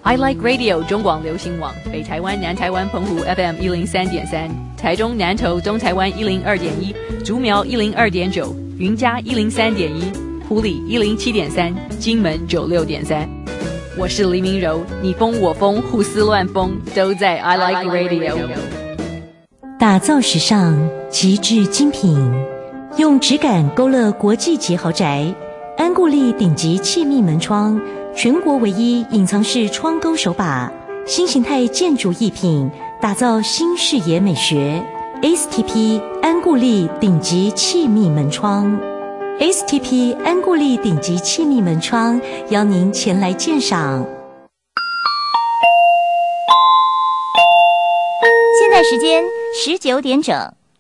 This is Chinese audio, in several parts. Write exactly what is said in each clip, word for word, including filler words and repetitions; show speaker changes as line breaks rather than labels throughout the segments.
I Like Radio 中广流行网，北台湾、南台湾、澎湖 F M 一零三点三，台中、南投、东台湾一零二点一，竹苗一零二点九，云嘉一零三点一，埔里一零七点三，金门九六点三。我是黎明柔，你疯我疯，胡思乱疯，都在 I Like Radio。
打造时尚，极致精品，用质感勾勒国际级豪宅。安固力顶级气密门窗，全国唯一隐藏式窗钩手把，新形态建筑艺品，打造新视野美学。S T P 安固力顶级气密门窗 ，S T P 安固力顶级气密门窗，邀您前来鉴赏。
现在时间十九点整。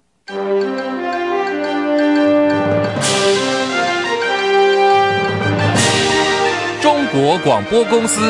中国广播公司。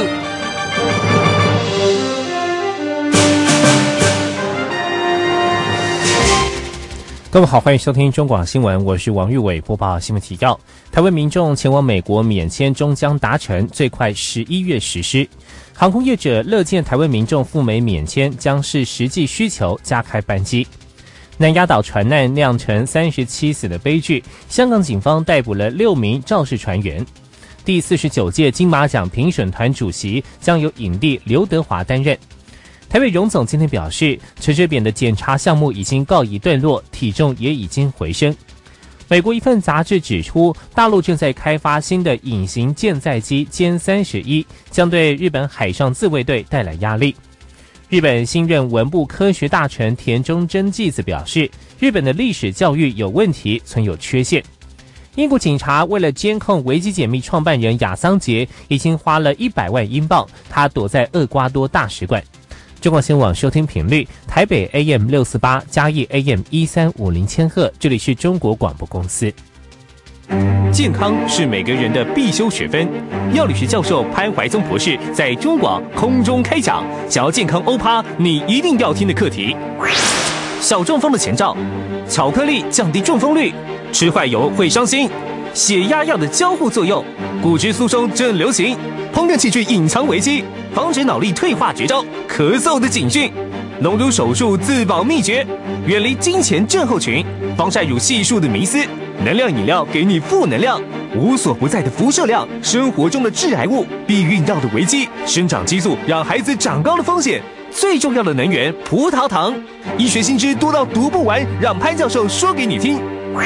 各位好，欢迎收听中广新闻，我是王玉伟，播报新闻提要。台湾民众前往美国免签终将达成，最快十一月实施。航空业者乐见台湾民众赴美免签，将视实际需求加开班机。南丫岛船难酿成三十七死的悲剧，香港警方逮捕了六名肇事船员。第四十九届金马奖评审团主席将由影帝刘德华担任。台北荣总今天表示，陈水扁的检查项目已经告一段落，体重也已经回升。美国一份杂志指出，大陆正在开发新的隐形舰载机歼三十一，将对日本海上自卫队带来压力。日本新任文部科学大臣田中真纪子表示，日本的历史教育有问题，存有缺陷。英国警察为了监控维基解密创办人亚桑杰，已经花了一百万英镑，他躲在厄瓜多大使馆。中广新闻网收听频率：台北 A M 六四八，嘉义 A M 一三五零千赫，这里是中国广播公司。健康是每个人的必修学分，药理学教授潘怀宗博士在中广空中开讲，想要健康欧趴，你一定要听的课题。小中风的前兆，巧克力降低中风率。吃坏油会伤心，血压药的交互作用，骨质疏松正流行，烹饪器具隐藏危机，防止脑力退化绝招，咳嗽的警讯，隆乳手术自保秘诀，远离金钱症候群，防晒乳系数的迷思，能量饮料给你负能量，无所不在的辐射量，生活中的致癌物，避孕药的危机，生长激素让孩子长高的风险，最重要的能源葡萄糖，医学新知多到读不完，让潘教授说给你听。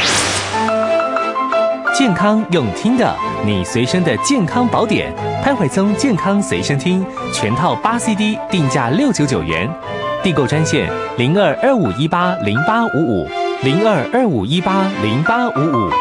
健康用听的，你随身的健康宝典，潘怀宗健康随身听，全套八 C D， 定价六九九元，订购专线零二二五一八零八五五零二二五一八零八五五。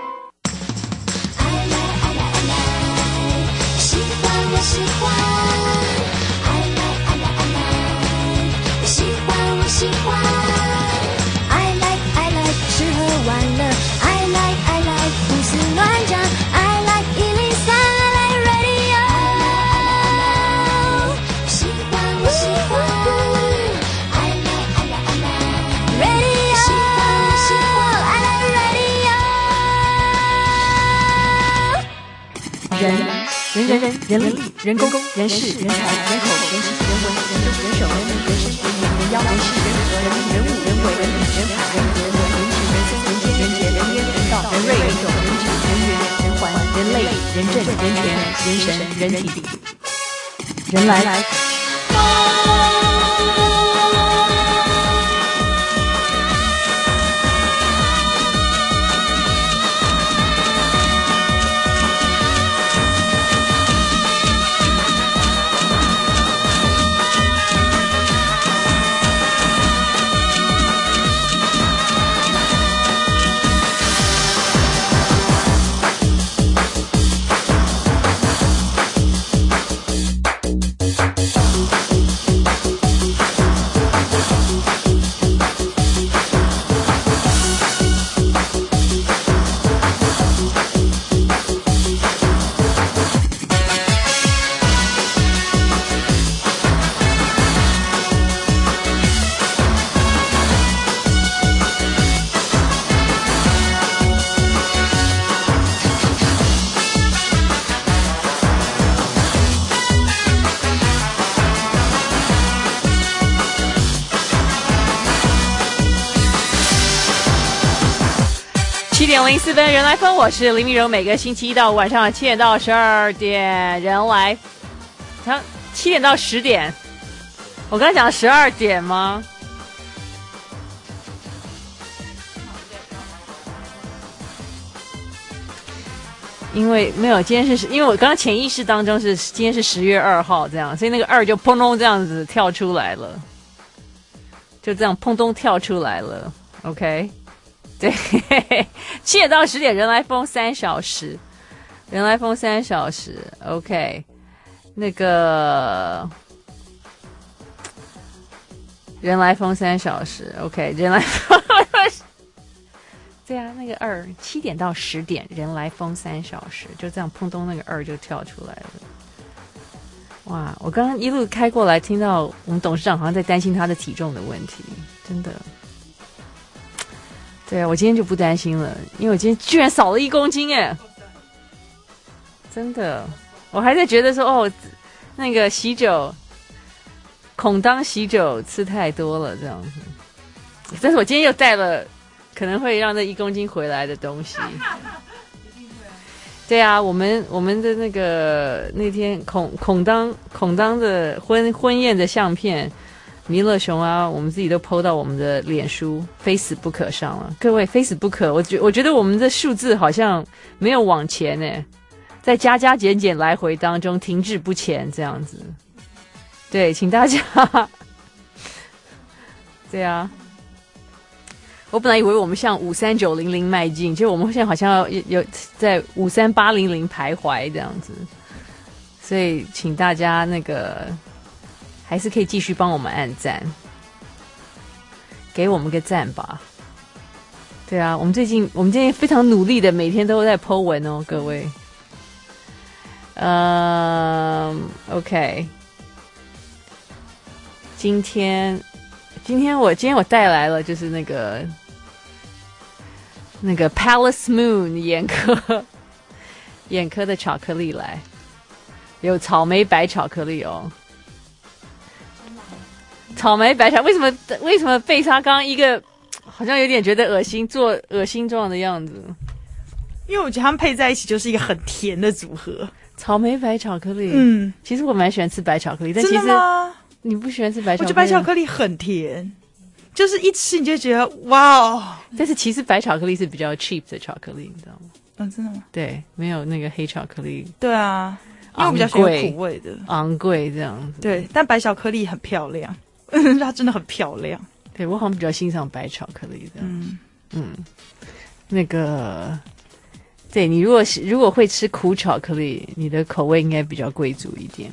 人人人人人力人工人事人才人口人情人文人政人手人民人生人言人妖人事人和人民人物人为人理人海人和人文人情人生人间人杰人烟人道人瑞人种人质人缘人环人类人政人权人神人体人来来。 点零四分，人来疯，我是林明柔。每个星期一到晚上七点到十二点，人来，他七点到十点，我刚才讲十二点吗？因为没有，今天是因为我刚刚潜意识当中是今天是十月二号这样，所以那个二就砰咚这样子跳出来了，就这样砰咚跳出来了。OK， 对，七点到十点，人来疯三小时，人来疯三小时。OK， 那个人来疯三小时。OK， 人来疯。对啊，那个二七点到十点，人来疯三小时，就这样砰咚，那个二就跳出来了。哇！我刚刚一路开过来，听到我们董事长好像在担心他的体重的问题，真的。对啊，我今天就不担心了，因为我今天居然少了一公斤耶！真的，我还在觉得说哦，那个喜酒，恐当喜酒吃太多了这样子。但是我今天又带了。可能会让这一公斤回来的东西，对啊，我们我们的那个那天孔孔当孔当的婚婚宴的相片，弥勒熊啊，我们自己都 po 到我们的脸书 Facebook 上了。各位 Facebook， 我觉我觉得我们的数字好像没有往前呢，在加加减减来回当中停滞不前这样子。对，请大家，对啊。我本来以为我们向五三九零零迈进，就我们现在好像有有在五三八零零徘徊这样子，所以请大家那个还是可以继续帮我们按赞，给我们个赞吧。对啊，我们最近我们今天非常努力的，每天都在 po 文哦，各位。嗯 ，OK， 今天。今天我今天我带来了就是那个那个 Palace Moon 眼科眼科的巧克力来，有草莓白巧克力哦，草莓白巧，为什么为什么贝莎刚刚一个好像有点觉得恶心，做恶心状的样子？
因为我觉得他们配在一起就是一个很甜的组合，
草莓白巧克力。
嗯，
其实我蛮喜欢吃白巧克力，但其实。真的吗？你不喜欢吃白巧克力？
我觉得白巧克力很甜，就是一吃你就觉得哇哦。
但是其实白巧克力是比较 cheap 的巧克力，你知道吗？
嗯，真的吗？
对，没有那个黑巧克力。
对啊，因为我比较喜欢苦味的，
昂贵这样子。
对，但白巧克力很漂亮，它真的很漂亮。
对，我好像比较欣赏白巧克力的。嗯嗯，那个，对你如果如果会吃苦巧克力，你的口味应该比较贵族一点。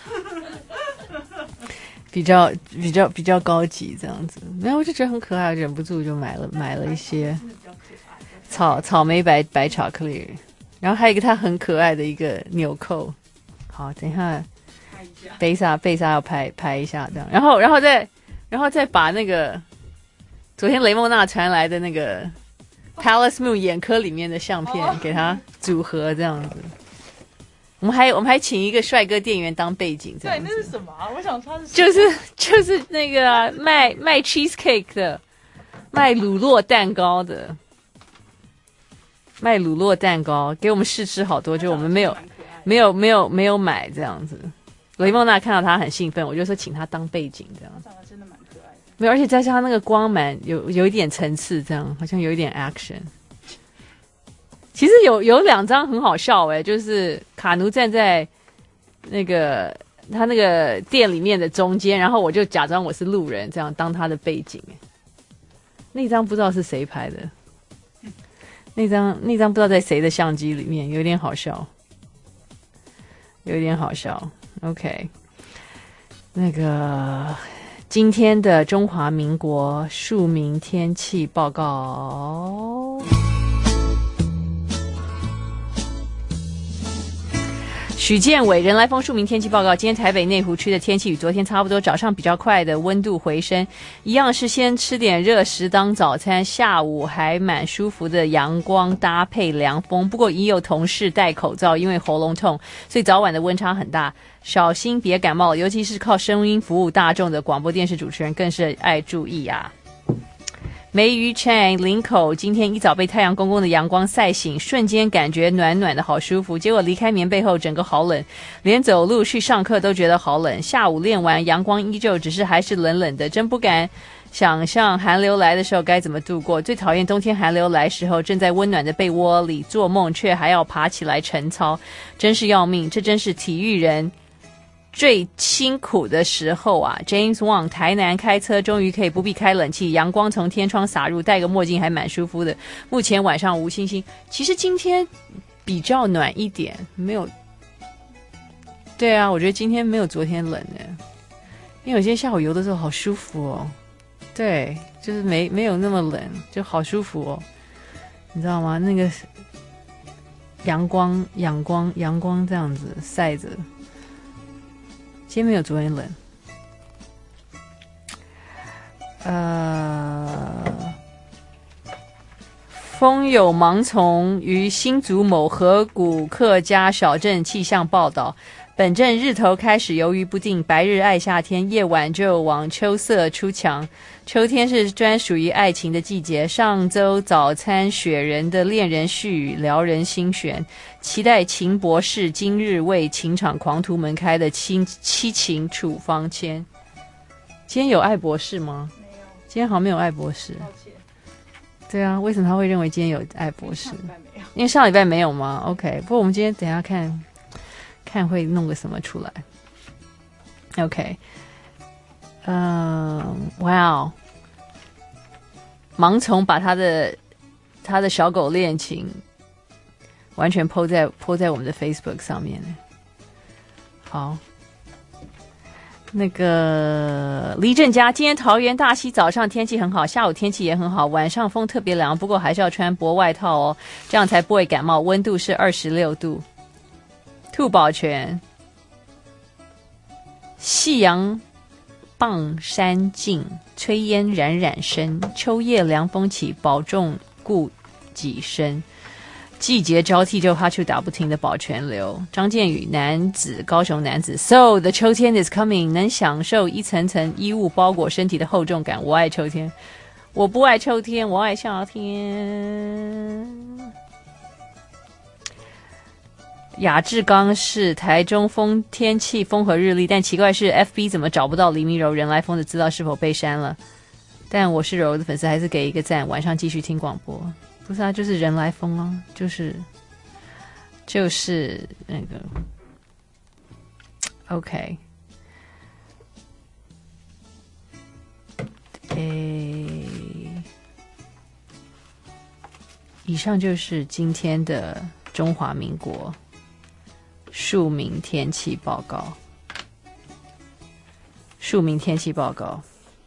比较比较比较高级这样子，然后我就觉得很可爱，我忍不住就买了买了一些草草莓白白巧克力，然后还有一个它很可爱的一个纽扣。好，等一下，贝莎贝莎要拍拍一下这样，然后然后再然后再把那个昨天雷蒙娜传来的那个 Palace Moon 眼科里面的相片给它组合这样子。我们还我们还请一个帅哥店员当背景，这样子。
对，那是什么啊？我想他是
就是就是那个、啊、卖卖 cheesecake 的，卖乳酪蛋糕的，卖乳酪蛋糕，给我们试吃好多，就我们没有没有没有没有买这样子。雷蒙娜看到他很兴奋，我就说请他当背景这样。
长得真的蛮可爱的。
没有，而且加上他那个光蛮有有一点层次，这样好像有一点 action。其实有有两张很好笑哎、欸，就是卡奴站在那个他那个店里面的中间，然后我就假装我是路人，这样当他的背景、欸。那张不知道是谁拍的，那张那张不知道在谁的相机里面，有点好笑，有点好笑。OK， 那个今天的中华民国庶民天气报告。许建伟，人来疯庶民天气报告。今天台北内湖区的天气与昨天差不多，早上比较快的温度回升，一样是先吃点热食当早餐，下午还蛮舒服的阳光搭配凉风。不过已有同事戴口罩，因为喉咙痛，所以早晚的温差很大，小心别感冒，尤其是靠声音服务大众的广播电视主持人更是爱注意啊。
梅鱼 Chang 林口今天一早被太阳公公的阳光晒醒，瞬间感觉暖暖的好舒服，结果离开棉被后整个好冷，连走路去上课都觉得好冷。下午练完阳光依旧，只是还是冷冷的，真不敢想象寒流来的时候该怎么度过。最讨厌冬天寒流来时候正在温暖的被窝里做梦，却还要爬起来晨操，真是要命。这真是体育人最辛苦的时候啊 James Wang 台南开车终于可以不必开冷气，阳光从天窗洒入，戴个墨镜还蛮舒服的。目前晚上无星星，其实今天比较暖一点，没有，对啊，我觉得今天没有昨天冷的，因为我今天下午游的时候好舒服哦，对，就是没没有那么冷，就好舒服哦，你知道吗？那个阳光阳光阳光这样子晒着，今天没有昨天冷。呃，风有盲从于新竹某河谷客家小镇气象报道，本镇日头开始犹豫不定，白日爱夏天，夜晚就往秋色出墙。秋天是专属于爱情的季节。上周早餐雪人的恋人絮语撩人心弦，期待秦博士今日为情场狂徒们开的七七情处方签。今天有艾博士吗？没有，今天好像没有艾博士。抱歉。对啊，为什么他会认为今天有艾博士？因为上礼拜没有吗 ？OK， 不过我们今天等一下看。看会弄个什么出来 OK 嗯、uh, 哇哦盲从把他的他的小狗恋情完全 po 在 po 在我们的 Facebook 上面。好，那个黎正佳，今天桃园大溪早上天气很好，下午天气也很好，晚上风特别凉，不过还是要穿薄外套哦，这样才不会感冒，温度是二十六度。兔宝泉，夕阳傍山尽，炊烟冉冉升，秋夜凉风起，保重顾己身。季节交替就哈出打不停的宝泉流。张建宇，男子，高雄男子 So the 秋天 is coming， 能享受一层层衣物包裹身体的厚重感。我爱秋天，我不爱秋天，我爱夏天。雅致刚是台中风天气风和日丽，但奇怪是 F B 怎么找不到黎明柔人来疯的资料，是否被删了？但我是柔的粉丝，还是给一个赞。晚上继续听广播。不是啊，就是人来疯啊，就是就是那个 OK。诶，以上就是今天的中华民国庶民天气报告。庶民天气报告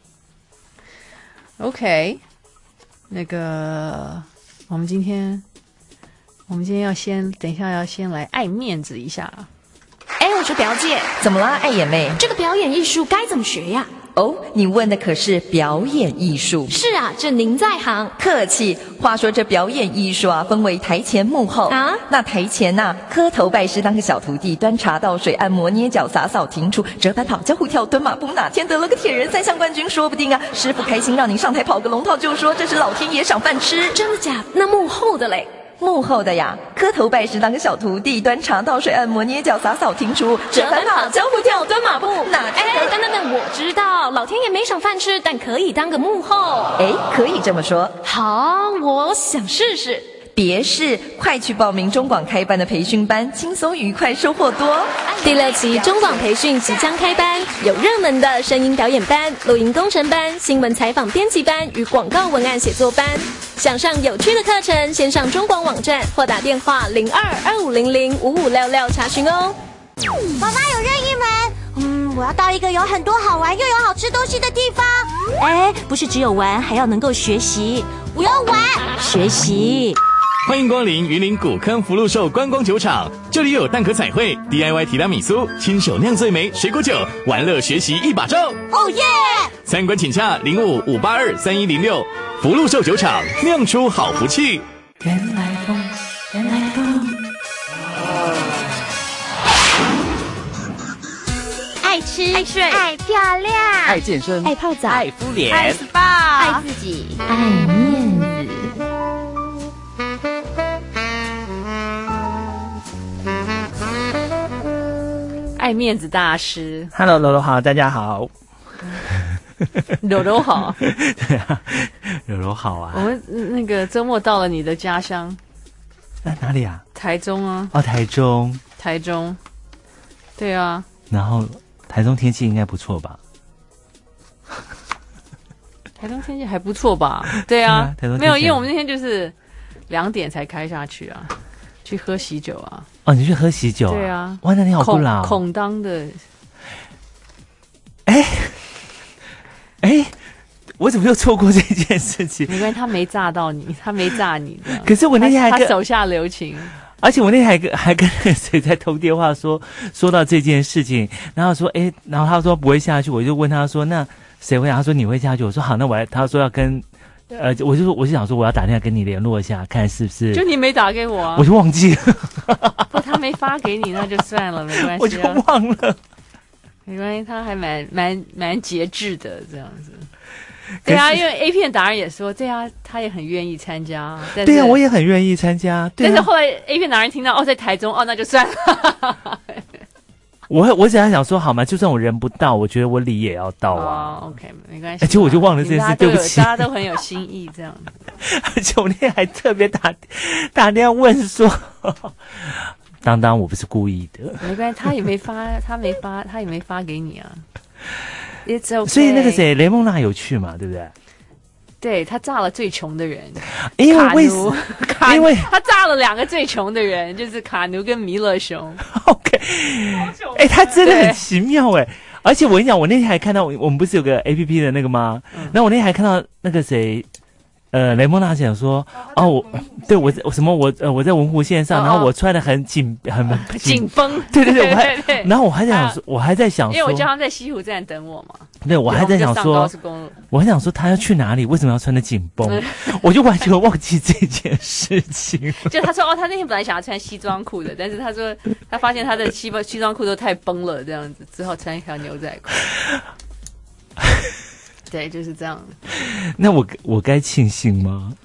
OK， 那个我们今天我们今天要先等一下要先来爱面子一下。
哎，我说表姐，
怎么啦，爱眼妹？
这个表演艺术该怎么学呀？
哦，你问的可是表演艺术。
是啊，这您在行。
客气。话说这表演艺术啊，分为台前幕后
啊。
那台前呐、啊，磕头拜师当个小徒弟，端茶倒水，按摩捏脚，洒扫庭除，折返跑，交互跳，蹲马步，哪天得了个铁人三项冠军，说不定啊，师傅开心让您上台跑个龙套，就说这是老天爷赏饭吃。
真的假的？那幕后的嘞？
幕后的呀，磕头拜师当个小徒弟，端茶倒水，按摩捏脚，洒扫庭除，折返跑，交互跳，蹲马步，哪天
哎，等等等，我知道，老天爷没赏饭吃，但可以当个幕后。
哎，可以这么说。
好，我想试试。
别试，快去报名中广开办的培训班，轻松愉快，收获多。
第六期中广培训即将开班，有热门的声音表演班、录音工程班、新闻采访编辑班与广告文案写作班。想上有趣的课程，先上中广网站或打电话零二二五零零五五六六查询哦。
妈妈有任意门，嗯，我要到一个有很多好玩又有好吃东西的地方。
哎，不是只有玩，还要能够学习。
我要玩，
学习。
欢迎光临云林古坑福禄寿观光酒厂，这里有蛋壳彩绘、D I Y 提拉米苏、亲手酿醉梅、水果酒，玩乐学习一把照。
哦耶！
参观请洽零五五八二三一零六。福禄寿酒厂酿出好福气。
原来风，原来风。
爱吃，
爱睡
爱漂亮，
爱健身，
爱泡澡，
爱敷脸，
爱 S P A，
爱自己，
爱面子。
爱面子大师
Hello， 柔柔好，大家好。
柔柔好，
对啊，柔柔好啊。
我们那个周末到了你的家乡，
在哪里啊？
台中啊。
哦，台中。
台中，对啊。
然后台中天气应该不错吧？
台中天气还不错吧？对啊，
对啊，
没有，因为我们那天就是两点才开下去啊，去喝喜酒啊。
哦，你去喝喜酒、啊？
对啊。
哇，那你好不老。
孔孔当的。
哎哎，我怎么又错过这件事情？
没关系，他没炸到你，他没炸你的。
可是我那天还
他, 他手下留情。
而且我那天还跟还跟谁在通电话说说到这件事情，然后说哎，然后他说不会下去，我就问他说那谁会？他说你会下去，我说好，那我来。他说要跟呃，我就说我就想说我要打电话跟你联络一下，看是不是？
就你没打给我啊，
我就忘记了。
不，他没发给你，那就算了，没关系、啊。
我就忘了，
没关系，他还蛮蛮蛮节制的这样子。对啊，因为 A 片达人也说，对啊，他也很愿意参加。
对啊，我也很愿意参加。对啊、
但是后来 A 片达人听到哦，在台中哦，那就算了。
我我只要想说，好嘛，就算我人不到，我觉得我礼也要到啊。
哦 OK， 没关系。
而且我就忘了这件事，对不起。
大家都很有心意，这样子。
而且我那天还特别打打电话问说，当当，我不是故意的。
没关系，他也没发，他没发，他也没发给你啊。It's okay。
所以那个谁，雷蒙娜有去嘛？对不对？
对，他炸了最穷的人，
因为为因为
他炸了两个最穷的人，就是卡奴跟弥勒熊。
OK， 哎、欸，他真的很奇妙哎、欸！而且我跟你讲，我那天还看到，我们不是有个 A P P 的那个吗？嗯、然后我那天还看到那个谁。呃，雷蒙娜讲说，哦，我对我我什么我呃我在文湖线上，哦、然后我穿的很紧很
紧绷，
对对对，我还然后我还在想说，我还在想说，
因为我叫他们在西湖站等我嘛，
对我还在想说，我还想说他要去哪里，为什么要穿的紧绷？我就完全忘记这件事情。
就他说哦，他那天本来想要穿西装裤的，但是他说他发现他的西西装裤都太崩了，这样子，只好穿一条牛仔裤。对，就是这样。
那我我该庆幸吗？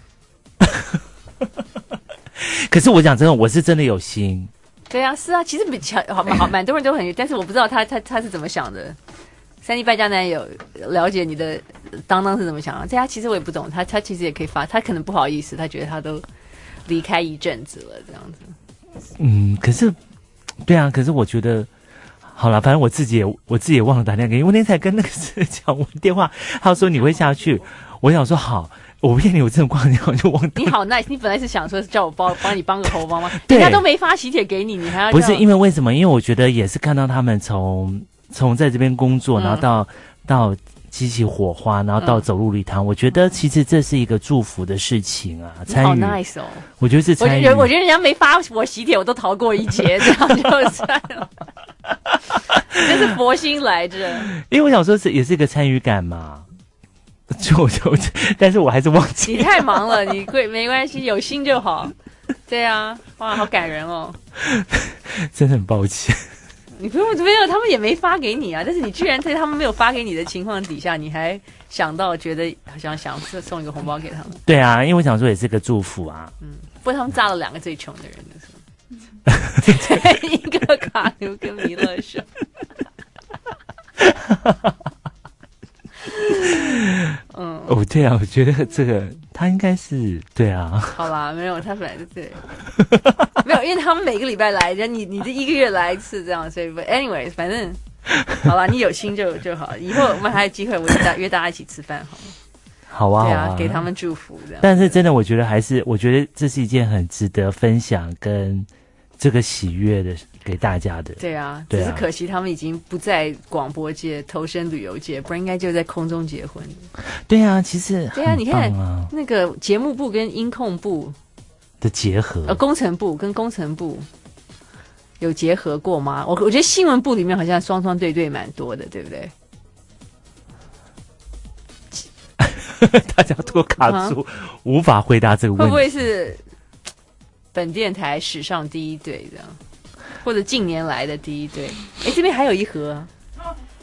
可是我讲真的，我是真的有心。
对啊，是啊，其实好好蛮多人都很，但是我不知道他他他是怎么想的。三弟败家男有了解你的当当是怎么想的？这他其实我也不懂，他他其实也可以发，他可能不好意思，他觉得他都离开一阵子了，这样子。
嗯，可是对啊，可是我觉得。好了，反正我自己也我自己也忘了打电话给你，我那天才跟那个人讲完电话，他说你会下去，我想说好，我骗你，我真的挂电话就忘。
你好 nice， 你本来是想说叫我帮帮你帮个头帮吗？人家都没发喜帖给你，你还要
不是因为为什么？因为我觉得也是看到他们从从在这边工作，然后到、嗯、到激起火花，然后到走入礼堂、嗯，我觉得其实这是一个祝福的事情啊。参与，
好 nice 哦，
我觉得是参与。
我觉得我觉得人家没发我喜帖，我都逃过一劫，这样就算了。这是佛心来着，
因为我想说是也是一个参与感嘛，就就，但是我还是忘记。
你太忙了，你会没关系，有心就好。对啊，哇，好感人哦！
真的很抱歉。
你不用没有，他们也没发给你啊。但是你居然在他们没有发给你的情况底下，你还想到觉得好像想送一个红包给他们。
对啊，因为我想说也是个祝福啊。
嗯，不过他们炸了两个最穷的人的时候。对，一个卡牛跟弥勒熊。嗯，
哦，对啊，我觉得这个他应该是对啊。
好啦，没有，他本来就对，没有，因为他们每个礼拜来，人你你这一个月来一次这样，所以 anyway， 反正好啦，你有心就就好。以后我们还有机会，我约大约大家一起吃饭好了。
好啊，
对啊，
好啊，
给他们祝福这样。
但是真的，我觉得还是，我觉得这是一件很值得分享跟这个喜悦的给大家的。
对啊，
对啊，
只是可惜他们已经不在广播界投身旅游界，不然应该就在空中结婚。
对啊，其实
对啊，你看
啊
那个节目部跟音控部
的结合，
呃，工程部跟工程部有结合过吗？我我觉得新闻部里面好像双双对对蛮多的，对不对？
大家都卡住、啊，无法回答这个问题。
会不会是本电台史上第一对这样，或者近年来的第一对？哎，这边还有一盒、啊，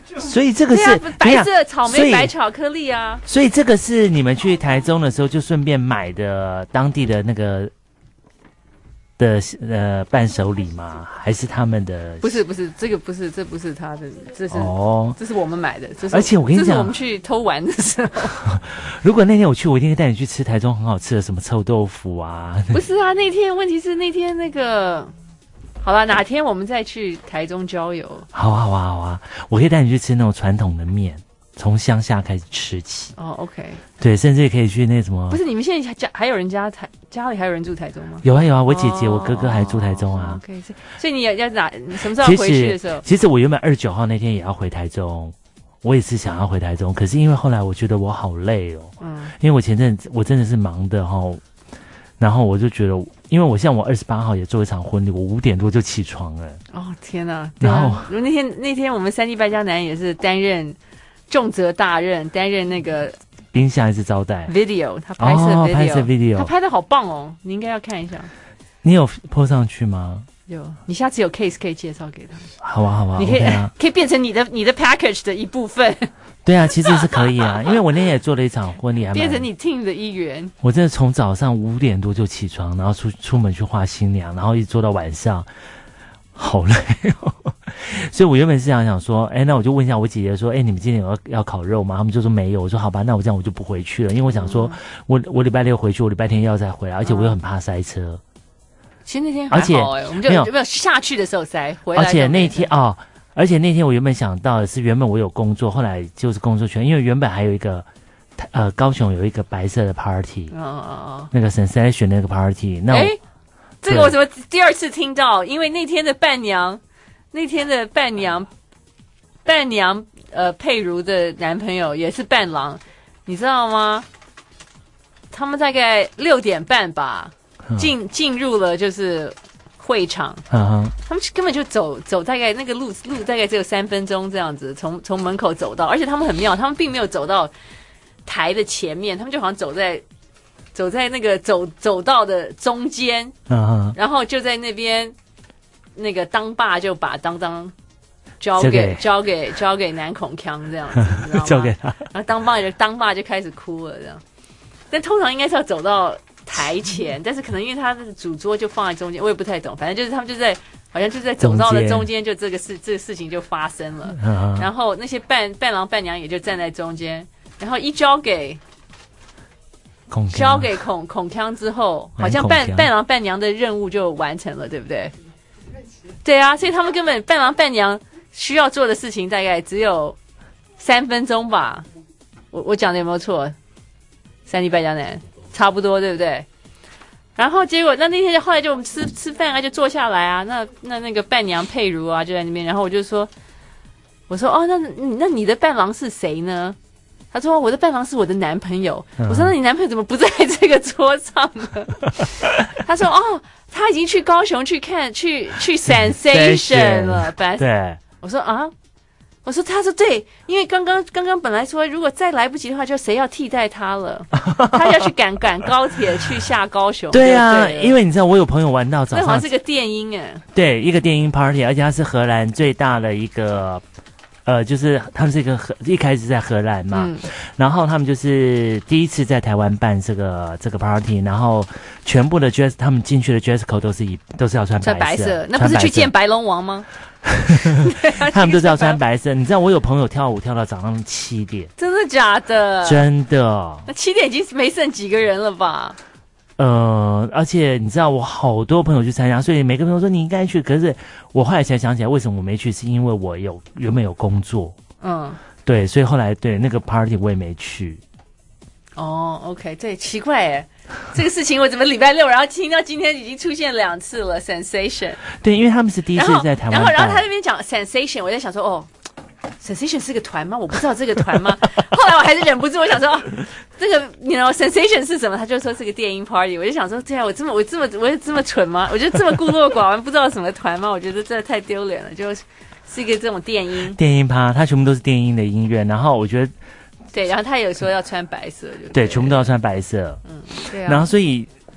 所以这个是、
对啊、白色草莓
所以
白巧克力啊。
所以这个是你们去台中的时候就顺便买的当地的那个的呃伴手礼吗？还是他们的？
不是不是，这个不是，这不是他的，这是
哦，
这是我们买的。这是
而且我跟你讲，
这是我们去偷玩的时候。
如果那天我去，我一定会带你去吃台中很好吃的什么臭豆腐啊。
不是啊，那天问题是那天那个，好了，哪天我们再去台中郊游？
好啊好啊好啊，我可以带你去吃那种传统的面。从乡下开始吃起
哦 ，OK， 对，
甚至可以去那什么？
不是你们现在家还有人家台家里还有人住台中吗？
有啊有啊，我姐姐、哦、我哥哥还住台中啊。
OK， 所以你要要哪什么时候要回去的时候？
其实我原本二十九号那天也要回台中，我也是想要回台中，可是因为后来我觉得我好累哦，嗯，因为我前阵子我真的是忙的哈、哦，然后我就觉得，因为我像我二十八号也做一场婚礼，我五点多就起床了。
哦天哪！然后那天那天我们三弟败家男也是担任。重责大任，担任那个
冰箱还是招待
video， 他拍摄 video，、哦、
拍摄 video，
他拍的好棒哦，你应该要看一下。
你有 po 上去吗？
有，你下次有 case 可以介绍给他。
好啊，好啊，
你可以、
okay 啊、
可以变成你的你的 package 的一部分。
对啊，其实是可以啊，因为我那天也做了一场婚礼，还
变成你 team 的一员。
我真的从早上五点多就起床，然后出出门去画新娘，然后一直做到晚上。好累哦，所以我原本是想想说，哎，那我就问一下我姐姐说，哎，你们今天有要要烤肉吗？他们就说没有。我说好吧，那我这样我就不回去了，因为我想说，嗯、我我礼拜六回去，我礼拜天要再回来，而且我又很怕塞车。
其实那天还好哎、欸，我们就没有没有下去的时候塞，回来
而且那天哦，而且那天我原本想到的是，原本我有工作，后来就是工作圈，因为原本还有一个呃高雄有一个白色的 party， 哦哦哦，那个 sensation 那个 party， 那我。
这个我怎么第二次听到？因为那天的伴娘，那天的伴娘，伴娘呃佩如的男朋友也是伴郎，你知道吗？他们大概六点半吧，进进入了就是会场，嗯、他们根本就走走大概那个路路大概只有三分钟这样子，从从门口走到，而且他们很妙，他们并没有走到台的前面，他们就好像走在。走在那个走走道的中间，嗯，然后就在那边，那个当爸就把当当交给、這個、交给交给男孔锵这样子，你知道吗？
交给他，
然后当爸就当爸就开始哭了这样。但通常应该是要走到台前，但是可能因为他的主桌就放在中间，我也不太懂，反正就是他们就在好像就在走道的中间，就这个事这个事情就发生了。嗯、然后那些伴伴郎伴娘也就站在中间，然后一交给。交给孔孔锵之后，好像伴伴郎伴娘的任务就完成了，对不对？对啊，所以他们根本伴郎伴娘需要做的事情大概只有三分钟吧。我我讲的有没有错？三弟败家男差不多，对不对？然后结果那那天后来就我们吃吃饭啊，就坐下来啊，那那那个伴娘佩如啊就在那边，然后我就说，我说哦，那那你的伴郎是谁呢？他说我的伴郎是我的男朋友，嗯、我说那你男朋友怎么不在这个桌上呢？他说哦，他已经去高雄去看去去 Sensation 了。
对，
我说啊，我说他说对，因为刚刚刚刚本来说如果再来不及的话，就谁要替代他了？他要去赶赶高铁去下高雄。
对啊，因为你知道我有朋友玩到早上，
那好像是个电音哎，
对，一个电音 party， 而且它是荷兰最大的一个。呃，就是他们是一个荷，一开始在荷兰嘛，嗯、然后他们就是第一次在台湾办这个这个 party， 然后全部的 dress， 他们进去的 dress code 都是以都是要穿白色，
穿白色，那不是去见白龙王吗？
他们都是要穿白色。你知道我有朋友跳舞跳到早上七点，
真的假的？
真的。
那七点已经没剩几个人了吧？
呃，而且你知道我好多朋友去参加，所以每个朋友说你应该去，可是我后来才想起来为什么我没去，是因为我有原本有工作，嗯，对，所以后来对那个 party 我也没去。
哦 ，OK， 对，奇怪哎，这个事情我怎么礼拜六然后听到今天已经出现两次了 ，sensation。
对，因为他们是第一次在台湾，
然后然后然后他那边讲 sensation， 我在想说哦。Sensation 是个团吗？我不知道这个团吗？后来我还是忍不住，我想说，哦、这个你 know Sensation 是什么？他就说是个电音 party， 我就想说，对啊，我这么我这么我这么蠢吗？我就这么孤陋寡闻，不知道什么团吗？我觉得这太丢脸了，就是一个这种电音
电音趴，它全部都是电音的音乐。然后我觉得，
对，然后他有说要穿白色，就 对,
对，全部都要穿白色，
嗯，对啊。
然后所以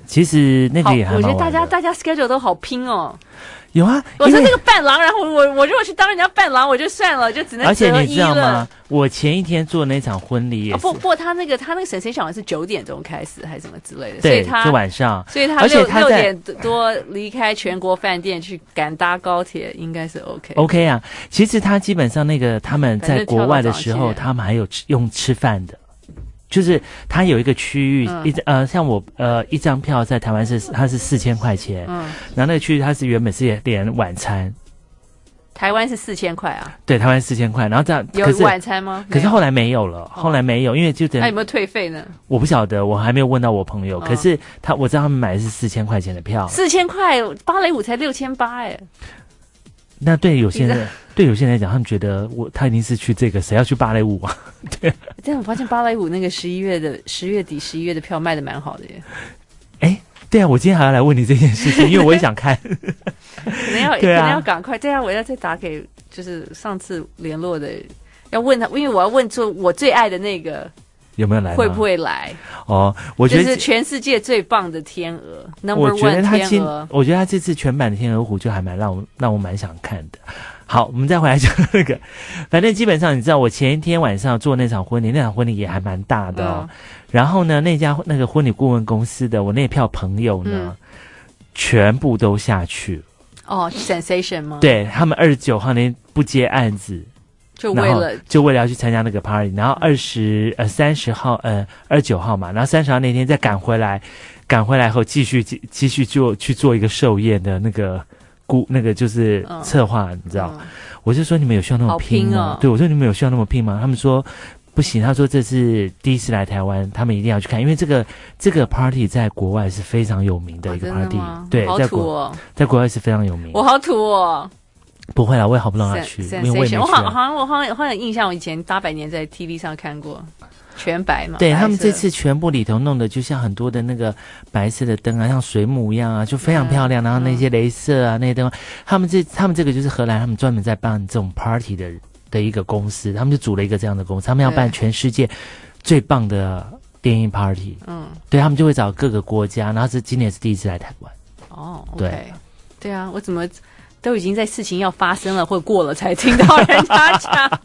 其实那个也还蛮
好，我觉得大家
玩的
大家 schedule 都好拼哦。
有啊，
我是
因为
那个伴郎，然后我我如果去当人家伴郎，我就算了，就只能
而且
择一
你知道吗
了。？
我前一天做那场婚礼也是，
啊不不，他那个他那个神仙小丸是九点钟开始还是什么之类的，所
对，
以他
就晚上，
所以他
而且
六六
他在
点多离开全国饭店去赶搭高铁，应该是 OK。
OK 啊。其实他基本上那个他们在国外的时候，
反正跳到早上七点
他们还有吃用吃饭的。就是他有一个区域，
嗯
一呃，像我呃一张票在台湾是它是四千块钱，
嗯，
然后那个区域它是原本是连晚餐，
台湾是四千块啊，
对，台湾四千块，然后这样
有
可是
晚餐吗？
可是后来没有了，后来没有，因为就等
那有没有退费呢？
我不晓得，我还没有问到我朋友，
哦
可是他我知道他们买的是四千块钱的票，
四千块，芭蕾舞才六千八哎。
那对有些
你
人对有些人来讲，他们觉得我他一定是去这个，谁要去芭蕾舞啊？对，
但我发现芭蕾舞那个十一月的十月底、十一月的票卖的蛮好的耶，
哎，对啊，我今天还要来问你这件事情，因为我也想看。
可能要、
对啊
可能要赶快，对啊，我要再打给就是上次联络的，要问他，因为我要问做我最爱的那个
有没有来？
会不会来？
哦，我觉得
就是全世界最棒的天鹅
我
，Number
觉得
One
他今
天鹅。
我觉得他这次全版的天鹅湖就还蛮让我让我蛮想看的。好，我们再回来讲那个，反正基本上你知道，我前一天晚上做那场婚礼，那场婚礼也还蛮大的哦。
嗯
然后呢，那家那个婚礼顾问公司的我那票朋友呢，
嗯
全部都下去了。
哦 ，Sensation 吗？，
对他们二十九号那天不接案子，然后
就为了
就为了要去参加那个 party， 然后二十呃三十号呃二十九号嘛，然后三十号那天再赶回来，赶回来后继续继继续做去做一个寿宴的那个顾那个就是
嗯
策划，你知道？
嗯
我就说你们有需要那么
好
拼吗？
拼哦
对，我说你们有需要那么拼吗？他们说不行，他说这是第一次来台湾，他们一定要去看，因为这个这个 party 在国外是非常有名的一个
哦真的
party，、
吗
对，
好
在国、
土哦，
在国外是非常有名。
我好土哦。
不会啦，我也好不让他去，因为我也没
Sensation，我
去、啊。
好好像我好像好像有印象，我以前大百年在 T V 上看过，全白嘛。
对
白色
他们这次全部里头弄的，就像很多的那个白色的灯啊，像水母一样啊，就非常漂亮。然后那些镭射啊，那些灯，他们这他们这个就是荷兰，他们专门在办这种 party 的的一个公司，他们就组了一个这样的公司，他们要办全世界最棒的电影 party。
嗯，
对他们就会找各个国家，然后是今年是第一次来台湾。
哦，OK，
对
对啊，我怎么都已经在事情要发生了或过了才听到人家讲。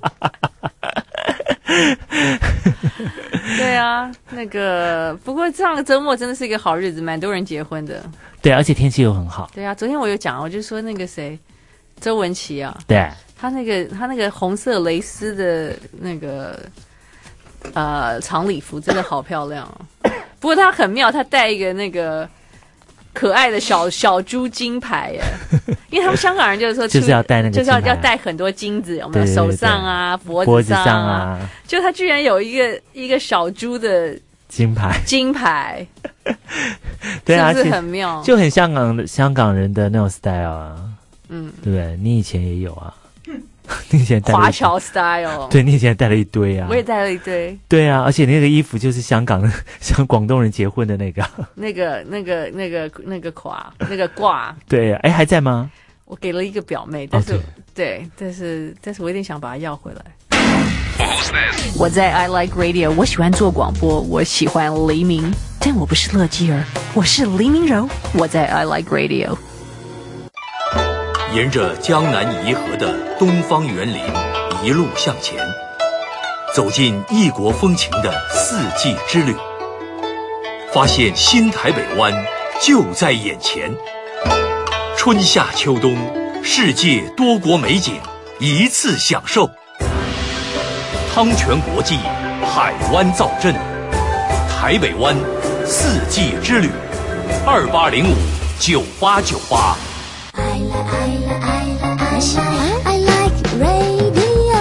对啊，那个不过上个周末真的是一个好日子，蛮多人结婚的。
对，而且天气又很好。
对啊，昨天我有讲，我就说那个谁，周文琪啊，
对，
他那个他那个红色蕾丝的那个呃长礼服真的好漂亮哦。不过他很妙，他戴一个那个可爱的小小猪金牌耶，因为他们香港人就是说
就是要戴那个
就是要
金牌
要戴很多金子，有没有？
对对对
手上啊，脖
脖子
子上
上啊，
就他居然有一个一个小猪的
金牌。
金牌，
对啊，
是不是
其实
很妙？
就很香港的香港人的那种 style 啊，
嗯，
对不对？你以前也有啊，你以前带了一
华侨 style，
对，你以前带了一堆啊
我，也带了一堆。
对啊，而且那个衣服就是香港的，像广东人结婚的那个，
那个、那个、那个、那个垮、那个挂，
对啊，哎，还在吗？
我给了一个表妹，但是、
哦
对，但是但是我有点想把它要回来。我在 I Like Radio， 我喜欢做广播，我喜欢黎明，但我不是乐基儿，我是黎明柔。我在 I Like Radio。
沿着江南宜河的东方园林一路向前，走进异国风情的四季之旅，发现新台北湾就在眼前。春夏秋冬，世界多国美景一次享受。汤泉国际海湾造镇，台北湾四季之旅，二八零五九八九八。
I like, I like, I like, I like radio。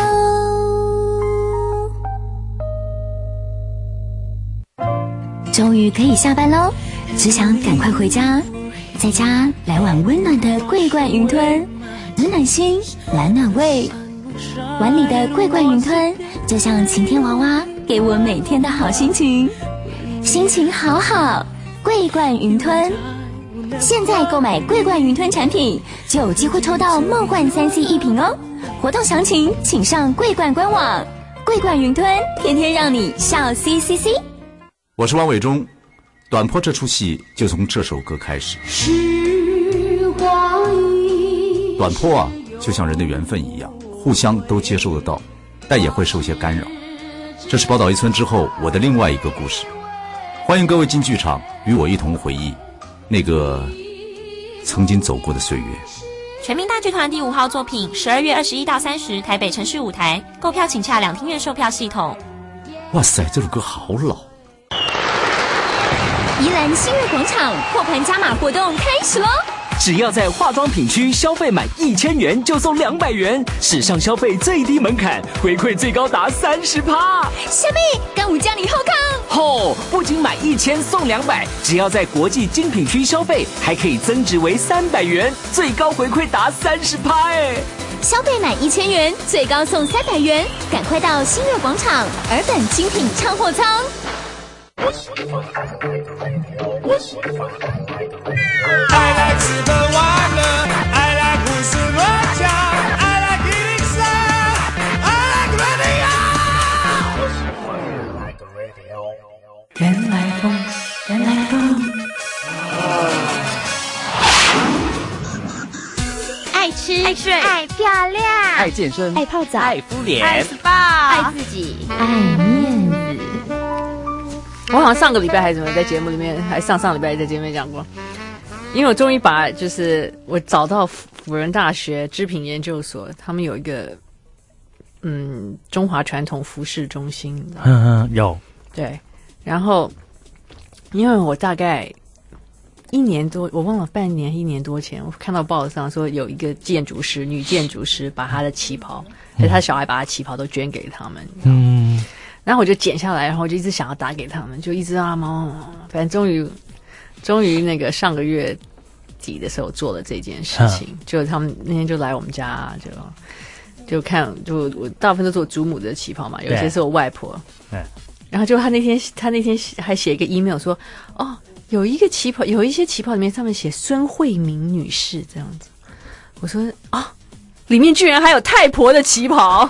终于可以下班喽，只想赶快回家，在家来碗温暖的桂冠云吞，暖暖心，暖暖胃。碗里的桂冠云吞就像晴天娃娃，给我每天的好心情，心情好好。桂冠云吞，现在购买桂冠云吞产品就有机会抽到梦幻三 C 一瓶哦！活动详情请上桂冠官网。桂冠云吞，天天让你笑 C C C。
我是王伟忠。 短坡这出戏就从这首歌开始。短坡啊，就像人的缘分一样，互相都接受得到，但也会受些干扰。这是宝岛一村之后我的另外一个故事。欢迎各位进剧场，与我一同回忆那个曾经走过的岁月。
全民大剧团第五号作品，十二月二十一到三十，台北城市舞台，购票请洽两厅院售票系统。
哇塞，这首歌好老。
宜兰新月广场破盘加码活动开始喽！
只要在化妆品区消费满一千元就送两百元，史上消费最低门槛，回馈最高达三十趴。
虾米，干五将你后康！
吼！不仅买一千送两百，只要在国际精品区消费，还可以增值为三百元，最高回馈达三十趴哎！
消费满一千元，最高送三百元，赶快到新月广场尔本精品畅货仓。
I like 日本玩乐 I like 胡思乱想 I like 一零三 I like radio 人来疯人来疯
爱吃爱睡爱漂亮
爱健身
爱泡澡
爱敷脸
爱 S P A
爱自己爱面子。
我好像上个礼拜还是怎么在节目里面，还上上礼拜在节目里面讲过，因为我终于把就是我找到辅仁大学织品研究所，他们有一个嗯中华传统服饰中心，你知道吗？
嗯嗯，有
对，然后因为我大概一年多，我忘了半年一年多前，我看到报纸上说有一个建筑师，女建筑师把她的旗袍，还、嗯、她小孩把她旗袍都捐给他们，嗯。然后我就剪下来，然后我就一直想要打给他们，就一直让他们，反正终于，终于那个上个月底的时候做了这件事情，啊、就他们那天就来我们家，就就看，就我大部分都是我祖母的旗袍嘛，有些是我外婆，对，然后就他那天他那天还写一个 email 说，哦，有一个旗袍，有一些旗袍里面上面写孙慧明女士这样子，我说啊，里面居然还有太婆的旗袍。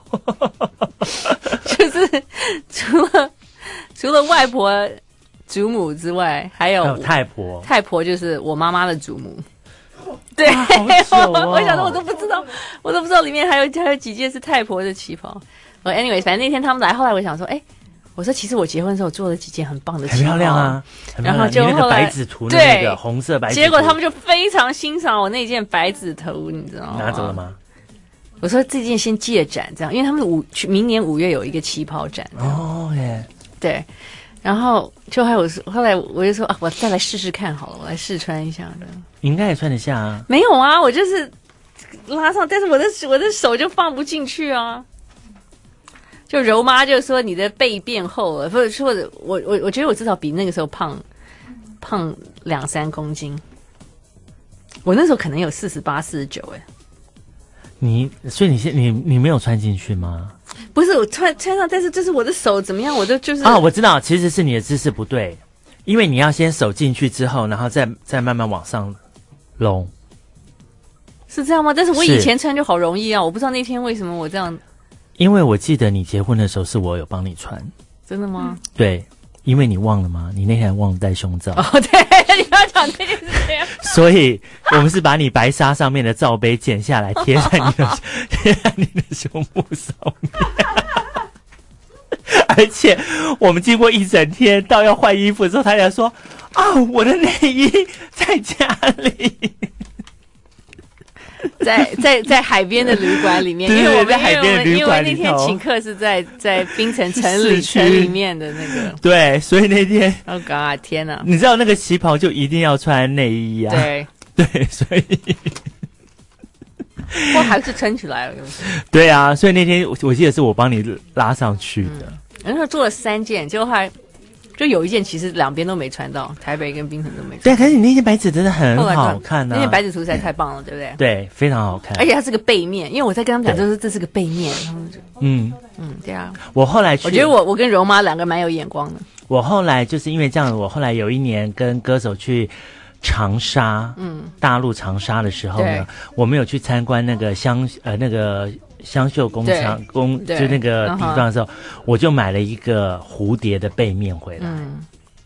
就是除了除了外婆、祖母之外，还有,
还有太婆。
太婆就是我妈妈的祖母。对，啊
哦、
我, 我想说我都不知道，我都不知道里面还有还有几件是太婆的旗袍。呃、uh, ，anyway， 反正那天他们来，后来我想说，哎、欸，我说其实我结婚的时候做了几件很棒的旗袍，
很漂亮啊。
然后就后
来白纸图的那个红色白纸图，
结果他们就非常欣赏我那件白纸图，你知道吗？
拿走了吗？
我说这件先借展，这样，因为他们五明年五月有一个旗袍展。
哦耶，
对，然后就还有后来我就说啊，我再来试试看好了，我来试穿一下的。
应该也穿得下啊。
没有啊，我就是拉上，但是我的我的手就放不进去啊。就柔妈就说你的背变厚了，或者说我我我觉得我至少比那个时候胖胖两三公斤。我那时候可能有四十八、四十九哎。
你所以你现你你没有穿进去吗？
不是我穿穿上，但是这是我的手怎么样？我就就是
啊，我知道，其实是你的姿势不对，因为你要先手进去之后，然后再再慢慢往上拢，
是这样吗？但是我以前穿就好容易啊，我不知道那天为什么我这样。
因为我记得你结婚的时候是我有帮你穿，
真的吗？
对。因为你忘了吗？你那天忘了戴胸罩。
哦，对，你不要讲这件事情。
所以我们是把你白纱上面的罩杯剪下来，贴在你的贴在你的胸部上面。而且我们经过一整天，到要换衣服的时候，他才说：“啊，我的内衣在家里。”
在在在海边的旅馆里面，因为我们
在海边的旅馆里头，
因为那天请客是在在槟城城里城里面的那个，
对，所以那天
哦God，天哪！
你知道那个旗袍就一定要穿内衣啊，
对
对，所以
我还是撑起来了。
对啊，所以那天我记得是我帮你拉上去的，
嗯、然后做了三件，结果还。就有一件其实两边都没穿到，台北跟槟城都没穿到。
对，可是你那件白纸真的很好看啊！
那件白纸图实在太棒了，对不对？
对，非常好看。
而且它是个背面，因为我在跟他们讲，就是这是个背面，他们就嗯嗯，对啊。
我后来去，
我觉得我我跟柔妈两个蛮有眼光的。
我后来就是因为这样，我后来有一年跟歌手去长沙，嗯，大陆长沙的时候呢，我们有去参观那个香呃那个。香绣工厂工就那个地方的时候，我就买了一个蝴蝶的背面回来。嗯，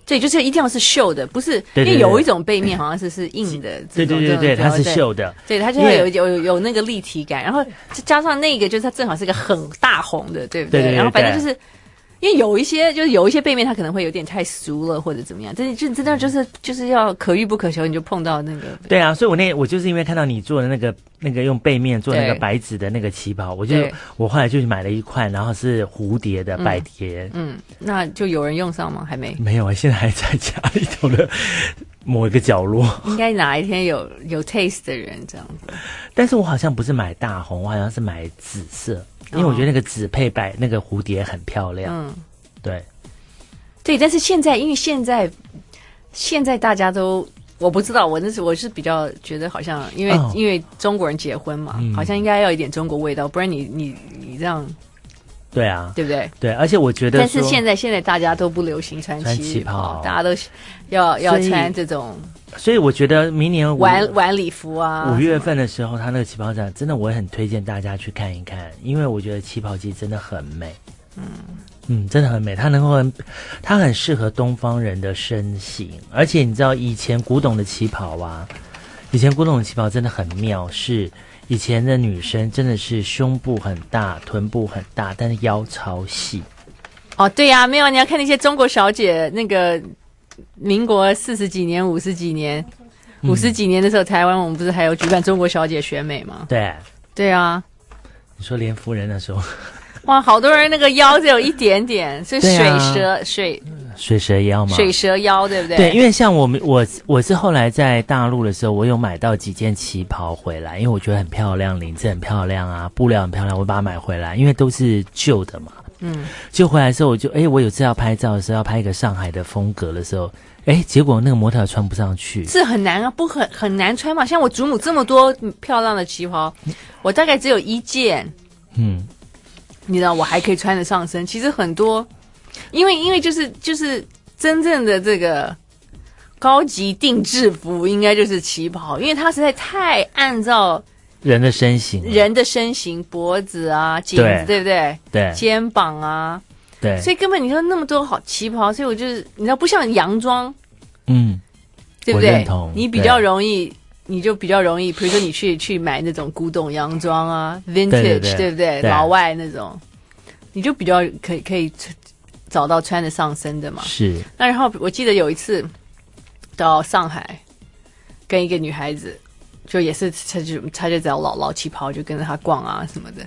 对，就是一定要是绣的，不是，
对对对
因为有一种背面好像是是硬的，
对对对对，它是绣的，
对，它就会有有有那个立体感，然后加上那个就是它正好是一个很大红的，对不对？
对对对，
然后反正就是。因为有一些就是有一些背面它可能会有点太俗了或者怎么样，但是就真的就是就是要可遇不可求，你就碰到那个。对
啊，所以我那我就是因为看到你做的那个那个用背面做那个白纸的那个旗袍，我就我后来就买了一块，然后是蝴蝶的百蝶。
嗯，嗯那就有人用上吗？还没？
没有啊，现在还在家里头的某一个角落。
应该哪一天有有 taste 的人这样子。
但是我好像不是买大红，我好像是买紫色。因为我觉得那个紫配白那个蝴蝶很漂亮，嗯，对，
对，但是现在因为现在现在大家都我不知道，我那是我是比较觉得好像因为、哦、因为中国人结婚嘛、嗯，好像应该要有一点中国味道，不然你你你这样，
对啊，
对不对？
对，而且我觉得，
但是现在现在大家都不流行穿旗袍，大家都要要穿这种。
所以我觉得明年
晚晚礼服啊，
五月份的时候，他那个旗袍展真的我也很推荐大家去看一看，因为我觉得旗袍其实真的很美，嗯嗯，真的很美，它能够很，它很适合东方人的身形，而且你知道以前古董的旗袍啊，以前古董的旗袍真的很妙，是以前的女生真的是胸部很大，臀部很大，但是腰超细。
哦，对呀、啊，没有你要看那些中国小姐那个。民国四十几年、五十几年、五十几年的时候，嗯、台湾我们不是还有举办中国小姐选美吗？
对，
对啊。
你说连夫人那时候，
哇，好多人那个腰只有一点点，所以水蛇、啊、水
水蛇腰嘛，
水蛇腰，对不对？
对，因为像我们我我是后来在大陆的时候，我有买到几件旗袍回来，因为我觉得很漂亮，领子很漂亮啊，布料很漂亮，我把它买回来，因为都是旧的嘛。嗯，就回来的时候我就哎，我有次要拍照的时候要拍一个上海的风格的时候，哎，结果那个模特穿不上去，
是很难啊，不很很难穿嘛。像我祖母这么多漂亮的旗袍，我大概只有一件，嗯，你知道我还可以穿得上身。其实很多，因为因为就是就是真正的这个高级定制服，应该就是旗袍，因为它实在太按照。
人的身形，
人的身形，脖子啊，颈子，对不对？
对，
肩膀啊，
对，
所以根本你说那么多好旗袍，所以我就是你知道，不像洋装，
嗯，
对不对？你比较容易，你就比较容易，比如说你去去买那种古董洋装啊 ，vintage，
对, 对, 对,
对不对？老外那种，你就比较可以可以找到穿得上身的嘛。
是。
那然后我记得有一次到上海，跟一个女孩子。就也是，他就他就找老老旗袍，就跟着他逛啊什么的。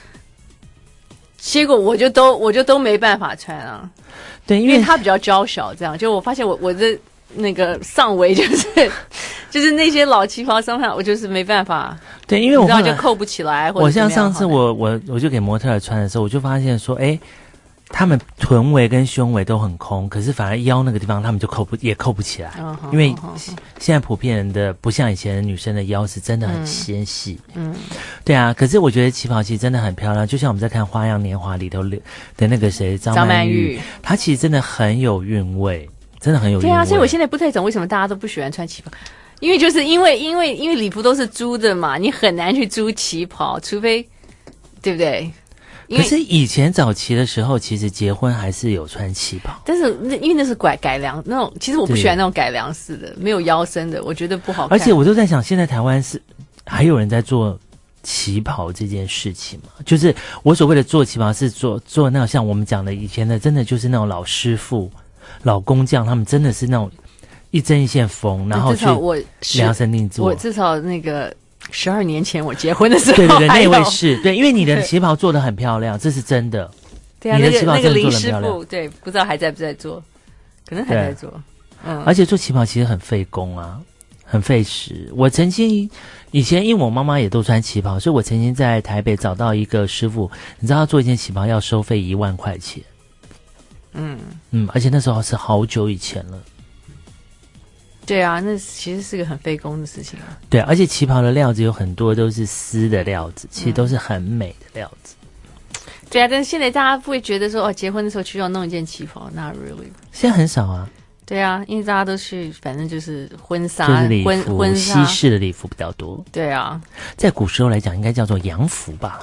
结果我就都我就都没办法穿啊，
对，
因为他比较娇小，这样就我发现我我的那个上围就是就是那些老旗袍上面，我就是没办法。
对，因为我
知道就扣不起来。或者
我像上次我我我就给模特儿穿的时候，我就发现说，哎。他们臀围跟胸围都很空，可是反而腰那个地方他们就扣不也扣不起来，哦、因为现在普遍人的不像以前的女生的腰是真的很纤细。嗯，对啊。可是我觉得旗袍其实真的很漂亮，就像我们在看《花样年华》里头的那个谁张曼玉，她其实真的很有韵味，真的很有韵味。
对啊，所以我现在不太懂为什么大家都不喜欢穿旗袍，因为就是因为因为因为礼服都是租的嘛，你很难去租旗袍，除非对不对？
可是以前早期的时候，其实结婚还是有穿旗袍，
但是那因为那是改改良那种，其实我不喜欢那种改良式的，没有腰身的，我觉得不好看。
而且我都在想，现在台湾是还有人在做旗袍这件事情吗？就是我所谓的做旗袍，是做做那种像我们讲的以前的，真的就是那种老师傅、老工匠，他们真的是那种一针一线缝，然后去量身定做。
我至少那个。十二年前我结婚的时候，
对对对，那位是对，因为你的旗袍做得很漂亮，这是真的。
对啊，
你的旗袍真的做得很漂亮。
那个林师傅，对，不知道还在不在做，可能还在做。嗯，
而且做旗袍其实很费工啊，很费时。我曾经以前因为我妈妈也都穿旗袍，所以我曾经在台北找到一个师傅，你知道他做一件旗袍要收费一万块钱。嗯嗯，而且那时候是好久以前了。
对啊，那其实是个很费工的事情啊。
对，而且旗袍的料子有很多都是丝的料子，其实都是很美的料子。
嗯、对啊，但是现在大家不会觉得说哦，结婚的时候需要弄一件旗袍 ，Not really。
现在很少啊。
对啊，因为大家都是反正就是婚纱、
就是礼服
婚婚
西式的礼服比较多。
对啊，
在古时候来讲，应该叫做洋服吧。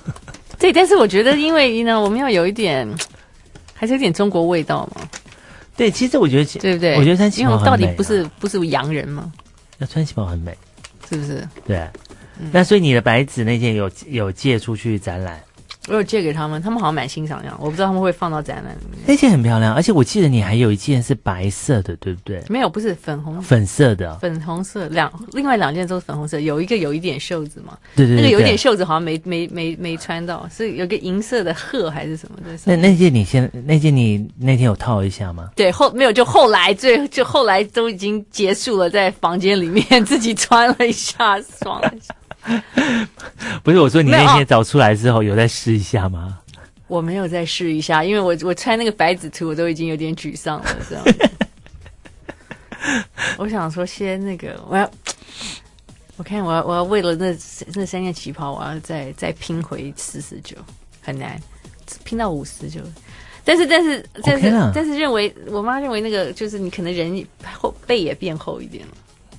对，但是我觉得，因为呢，我们要有一点，还是有点中国味道嘛。
对，其实我觉得，
对不对？
我觉得穿旗袍很美、啊、
因为到底不是不是洋人吗？
要穿旗袍很美，
是不是？
对。
嗯、
那所以你的白纸那件有有借出去展览？
我有借给他们，他们好像蛮欣赏这样，我不知道他们会放到展览里面。
那件很漂亮，而且我记得你还有一件是白色的，对不对？
没有，不是粉红，
粉色的，
粉红色两，另外两件都是粉红色，有一个有一点袖子嘛，
对 对, 对, 对，
那个有一点袖子好像没没没没穿到，是有个银色的鹤还是什么的。
那那件你先，那件你那天有套一下吗？
对，后没有，就后来最就后来都已经结束了，在房间里面自己穿了一下，爽了一下。
不是我说你那天找出来之后有再试一下吗？
我没有再试一下，因为我我穿那个白纸图我都已经有点沮丧了，这样。我想说先那个我要，我看我要我要为了那那三件旗袍，我要再再拼回四十九，很难拼到五十九。但是但是但是、okay、但是认为我妈认为那个就是你可能人后背也变厚一点了。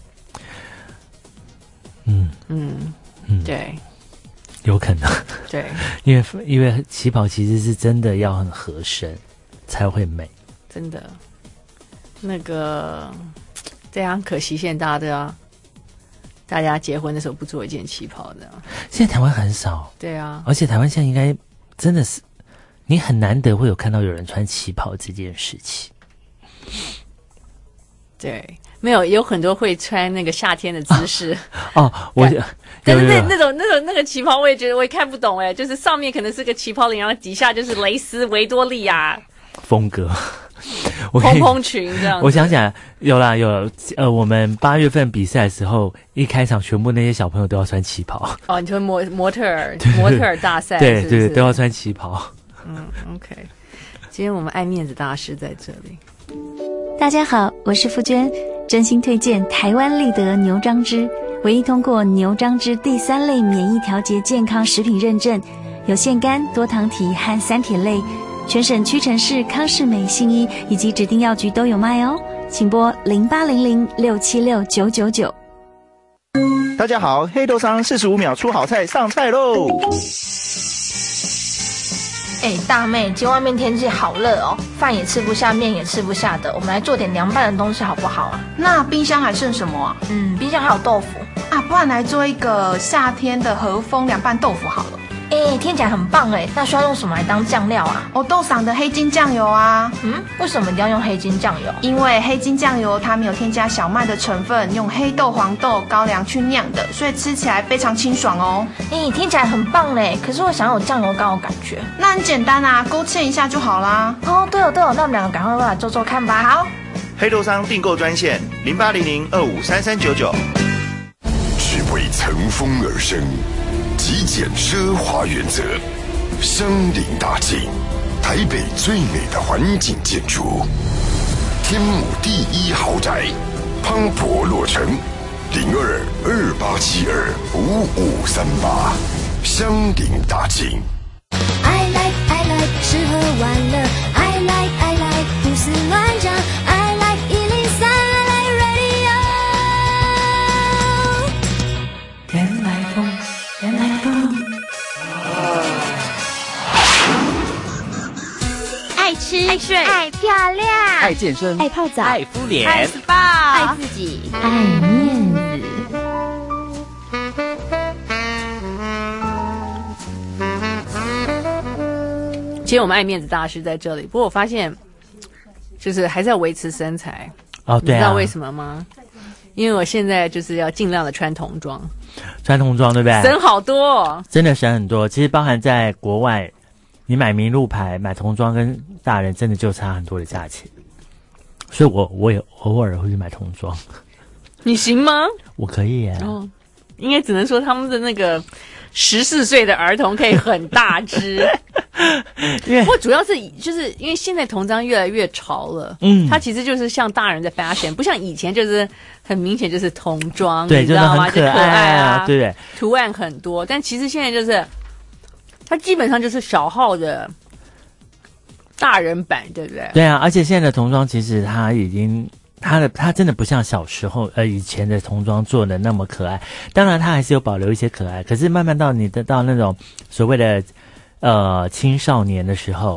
嗯
嗯
嗯，
对。
有可能，
对，
因为因为旗袍其实是真的要很合身才会美，
真的。那个，对啊，可惜现在大家都要，大家结婚的时候不做一件旗袍的。
现在台湾很少，
对啊，
而且台湾现在应该真的是，你很难得会有看到有人穿旗袍这件事情。
对。没有，有很多会穿那个夏天的姿势
哦，我
但是那那种那种那个旗袍，我也觉得我也看不懂哎，就是上面可能是个旗袍领，然后底下就是蕾丝维多利亚
风格，
蓬蓬裙这样子。
我想起来有啦有了，呃，我们八月份比赛的时候，一开场全部那些小朋友都要穿旗袍。
哦，你说模模特儿模特儿大赛，
对
是不是
对，都要穿旗袍。
嗯 ，OK， 今天我们爱面子大师在这里。
大家好，我是傅娟，真心推荐台湾立德牛樟芝，唯一通过牛樟芝第三类免疫调节健康食品认证，有腺苷、多糖体和三铁类，全省屈臣氏、康士美、信义以及指定药局都有卖哦，请拨零八零零六七六九九九。
大家好，黑豆商四十五秒出好菜上菜喽！
哎，大妹，今天外面天气好热哦，饭也吃不下，面也吃不下的，我们来做点凉拌的东西好不好啊？
那冰箱还剩什么啊？
嗯，冰箱还有豆腐
啊，不然来做一个夏天的和风凉拌豆腐好了。
哎，听起来很棒哎，那需要用什么来当酱料啊？
哦，豆赏的黑金酱油啊。
嗯，为什么一定要用黑金酱油？
因为黑金酱油它没有添加小麦的成分，用黑豆、黄豆、高粱去酿的，所以吃起来非常清爽哦。
哎，听起来很棒嘞，可是我想要有酱油膏的感觉。
那很简单啊，勾芡一下就好啦。
哦，对哦对哦，那我们两个赶快过来做做看吧。
好，
黑豆商订购专线零八零零二五三三九九。
只为乘风而生，极简奢华原则，香菱大境，台北最美的环境建筑，天母第一豪宅，滂沱落成，零二二八七二五五三八，香菱大境。
I like I like 吃喝玩乐 ，I like I like 胡思乱想 ，I like 一零三 I like radio。
原来风，原来风。
爱吃，
爱睡，
爱漂亮，
爱健身，
爱泡澡，
爱敷脸，
爱 S P A， 爱自己，
爱面子。
其实我们爱面子大师在这里，不过我发现，就是还是要维持身材。
哦，对啊，
你知道为什么吗？因为我现在就是要尽量的穿童装，
穿童装对不对？
省好多，
真的省很多。其实包含在国外，你买名路牌、买童装跟大人真的就差很多的价钱。所以我我也偶尔会去买童装。
你行吗？
我可以耶。
哦，应该只能说他们的那个十四岁的儿童可以很大只。不过主要是就是因为现在童装越来越潮了，嗯，它其实就是像大人的 fashion， 不像以前就是很明显就是童装，
对，
你知道吗？
就是很可爱啊，对不对？
图案很多，但其实现在就是它基本上就是小号的大人版，对不对？
对啊，而且现在的童装其实它已经它的它真的不像小时候呃以前的童装做的那么可爱，当然它还是有保留一些可爱，可是慢慢到你的到那种所谓的。呃，青少年的时候，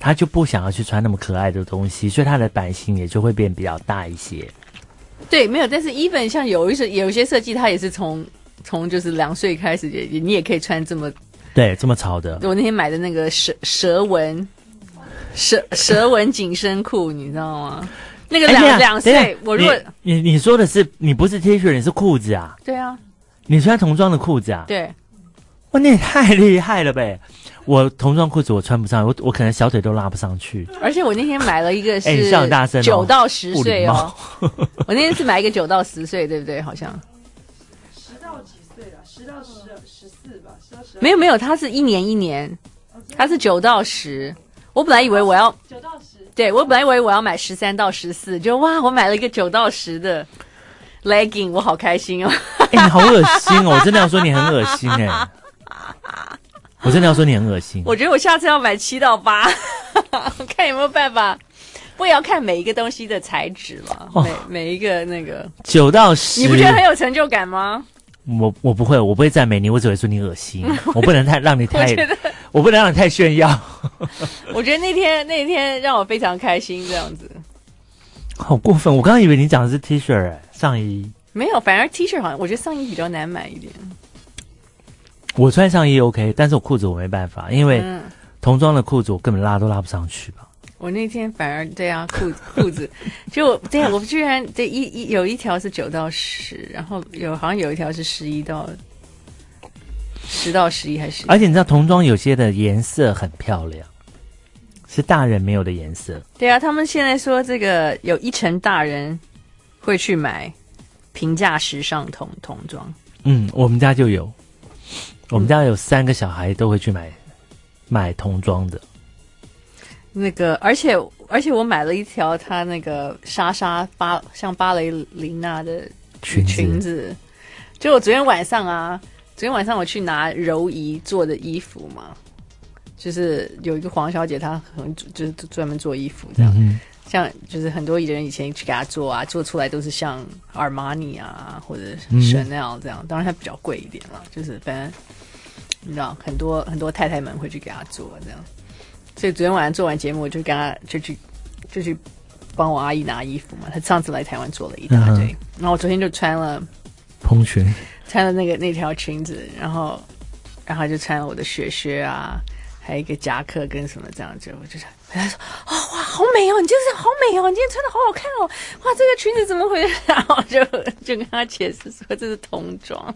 他就不想要去穿那么可爱的东西，所以他的版型也就会变比较大一些。
对，没有，但是 even 像有一些有一些设计，它也是从从就是两岁开始也，你也可以穿这么
对这么潮的。
我那天买的那个蛇蛇纹蛇蛇纹紧身裤，你知道吗？那个两、哎、两岁，我如果
你 你, 你说的是你不是 T 恤，你是裤子啊？
对啊，
你穿童装的裤子啊？
对。
哇，你也太厉害了呗！我童装裤子我穿不上，我我可能小腿都拉不上去。
而且我那天买了一个是
九
到十岁哦，我那天是买一个九到十岁，对不对？好像
十到几岁了？十到十十四吧，十到十。
没有没有，它是一年一年，它是九到十。我本来以为我要
九到十，
对我本来以为我要买十三到十四，就哇，我买了一个九到十的 legging， 我好开心哦！
哎、欸，你好恶心哦！我真的要说你很恶心哎、欸。我真的要说你很恶心。
我觉得我下次要买七到八，看有没有办法。我也要看每一个东西的材质嘛，哦、每每一个那个
九到十，
你不觉得很有成就感吗？
我我不会，我不会赞美你，我只会说你恶心。我不能太让你太，我, 我不能让你太炫耀。
我觉得那天那天让我非常开心，这样子。
好过分！我刚刚以为你讲的是 T 恤哎，上衣
没有，反而 T 恤好像我觉得上衣比较难买一点。
我穿上衣 OK， 但是我裤子我没办法，因为童装的裤子我根本拉都拉不上去吧。
我那天反而对啊，裤裤子就对啊，我居然这一一有一条是九到十，然后有好像有一条是十一到十到十一还是？
而且你知道童装有些的颜色很漂亮，是大人没有的颜色。
对啊，他们现在说这个有一成大人会去买平价时尚童童装。
嗯，我们家就有。我们家有三个小孩都会去买买童装的，
那个，而且而且我买了一条她那个莎莎芭像芭蕾琳娜的裙子，裙子就我昨天晚上啊，昨天晚上我去拿柔仪做的衣服嘛，就是有一个黄小姐，她很就是专门做衣服这样。嗯，像就是很多人以前去给她做啊，做出来都是像阿玛尼啊或者 Chanel 这样，嗯，当然它比较贵一点了，就是反正你知道很多很多太太们会去给她做这样，所以昨天晚上做完节目，我就跟她就去就去帮我阿姨拿衣服嘛。她上次来台湾做了一大堆，嗯，然后我昨天就穿了
蓬裙，穿
了那个那条裙子，然后然后就穿了我的雪靴啊。还有一个夹克跟什么这样子，我就想，他说：“哦，哇，好美哦！你今天好美哦！你今天穿的好好看哦！哇，这个裙子怎么回事？”然后就就跟他解释说这是童装。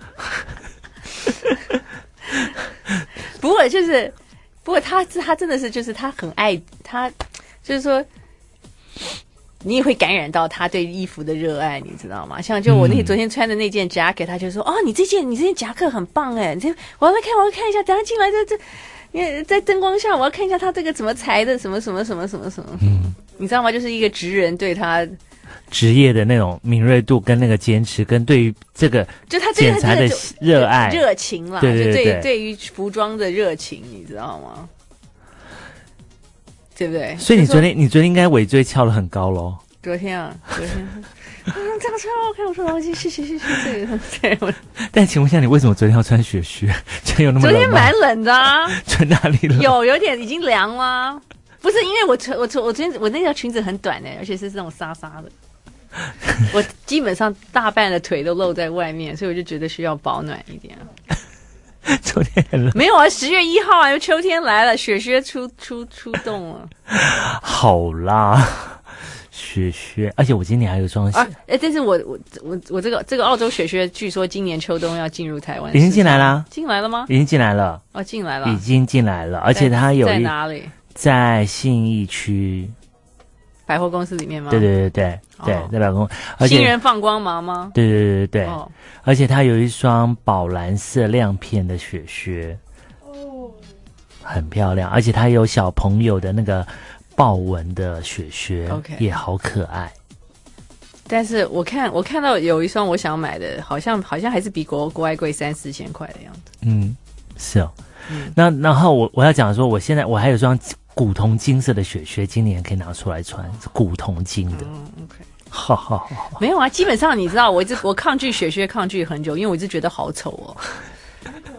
不过就是，不过他他真的是就是他很爱他，就是说你也会感染到他对衣服的热爱，你知道吗？像就我那昨天穿的那件夹克，他就说：“哦，你这件你这件夹克很棒哎！你这我要来看，我要看一下，等下进来这这。”因为在灯光下，我要看一下他这个怎么裁的，什么什么什么什么什么，嗯，你知道吗？就是一个职人对他
职业的那种敏锐度，跟那个坚持，跟对于这个
就他
剪裁的热爱、
热情啦，
对对 对,
对，对对于服装的热情，你知道吗？对不对？
所以你昨天，你昨天应该尾椎翘得很高咯。
昨天啊，昨天。嗯，这样穿好看，我说哦，谢谢谢谢谢谢。对，我。
但请问一下，你为什么昨天要穿雪靴？真有那么冷吗？
昨天蛮冷的啊。
穿哪里冷？
有有点已经凉了。不是因为我穿我穿我昨天我那条裙子很短的，而且是这种纱纱的。我基本上大半的腿都露在外面，所以我就觉得需要保暖一点。
昨天很冷。
没有啊，十月一号啊，秋天来了，雪靴出出出动了。
好啦。雪靴，而且我今年还有双鞋。
啊，哎，但是我我我我这个这个澳洲雪靴，据说今年秋冬要进入台湾，
已经进来了，
进来了吗？
已经进来了，
哦，进来了，
已经进来了，而且它有
在哪里？
在信义区
百货公司里面吗？
对对对对对，哦，在百货公司。
新人放光芒吗？
对对对对对，哦，而且它有一双宝蓝色亮片的雪靴，哦，很漂亮，而且它有小朋友的那个。豹纹的雪靴
，OK，
也好可爱。
但是我看我看到有一双我想买的，好像好像还是比国国外贵三四千块的样子。
嗯，是哦。嗯，那然后我我要讲说，我现在我还有一双古铜金色的雪靴，今年可以拿出来穿，是古铜金的。
嗯 ，OK。
好好好。
没有啊，基本上你知道，我一直我抗拒雪靴抗拒很久，因为我一直觉得好丑哦。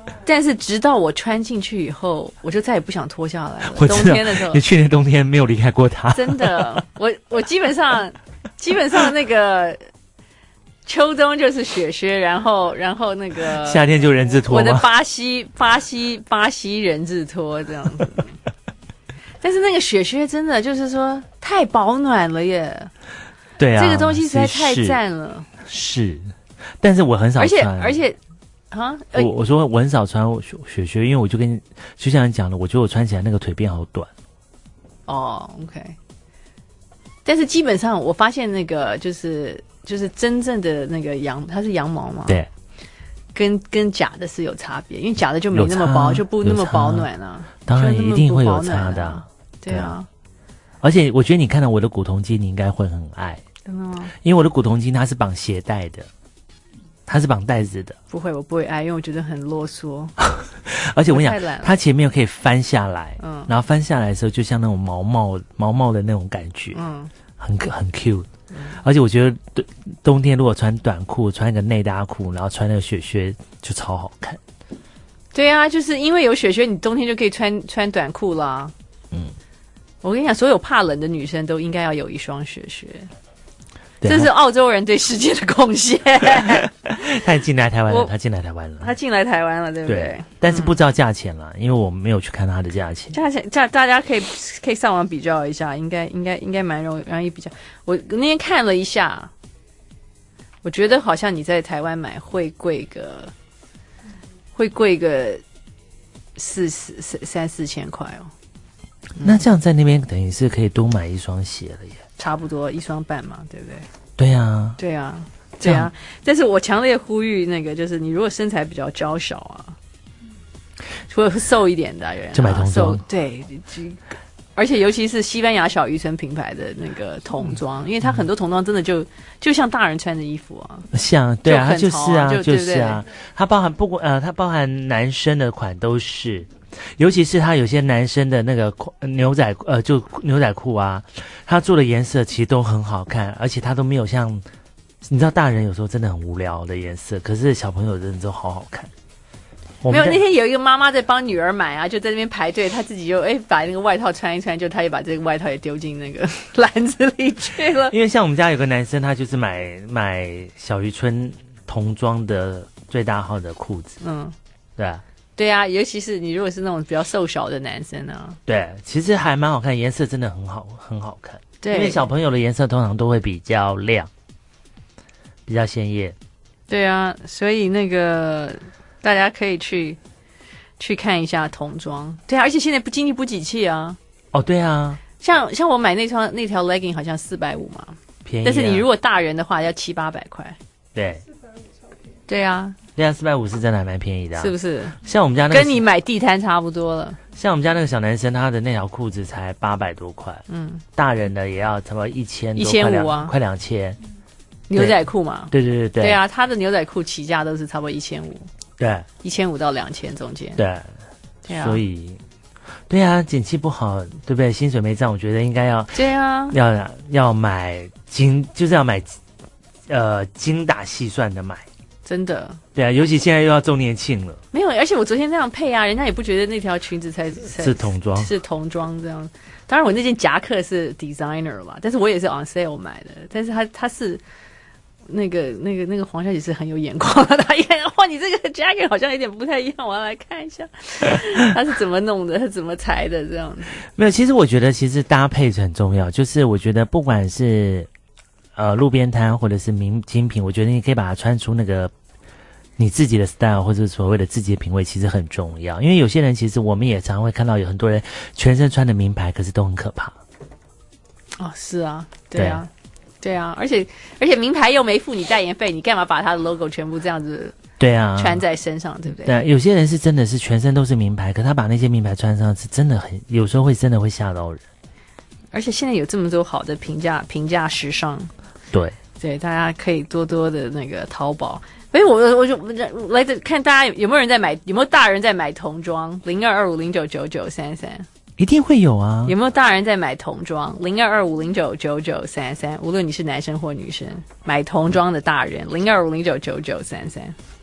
但是直到我穿进去以后，我就再也不想脱下来了。
我知道
冬天的时候，
你去年冬天没有离开过它。
真的，我我基本上基本上那个秋冬就是雪靴，然后然后那个
夏天就人字拖吗？
我的巴西巴西巴西人字拖这样子。但是那个雪靴真的就是说太保暖了耶。
对啊，
这个东西实在太赞了。
是，但是我很少穿，
而且而且。啊，
我我说我很少穿雪靴，因为我就跟就像你讲的，我觉得我穿起来那个腿变好短。
哦 ，OK。但是基本上我发现那个就是就是真正的那个羊，它是羊毛嘛，
对，
跟跟假的是有差别，因为假的就没那么薄，就不那么保暖啊。
当然一定会有差的、啊，
对啊。
而且我觉得你看到我的古铜筋，你应该会很爱，
嗯，
因为我的古铜筋它是绑鞋带的。它是绑带子的，
不会，我不会爱，因为我觉得很啰嗦。
而且我跟你讲，它前面可以翻下来，嗯，然后翻下来的时候，就像那种毛毛毛毛的那种感觉，嗯，很很 cute。嗯、而且我觉得冬天如果穿短裤，穿一个内搭裤，然后穿那个雪靴，就超好看。
对啊，就是因为有雪靴，你冬天就可以穿穿短裤啦。嗯，我跟你讲，所有怕冷的女生都应该要有一双雪靴。这是澳洲人对世界的贡献。
他也进来台湾了，他进来台湾了，
他进来台湾了，对不对？
对，但是不知道价钱了，嗯、因为我没有去看他的价钱。
价钱价大家可以可以上网比较一下，应该应该应该蛮容易容易比较。我那天看了一下，我觉得好像你在台湾买会贵个会贵个四四三三四千块哦。
嗯、那这样在那边等于是可以多买一双鞋了耶。
差不多一双半嘛，对不对？
对啊，
对啊，对啊。但是我强烈呼吁那个，就是你如果身材比较娇小啊，或者瘦一点的人、啊，
就买童装。
对，而且尤其是西班牙小渔村品牌的那个童装，嗯、因为它很多童装真的就就像大人穿的衣服啊。
像对啊，
就
就是啊，
就
就是啊，它包含不管呃，它包含男生的款都是。尤其是他有些男生的那个牛仔呃，就牛仔裤啊，他做的颜色其实都很好看，而且他都没有像你知道大人有时候真的很无聊的颜色，可是小朋友真的都好好看。
没有，那天有一个妈妈在帮女儿买啊，就在那边排队，她自己就哎把那个外套穿一穿，就她也把这个外套也丢进那个篮子里去了。
因为像我们家有个男生，他就是买买小渔村童装的最大号的裤子，嗯，对啊。
对啊，尤其是你如果是那种比较瘦小的男生啊，
对，其实还蛮好看，颜色真的很好，很好看。
对，
因为小朋友的颜色通常都会比较亮，比较鲜艳。
对啊，所以那个大家可以去去看一下童装。对啊，而且现在不经济不景气啊。
哦，对啊，
像像我买那双那条 legging 好像四百五嘛，
便宜、啊。
但是你如果大人的话要七八百块。
对，
对啊。
对啊，四百五是真的还蛮便宜的、啊，
是不是？
像我们家那个
跟你买地摊差不多了。
像我们家那个小男生，他的那条裤子才八百多块，嗯，大人的也要差不多一千，
一千五啊，
快两千。
牛仔裤嘛，
对对对对。
对啊，他的牛仔裤起价都是差不多一千五，
对，
一千五到两千中间。
对，对啊，所以，对啊，景气不好，对不对？薪水没涨，我觉得应该要，
对啊，
要要买精，就是要买，呃，精打细算的买。
真的，
对啊，尤其现在又要周年庆了。
没有，而且我昨天这样配啊，人家也不觉得那条裙子才
是童装，
是童装这样。当然，我那件夹克是 designer 嘛，但是我也是 on sale 买的。但是它它是那个那个那个黄小姐是很有眼光的，她一看，哇，你这个 jacket 好像有点不太一样，我要来看一下，她是怎么弄的，她怎么裁的这样子。
没有，其实我觉得其实搭配是很重要，就是我觉得不管是。呃，路边摊或者是名精品，我觉得你可以把它穿出那个你自己的 style 或者所谓的自己的品味，其实很重要。因为有些人其实我们也常会看到有很多人全身穿的名牌，可是都很可怕。
哦，是啊，对啊，对啊，而且而且名牌又没付你代言费，你干嘛把他的 logo 全部这样子？
对啊，
穿在身上，对不对？
对，有些人是真的是全身都是名牌，可他把那些名牌穿上，是真的很有时候会真的会吓到人。
而且现在有这么多好的平价平价时尚。
对
对，大家可以多多的那个淘宝。所以我我就来看大家有没有人在买，有没有大人在买童装？零二二五零九九九三三，
一定会有啊。
有没有大人在买童装？零二二五零九九九三三，无论你是男生或女生，买童装的大人，零二五零九九九三三。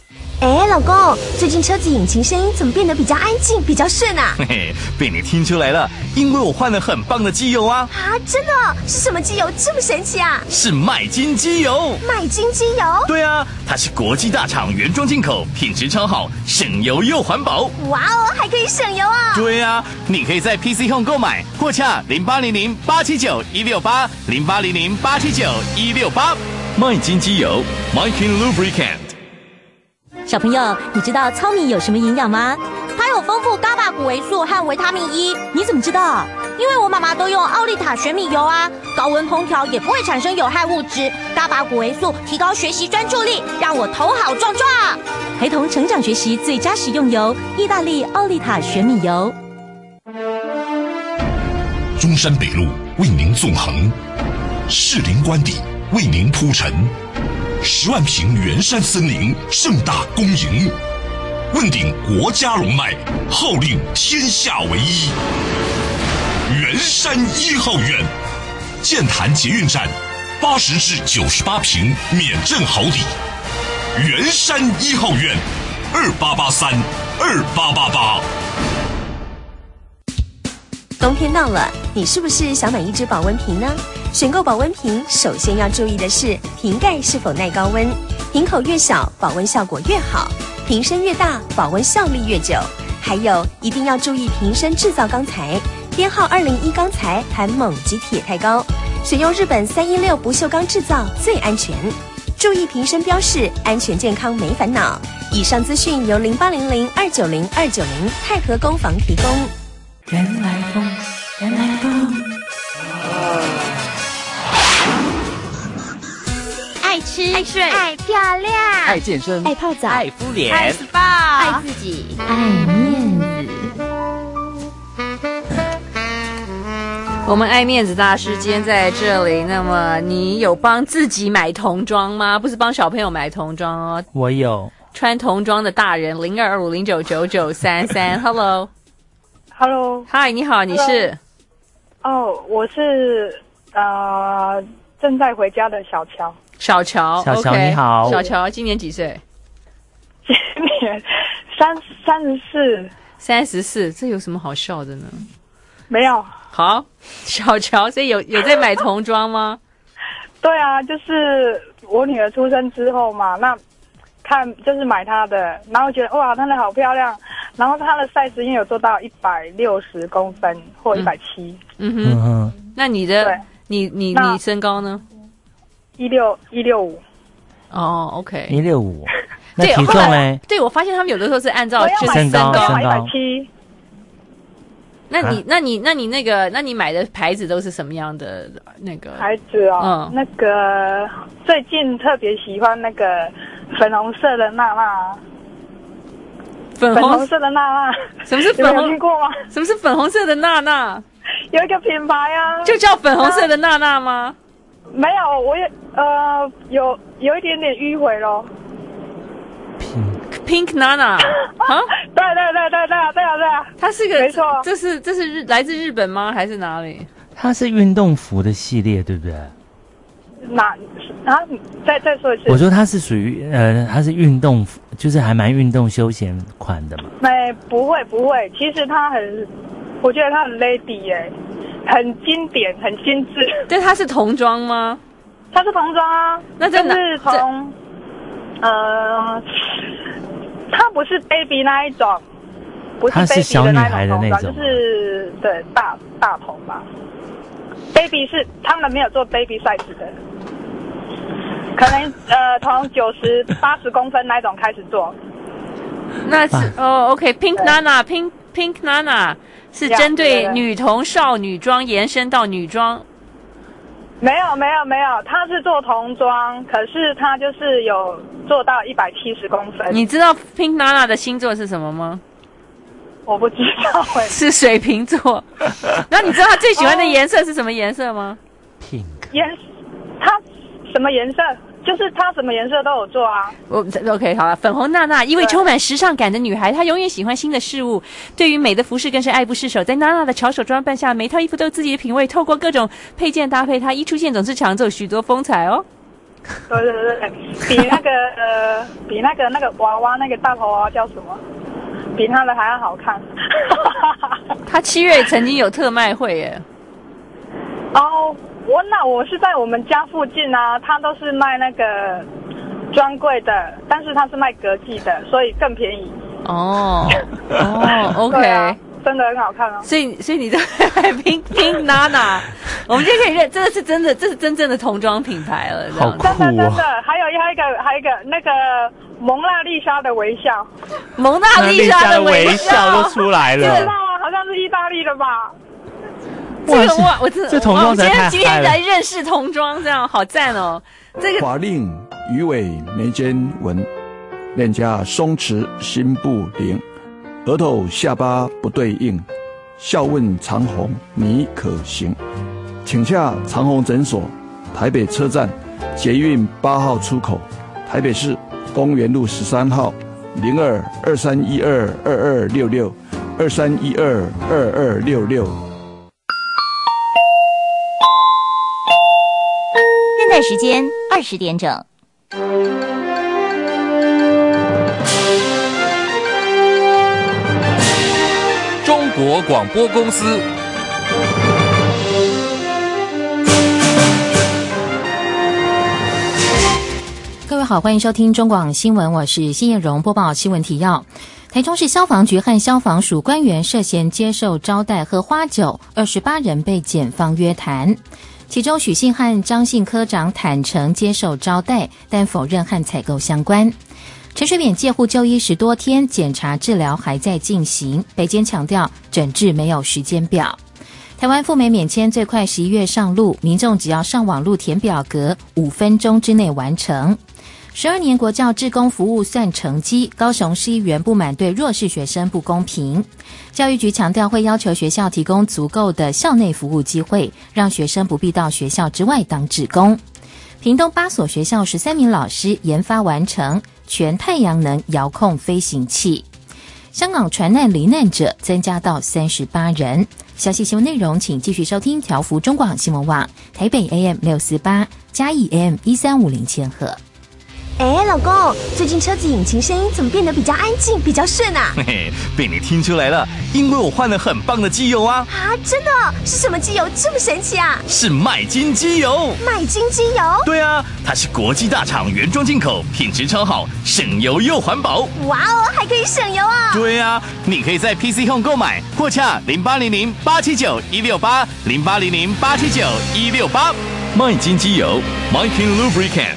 哎，老公，最近车子引擎声音怎么变得比较安静，比较顺啊？
嘿嘿，被你听出来了，因为我换了很棒的机油啊！
啊，真的？是什么机油这么神奇啊？
是麦金机油。
麦金机油？
对啊，它是国际大厂原装进口，品质超好，省油又环保。
哇哦，还可以省油啊！
对啊，你可以在 P C Home 购买，或洽零八零零八七九一六八零八零零八七九一六八。麦金机油 ，Mykin Lubricant。
小朋友，你知道糙米有什么营养吗？
它有丰富伽马谷维素和维他命 E。
你怎么知道？
因为我妈妈都用奥利塔玄米油啊，高温烹调也不会产生有害物质。伽马谷维素提高学习专注力，让我头好壮壮。
孩童成长学习最佳食用油，意大利奥利塔玄米油。
中山北路为您纵横，士林官邸为您铺陈。十万坪圆山森林盛大恭迎，问鼎国家龙脉，号令天下唯一。圆山一号院，建潭捷运站，八十至九十八坪免震好礼。圆山一号院，二八八三二八八八。
冬天到了，你是不是想买一支保温瓶呢？选购保温瓶，首先要注意的是瓶盖是否耐高温，瓶口越小，保温效果越好；瓶身越大，保温效力越久。还有，一定要注意瓶身制造钢材，编号二零一钢材含锰及铁太高，选用日本三一六不锈钢制造最安全。注意瓶身标示，安全健康没烦恼。以上资讯由零八零零二九零二九零泰和工房提供。
原来风，原来风。
爱吃，爱睡，爱漂亮，
爱健身，
爱泡澡，
爱敷脸，
爱 S P A， 爱自己，爱面子。
我们爱面子大师今天在这里。那么你有帮自己买童装吗？不是帮小朋友买童装哦。
我有
穿童装的大人，零二二五零九九九三三。Hello，
Hello，
嗨，你好，你是？
哦，我是呃正在回家的小乔。
小乔，
小乔
okay，
你好，
小乔今年几岁？
今年三三十四。
三十四，这有什么好笑的呢？
没有。
好，小乔，所以有有在买童装吗？
对啊，就是我女儿出生之后嘛，那看就是买她的，然后觉得哇，她的好漂亮，然后她的 size 因为有做到一百六十公分或一百七。
嗯哼，那你的你你你身高呢？
一六一六五。
哦 ，OK，
一六五。那体重呢？
对，我发现他们有的时候是按照
就是
身高
身高一百七。
那你、啊、那你那你那个那你买的牌子都是什么样的那个
牌子哦？嗯，那个最近特别喜欢那个粉红色的娜娜。
粉红,
粉红色的娜娜，
什么是粉红？
有听过吗？
什么是粉红色的娜娜？
有一个品牌啊，
就叫粉红色的娜娜吗？
啊、没有，我也呃有有一点点迂回咯。
Pink Nana 啊？
对对对对对啊对啊对啊，
它是个
没错，
这是这是日来自日本吗？还是哪里？
它是运动服的系列，对不对？
哪啊？再再说一次。
我说它是属于呃，它是运动服，就是还蛮运动休闲款的嘛。
没不会不会，其实它很，我觉得它很 lady 耶，很经典，很精致。
但它是童装吗？
它是童装啊，
那这
就是从呃。它不是 baby 那一种，不是 baby 的那种童装，就是对大大童吧。baby 是他们没有做 baby size 的，可能呃从九十八十公分那一种开始做。
那是哦 ，OK，Pink Nana，Pink Pink Nana 是针对女童少女装延伸到女装。
没有没有没有，他是做童装，可是他就是有做到一百七十公分。
你知道 Pink Nana 的星座是什么吗？
我不知道哎、欸，
是水瓶座。那你知道他最喜欢的颜色是什么颜色吗
？Pink。
颜，他什么颜色？就是她什么颜色都有做啊。
我 OK 好了，粉红娜娜，一位充满时尚感的女孩，她永远喜欢新的事物，对于美的服饰更是爱不释手。在娜娜的巧手装扮下，每套衣服都有自己的品味。透过各种配件搭配，她一出现总是抢走许多风采哦。
对对对，比那个呃，比那个那个娃娃那个大头娃娃叫什么？比他的还要好看。
他七月曾经有特卖会耶。
哦，我那我是在我们家附近啊，他都是卖那个专柜的，但是他是卖格技的，所以更便宜。
哦哦 ，OK，、
啊、真的很好看哦。
所以所以你在拼拼娜娜，我们就可以认，这个是真的，这是真正的童装品牌了，
好酷哦！
真的真的，还有还有一个还有一个那个蒙娜丽莎的微笑，
蒙娜丽莎的微笑
都出来了，
你知道吗？好像是意大利的吧？
这个哇，我这
这童装
今天今天来
认
认识童装，这样好赞哦！这个
法令鱼尾眉间纹，脸颊松弛心不灵，额头下巴不对应，笑问长虹你可行？请洽长虹诊所，台北车站捷运八号出口，台北市公园路十三号零二二三一二二二六六二三一二二二六六。
现在时间二十点整。
中国广播公司。
各位好，欢迎收听中广新闻，我是谢艳荣，播报新闻提要。台中市消防局和消防署官员涉嫌接受招待喝花酒，二十八人被检方约谈。其中许信和张姓科长坦诚接受招待，但否认和采购相关。陈水扁戒护就医十多天，检查治疗还在进行，北检强调诊治没有时间表。台湾赴美免签最快十一月上路，民众只要上网路填表格，五分钟之内完成。十二年国教志工服务算成绩，高雄市议员不满对弱势学生不公平。教育局强调会要求学校提供足够的校内服务机会，让学生不必到学校之外当志工。屏东八所学校十三名老师研发完成全太阳能遥控飞行器。香港船难罹难者增加到三十八人。详细新闻内容请继续收听调幅中广新闻网台北 A M 六四八，嘉义 A M 一三五零千赫。
哎，老公，最近车子引擎声音怎么变得比较安静，比较顺啊？
嘿嘿，被你听出来了，因为我换了很棒的机油啊！
啊，真的？是什么机油这么神奇啊？
是麦金机油。
麦金机油？
对啊，它是国际大厂原装进口，品质超好，省油又环保。
哇哦，还可以省油啊！
对啊，你可以在 P C Home 购买，或洽零八零零八七九一六八零八零零八七九一六八。麦金机油 ，Mykin Lubricant。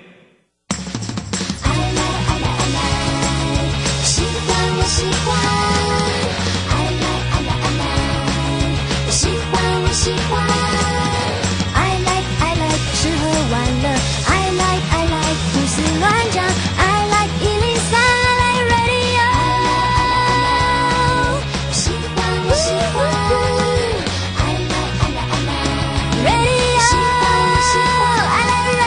喜欢，爱来爱来爱来，喜欢我喜欢，爱来爱来吃喝玩乐，爱来爱来胡思乱想，爱来一零三，爱来 radio， 喜欢我喜欢，爱来爱来爱来 radio， 喜欢我喜欢，爱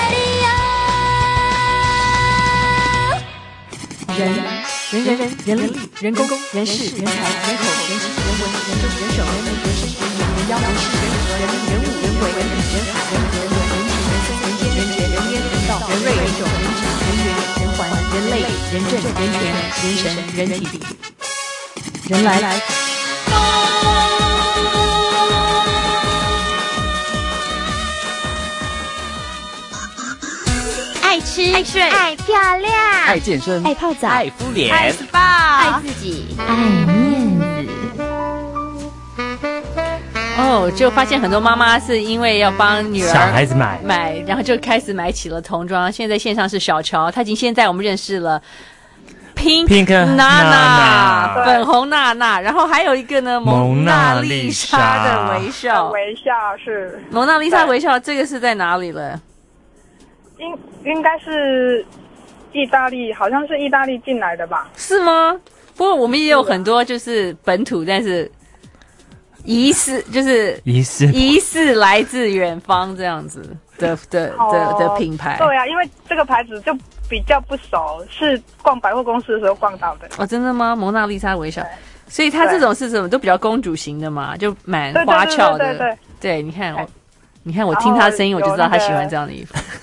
来 radio。人。人人人人力人工人事人才人口人情人文人政人手人民人事人民人妖人事人和人民人物人鬼人理人海人和人文人情人生人间人杰人烟人道人瑞人种人质人缘人环人类人政人权人神人体人来来。
爱吃、爱睡、爱漂亮、
爱健身、
爱泡澡、
爱敷脸、
爱 S P A、爱自己、爱面子。
哦，就发现很多妈妈是因为要帮女儿
小孩子买
买，然后就开始买起了童装。现在线上是小乔，她已经现在我们认识了 Pink,
Pink
娜娜、
Nana
粉红娜娜，然后还有一个呢蒙娜丽莎的微笑，
微笑是
蒙娜丽莎微笑，这个是在哪里了？
应应该是意大利，好像是意大利进来的吧？
是吗？不过我们也有很多就是本土，但是疑似就是
疑似
疑似来自远方这样子的的的的品牌。
对啊，因为这个牌子就比较不熟，是逛百货公司的时候逛到的。
哦，真的吗？蒙娜丽莎微笑，所以它这种是什么？都比较公主型的嘛，就蛮花俏的。
对对对对对
对，你看我。你看我听他声音，我就知道他喜欢这样的衣服。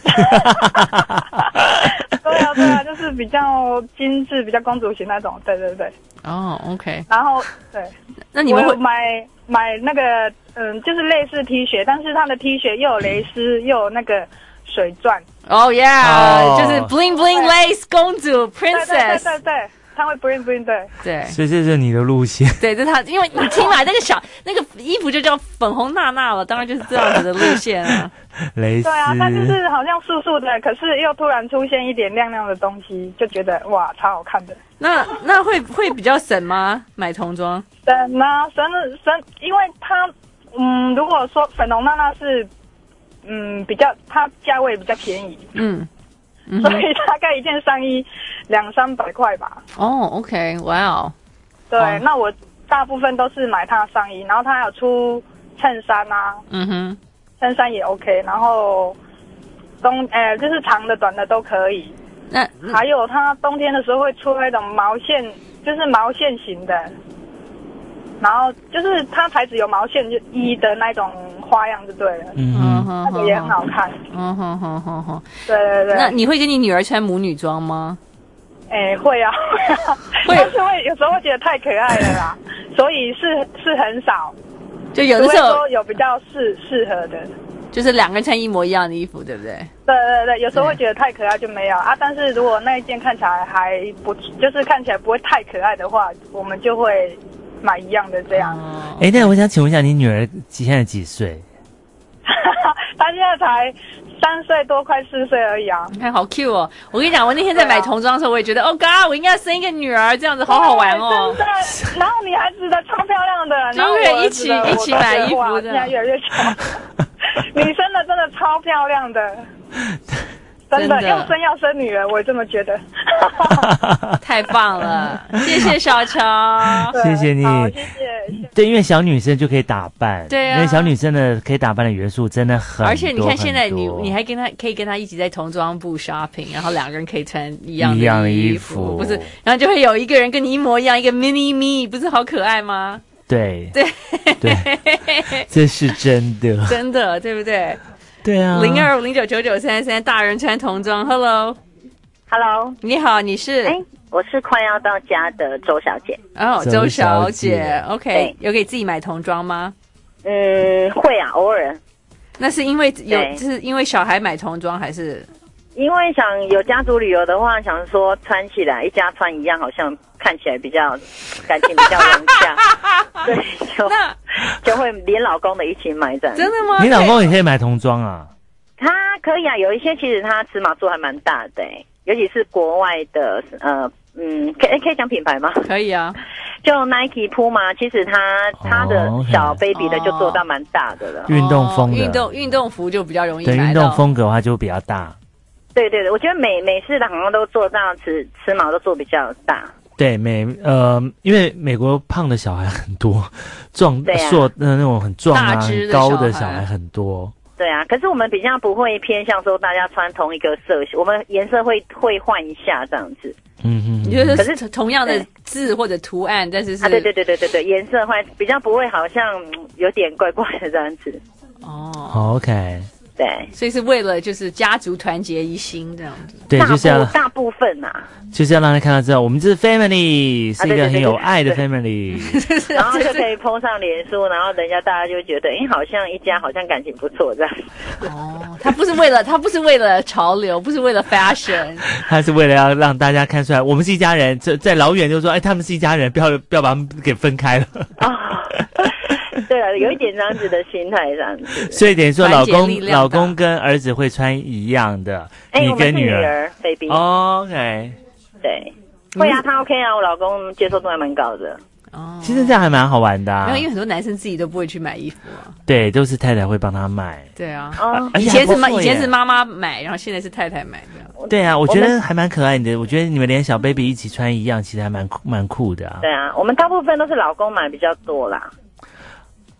对啊，对啊，就是比较精致、比较公主型那种。对对对。
哦 ，OK。
然后对，
那你们会
买买那个嗯，就是类似 T 恤，但是它的 T 恤又有蕾丝，又有那个水钻。
哦 ，Yeah， 就是 bling bling
对
lace 公主 princess。
对对对对对。他会 bling bling 对
对，
所以这是你的路线。
对，这他，因为你听来那个小那个衣服就叫粉红娜娜了，当然就是这样子的路线啊。
蕾丝。
对啊，它就是好像素素的，可是又突然出现一点亮亮的东西，就觉得哇，超好看的。
那那会会比较省吗？买童装？
省啊，省省，因为它嗯，如果说粉红娜娜是嗯比较，它价位比较便宜。
嗯。
所以大概一件上衣两三百块吧。
哦 ，OK， 哇哦。
对，那我大部分都是买它的上衣，然后它还有出衬衫啊。
嗯哼。
衬衫也 OK， 然后冬呃就是长的短的都可以。
那
还有它冬天的时候会出那种毛线，就是毛线型的。然后就是它材质有毛线就衣的那种花样就对了，
嗯，
那个也很好看。
嗯哼哼哼哼，
对对对。
那你会跟你女儿穿母女装吗？
哎，会啊，会啊，但是会有时候会觉得太可爱了啦，所以是是很少，
就有的时候
有比较适适合的，
就是两个人穿一模一样的衣服，对不对？
对对对，有时候会觉得太可爱就没有啊，但是如果那一件看起来还不，就是看起来不会太可爱的话，我们就会买一样的这样。
哎、哦，那我想请问一下，你女儿现在几岁？
她现在才三岁多，快四岁而已啊！
你看好 Q 哦！我跟你讲，我那天在买童装的时候，我也觉得，哦 God， 我应该生一个女儿，这样子好好玩哦。
真的，然后女孩子的超漂亮的，
就可以一起一起买衣服的，
现在越来越小。女生的真的超漂亮的。真的要生要生女儿，我这么觉得。
太棒了，谢谢小乔，
谢谢你，
谢谢。
对，因为小女生就可以打扮，
对啊，
因为小女生的可以打扮的元素真的很多，
而且你看现在你你还跟她可以跟她一起在童装部 shopping， 然后两个人可以穿一样的
一样的
衣
服，
不是，然后就会有一个人跟你一模一样，一个 mini me， 不是好可爱吗？
对
对
对，这是真的，
真的对不对？
对啊，
零二五零九九九三三，大人穿童装 ，Hello，Hello， 你好，你是？
哎，我是快要到家的周小姐。
哦，周小姐 ，OK， 有给自己买童装吗？
嗯，会啊，偶尔。
那是因为有，是因为小孩买童装，还是？
因为想有家族旅游的话，想说穿起来一家穿一样，好像看起来比较感情比较融洽，对，就就会连老公的一起买这样。
真的吗？
你老公也可以买童装啊？
他可以啊，有一些其实他尺码做还蛮大的、欸，尤其是国外的，呃，嗯，可以可以讲品牌吗？
可以啊，
就 Nike Puma， 其实他他的小 baby 的就做到蛮大的了。
运、哦、动风的
运动运动服就比较容易买到。
对，运动风格的话就比较大。
对对对，我觉得美美式的好像都做到尺尺码都做比较大。
对美呃，因为美国胖的小孩很多，壮硕、啊、那那种很壮啊、很高的小孩很多。
对啊，可是我们比较不会偏向说大家穿同一个色系，我们颜色会会换一下这样子。
嗯嗯，
你就是可是同样的字或者图案，但是是
啊，对对对对对对，颜色换比较不会好像有点怪怪的这样子。
哦
，OK。
对，
所以是为了就是家族团结一心这样子。
对，就是要
大部分啊，
就是要让他看到知道我们这是 family， 是一个很有爱的 family，
然后就可以 po 上脸书，然后人家大家就觉得，哎，好像一家好像感情不错这样。
哦，他不是为了他不是为了潮流，不是为了 fashion，
他是为了要让大家看出来我们是一家人，在在老远就说，哎，他们是一家人，不要不要把他们给分开了。
啊。对了，有一点这样子的心态这样子，
所以等于说老公老公跟儿子会穿一样的，
欸、
你跟女儿，
女儿 baby，
哦 OK，
对，会啊，他 OK 啊，我老公接受度还蛮高的。
哦，
其实这样还蛮好玩的、啊，
没有，因为很多男生自己都不会去买衣服啊，
对，都是太太会帮他买。
对啊，
哦，
以前是妈以前是妈妈买，然后现在是太太买的。
对啊，我觉得还蛮可爱的。我觉得你们连小 baby 一起穿一样，其实还蛮蛮酷的啊。
对啊，我们大部分都是老公买比较多啦。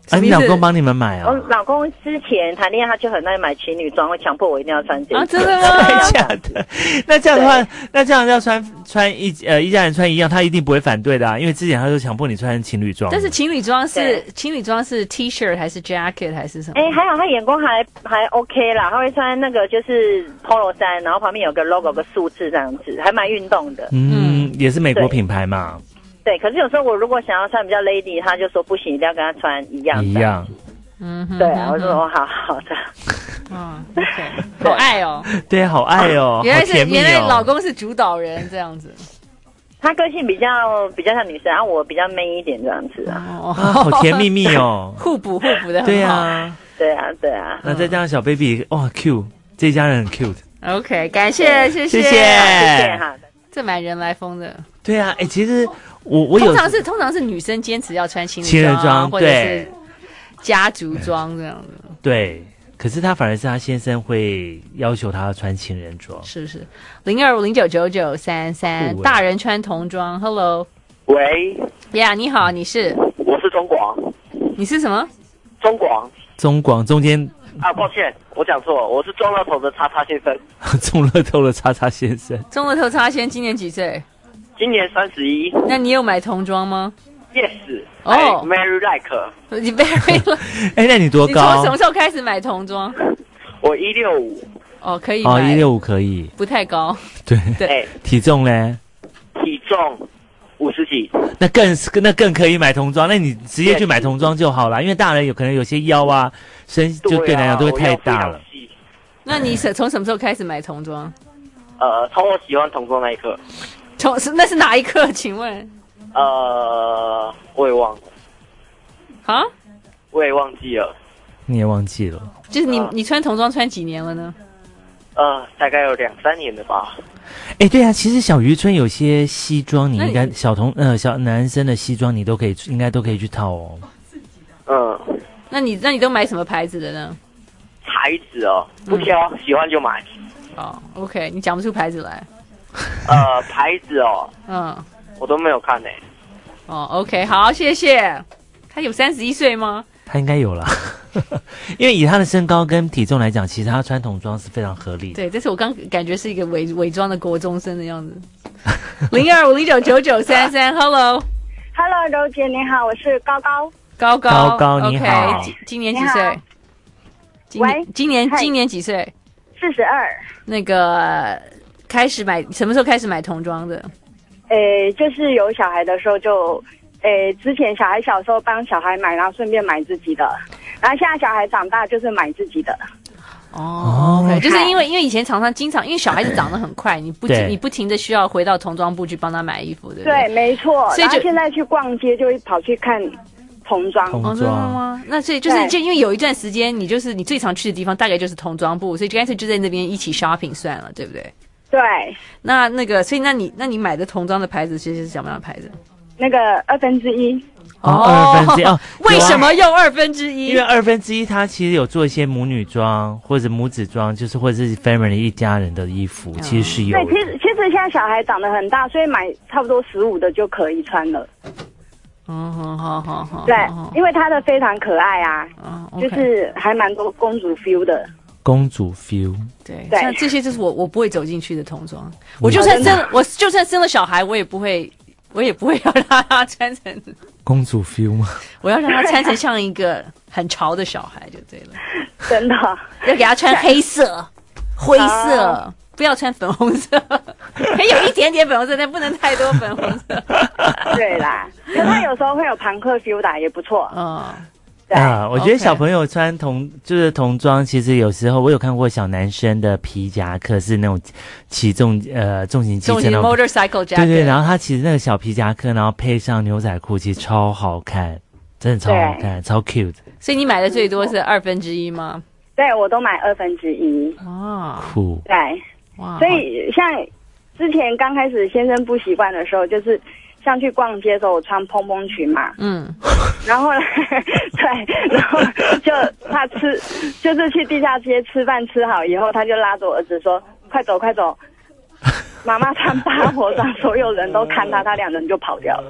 啊，你老公帮你们买
我
啊？
老公之前谈恋爱他就很爱买情侣装，会强迫我一定要穿这个。
啊，真的吗？
假的？那这样的话，那这样要穿穿一呃一家人穿一样，他一定不会反对的啊，因为之前他就强迫你穿情侣装。
但是情侣装是情侣装是 T 恤还是 jacket 还是什么？
哎、欸，还好他眼光还还 OK 啦，他会穿那个就是 polo 衫，然后旁边有个 logo 有个数字这样子，还蛮运动的。
嗯，也是美国品牌嘛。
对，可是有时候我如果想要穿比较 lady， 他就说不行，一定要跟他穿一样的。
一样。
嗯，
对啊，我说哦，好好的。
嗯 ，OK， 好爱哦。
对，好爱哦。
原来是、
哦、
原来老公是主导人这样子。
他个性比较比较像女生，然后我比较 man 一点这样子啊。
哦，
好甜蜜蜜哦。
互补互补的很好。
对啊，
对啊，对啊。
那再加上小 baby， 哇 ，cute， 这一家人很 cute。
OK， 感谢，谢谢，
谢谢，
谢谢哈。
这蛮人来疯的。
对啊，哎，其实我我有
通常是通常是女生坚持要穿情
侣装，
装或者是家族装这样的。
对，可是他反而是他先生会要求他穿情人装。
是是，零二五零九九九三三，大人穿童装。Hello，
喂，
呀， yeah, 你好，你是？
我是中广。
你是什么？
中广。
中广中间。
啊，抱歉，我讲错，我是中乐透的叉叉先生。
中乐透的叉叉先生。
中乐透叉先今年几岁？
今年三十一。
那你有买童装吗
？Yes。
哦、
oh ，Very like。
你 very。
哎，那你多高？
你从什么时候开始买童装？
我一六五。
哦，可以买。
哦，一六五可以。
不太高。
对
对、欸。
体重呢？
体重五十几。
那更那更可以买童装，那你直接去买童装就好了，因为大人有可能有些腰啊、身就对来讲都会太大了。
那你从什么时候开始买童装？
呃，从我喜欢童装那一刻。
从那是哪一刻？请问？
呃，我也忘了。
啊？
我也忘记了。
你也忘记了？
就是你、呃、你穿童装穿几年了呢？
呃，大概有两三年了吧。
哎，对啊，其实小渔村有些西装，你应该小童呃小男生的西装，你都可以应该都可以去套哦。
嗯，
那你那你都买什么牌子的呢？
牌子哦，不挑，嗯、喜欢就买。
哦 ，OK， 你讲不出牌子来。
呃，牌子哦，
嗯，
我都没有看呢。
哦 ，OK， 好，谢谢。他有三十一岁吗？
他应该有啦，因为以他的身高跟体重来讲，其实他穿童装是非常合理的。
对，但是我刚感觉是一个伪伪装的国中生的样子。零二五零九九九三三 ，Hello，Hello，
柔姐你好，我是高高。
高高
高高你好。
Okay, 今, 今年几岁？
喂，
今年今年几岁？
四十二。
那个开始买什么时候开始买童装的？
诶，就是有小孩的时候就。诶，之前小孩小时候帮小孩买，然后顺便买自己的，然后现在小孩长大就是买自己的。
哦，对，就是因为因为以前常常经常因为小孩子长得很快，你不你不停的需要回到童装部去帮他买衣服，对不对？
对，没错。
所以就
现在去逛街就会跑去看童装。
童装、
哦、真的吗？那所以就是就因为有一段时间你就是你最常去的地方大概就是童装部，所以干脆就在那边一起 shopping 算了，对不对？
对。
那那个，所以那你那你买的童装的牌子其实是什么样的牌子？
那个二分之一
哦，二分之一哦，
为什么用二分之一？
因为二分之一它其实有做一些母女装或者母子装，就是或者是 family 一家人的衣服，嗯、其实是有的。
对，其实其实现在小孩长得很大，所以买差不多十五的就可以穿了。
嗯，好好好好。
对，因为它的非常可爱啊，
嗯
okay、就是还蛮多公主 feel 的。
公主 feel，
对，像这些就是我我不会走进去的童装。我就算生我就算生了小孩，我也不会。我也不会要让他穿成
公主 feel 吗？
我要让他穿成像一个很潮的小孩就对了。
真的，
要给他穿黑色、灰色，啊、不要穿粉红色，可以有一点点粉红色，但不能太多粉红色。
对啦，可是他有时候会有朋克 feel 的，也不错。
嗯。
啊，我觉得小朋友穿童就是童装，其实有时候我有看过小男生的皮夹克，是那种骑重呃重型机车那种
motorcycle jacket，
对对，然后他其实那个小皮夹克，然后配上牛仔裤，其实超好看，真的超好看，超 cute。
所以你买的最多是二分之一吗？
对，我都买二分之一。
哇，
酷。
对，哇，所以像之前刚开始先生不习惯的时候，就是像去逛街的时候，我穿蓬蓬裙嘛，
嗯。
然后呢，对，然后就他吃，就是去地下街吃饭吃好以后，他就拉着我儿子说：“快走，快走！”妈妈穿八婆装，所有人都看他，他两人就跑掉了。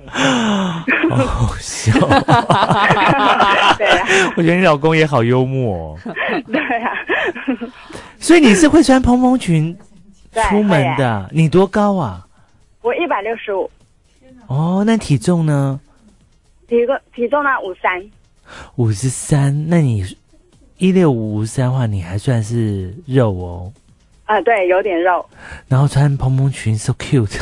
好好笑。
对啊，
我觉得你老公也好幽默、哦。
对啊。
所以你是会穿蓬蓬裙出门
对
的？你多高啊？
我一百六十五。
哦，那体重呢？
体个体重呢五三。
五十三，那你一六五五三的话，你还算是肉哦。
啊，对，有点肉。
然后穿蓬蓬裙 ，so cute。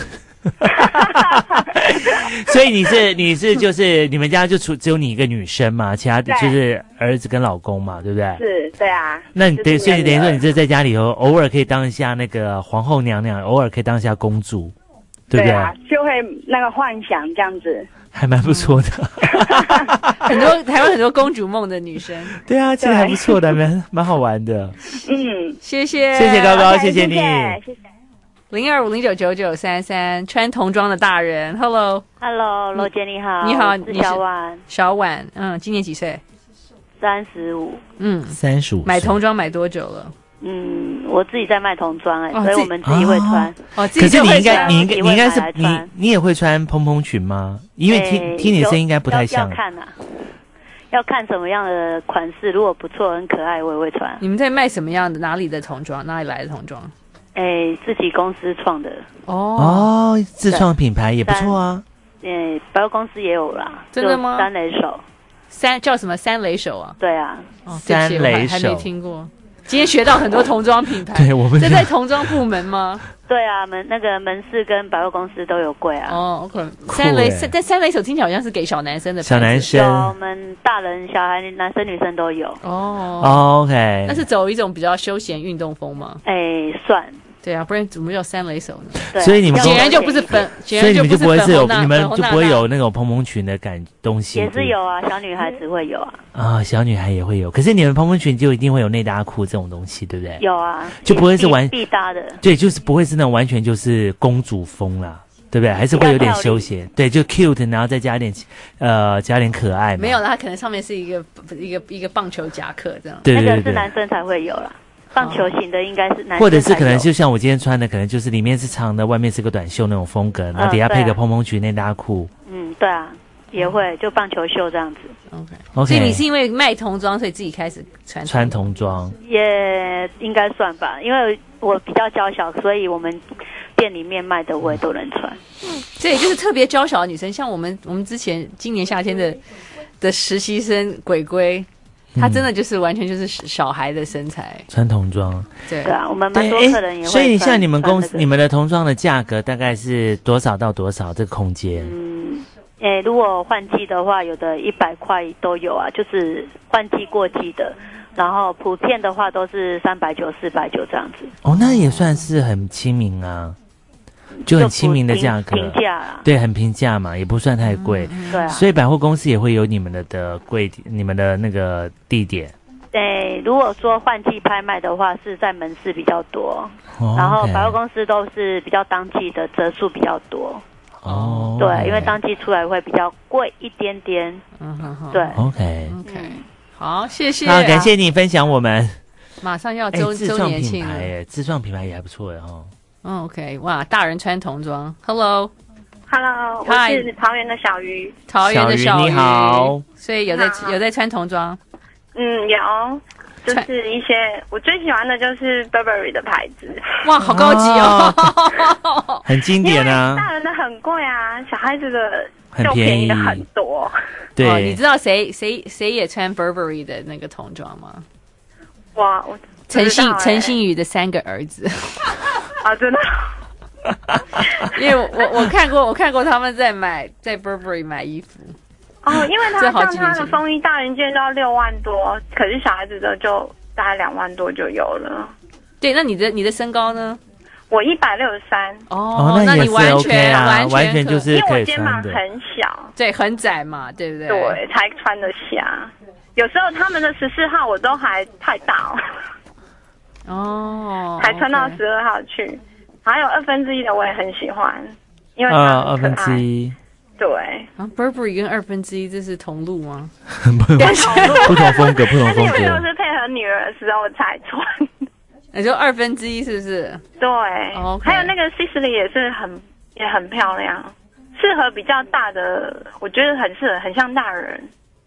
所以你是你是就是你们家就除只有你一个女生嘛，其他就是儿子跟老公嘛，对不对？
是，对啊。
那你对，所以等于说你这在家里头偶尔可以当一下那个皇后娘娘，偶尔可以当一下公主，对不对？
对啊，就会那个幻想这样子。
还蛮不错的。
很多台湾很多公主梦的女生。
对啊，其实还不错的，蛮蛮好玩的。
嗯，
谢谢，
谢谢高高，谢谢你。
谢谢。
零二五零九九九三三，穿童装的大人 ，Hello，Hello，
罗姐你好，
你好，
你是小婉，
小婉，嗯，今年几岁？
三十五，
嗯，
三十五。
买童装买多久了？
嗯，我自己在卖童装哎，
哦、
所以我们自己会穿。
哦，
可是你应该，你应该，你应该是
你
你也会穿蓬蓬裙吗？因为听、欸、听你的声音应该不太像。
要, 要看啊，要看什么样的款式，如果不错、很可爱，我也会穿。
你们在卖什么样的？哪里的童装？哪里来的童装？
哎，自己公司创的。
哦
哦，自创品牌也不错啊。
哎，百货公司也有啦。
真的吗？
三雷手。
三叫什么？三雷手啊？
对啊。
哦，
三雷手
还没听过。今天学到很多童装品牌，
对我们
这在童装部门吗？
对啊，门那个门市跟百货公司都有柜啊。
哦 ，OK。三雷，但三雷手听起来好像是给小男生的，
小男生，
我们大人、小孩、男生、女生都有。
哦
，OK。
那是走一种比较休闲运动风吗？
哎，算。
对啊，不然怎么叫三雷手呢？
对、啊，
所以你们
显然就不是粉，
所以你们就不会是有，你们就不会有那种蓬蓬裙的感东西。
也是有啊，小女孩子会有啊。
啊、哦，小女孩也会有，可是你们蓬蓬裙就一定会有内搭裤这种东西，对不对？
有啊，
就不会是完
必搭的。
对，就是不会是那种完全就是公主风啦。对不对？还是会有点休闲，对，就 cute， 然后再加点呃加点可爱嘛。
没有啦，它可能上面是一个一个一个棒球夹克这样。
对对对，
那个是男生才会有啦。棒球型的应该是男生，
或者是可能就像我今天穿的，可能就是里面是长的，外面是个短袖那种风格，然后底下配个蓬蓬裙内搭裤。
嗯，对啊，也会就棒球袖这样子。
OK，
OK。
所以你是因为卖童装，所以自己开始穿
穿童装？
也应该算吧，因为我比较娇小，所以我们店里面卖的我也都能穿。
嗯，这也就是特别娇小的女生，像我们我们之前今年夏天的的实习生鬼鬼。他真的就是完全就是小孩的身材，
穿童装。
对对啊，我们蛮多客人也会。
所以像你们公司、你们的童装的价格大概是多少到多少？这个空间？
嗯，诶，如果换季的话，有的一百块都有啊，就是换季过季的。然后普遍的话都是三百九、四百九这样子。
哦，那也算是很亲民啊。就很亲民的价格，
平价啦，
对，很平价嘛，也不算太贵，
嗯、对啊。
所以百货公司也会有你们的的柜，你们的那个地点。
对，如果说换季拍卖的话，是在门市比较多，
哦、
然后百货公司都是比较当季的折数比较多。
哦，
对，因为当季出来会比较贵一点点。
嗯哼哼，
对
，OK
OK，好，谢谢，
好，感谢你分享我们。
马上要周周年庆了，
哎，自创品牌也还不错的哈。
嗯 ，OK， 哇，大人穿童装 ，Hello，Hello，
我是桃园的小鱼，
桃园的小鱼，
你好，
所以有在有在穿童装，
嗯，有，就是一些我最喜欢的就是 Burberry 的牌子，
哇，好高级哦，
哦很经典啊，
大人的很贵啊，小孩子的
就便宜
的很多，
对、
哦，你知道谁谁谁也穿 Burberry 的那个童装吗？
哇，我
陈信陈信宇的三个儿子。
啊，真的，
因为我我看过，我看过他们在买在 Burberry 买衣服。
哦，因为他像他的风衣大人件都要六万多，可是小孩子的就大概两万多就有了。
对，那你的你的身高呢？
我一百六十三。
哦，那你完全、
啊、
完全
完全就是可以穿的，
因为我肩膀很小，
对，很窄嘛，对不对？
对，才穿得下。有时候他们的十四号我都还太大了。
哦，
才穿到十二号去， okay. 还有二分之一的我也很喜欢，因为它
呃二分之一，
对
啊 ，Burberry 跟二分之一这是同路吗？
不同风格，不同风格，
但是都是配合女儿的时候才穿。
你说二分之一是不是？
对，
okay.
还有那个 Sisley 也是很也很漂亮适合比较大的，我觉得很适合，很像大人。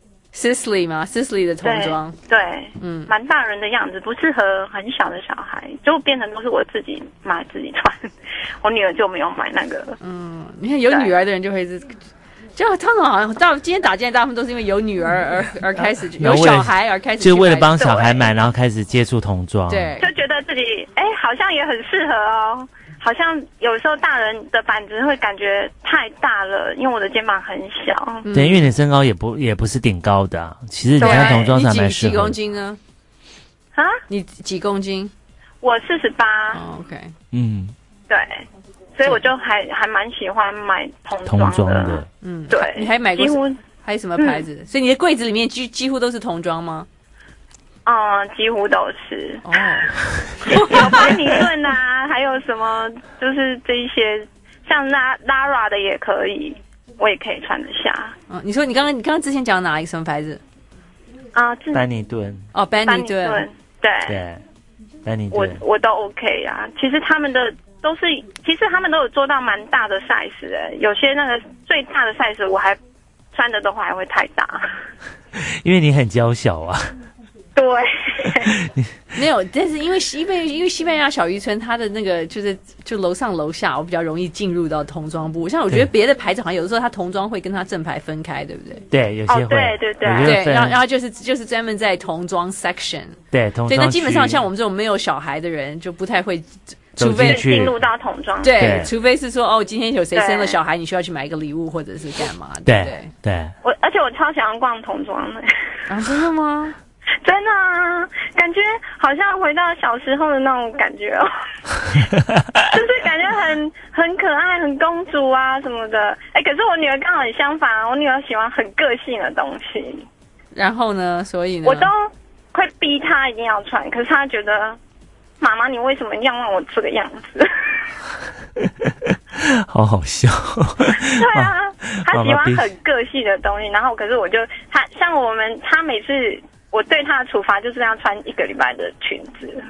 Sisley 吗 ？Sisley 的童装，
对，对嗯，蛮大人的样子，不适合很小的小孩，就变成都是我自己买自己穿。我女儿就没有买那个。
嗯，你看有女儿的人就会是，就通常好像到今天打进来，大部分都是因为有女儿而而开始有小孩而开始，
就为了帮小孩买，然后开始接触童装，
对，
就觉得自己哎好像也很适合哦。好像有时候大人的板子会感觉太大了，因为我的肩膀很小。
对，因为你身高也不也不是顶高的、啊，其实你看童装上蛮适合。
你几公斤呢？
啊？
你几公斤？
我四十八。
OK。
嗯。
对，所以我就还还蛮喜欢买童装的。
童装的，
嗯，
对。
你还买过？
几乎
还有什么牌子？嗯、所以你的柜子里面几几乎都是童装吗？
嗯，几乎都是哦，有班尼顿啊，还有什么就是这一些，像拉 Lara 的也可以，我也可以穿得下。
嗯，你说你刚刚你刚刚之前讲哪一个什么牌子？
啊，
班尼顿。
哦，班尼顿，
对
对，班尼
顿，我我都 OK 啊。其实他们的都是，其实他们都有做到蛮大的 size 的，有些那个最大的 size 我还穿的都还会太大，
因为你很娇小啊。
对，
没有，但是因为西班因为西班牙小渔村，它的那个就是就楼上楼下，我比较容易进入到童装部。像我觉得别的牌子好像有的时候它童装会跟它正牌分开，对不对？
对，有些会，
哦、对对对
对，然后然后就是就是专门在童装 section，
对，童装
对，那基本上像我们这种没有小孩的人就不太会。除非
进入到童装，
对，除非是说哦，今天有谁生了小孩，你需要去买一个礼物或者是干嘛，对不对？
对，
我而且我超喜欢逛童装的
啊，真的吗？
真的啊，感觉好像回到小时候的那种感觉哦，就是感觉很很可爱、很公主啊什么的。哎，可是我女儿刚好很相反，我女儿喜欢很个性的东西。
然后呢？所以呢？
我都会逼她一定要穿，可是她觉得。妈妈，你为什么要让我这个样子？
好好笑。
对啊，他喜欢很个性的东西，然后可是我就他像我们，他每次我对他的处罚就是要穿一个礼拜的裙子。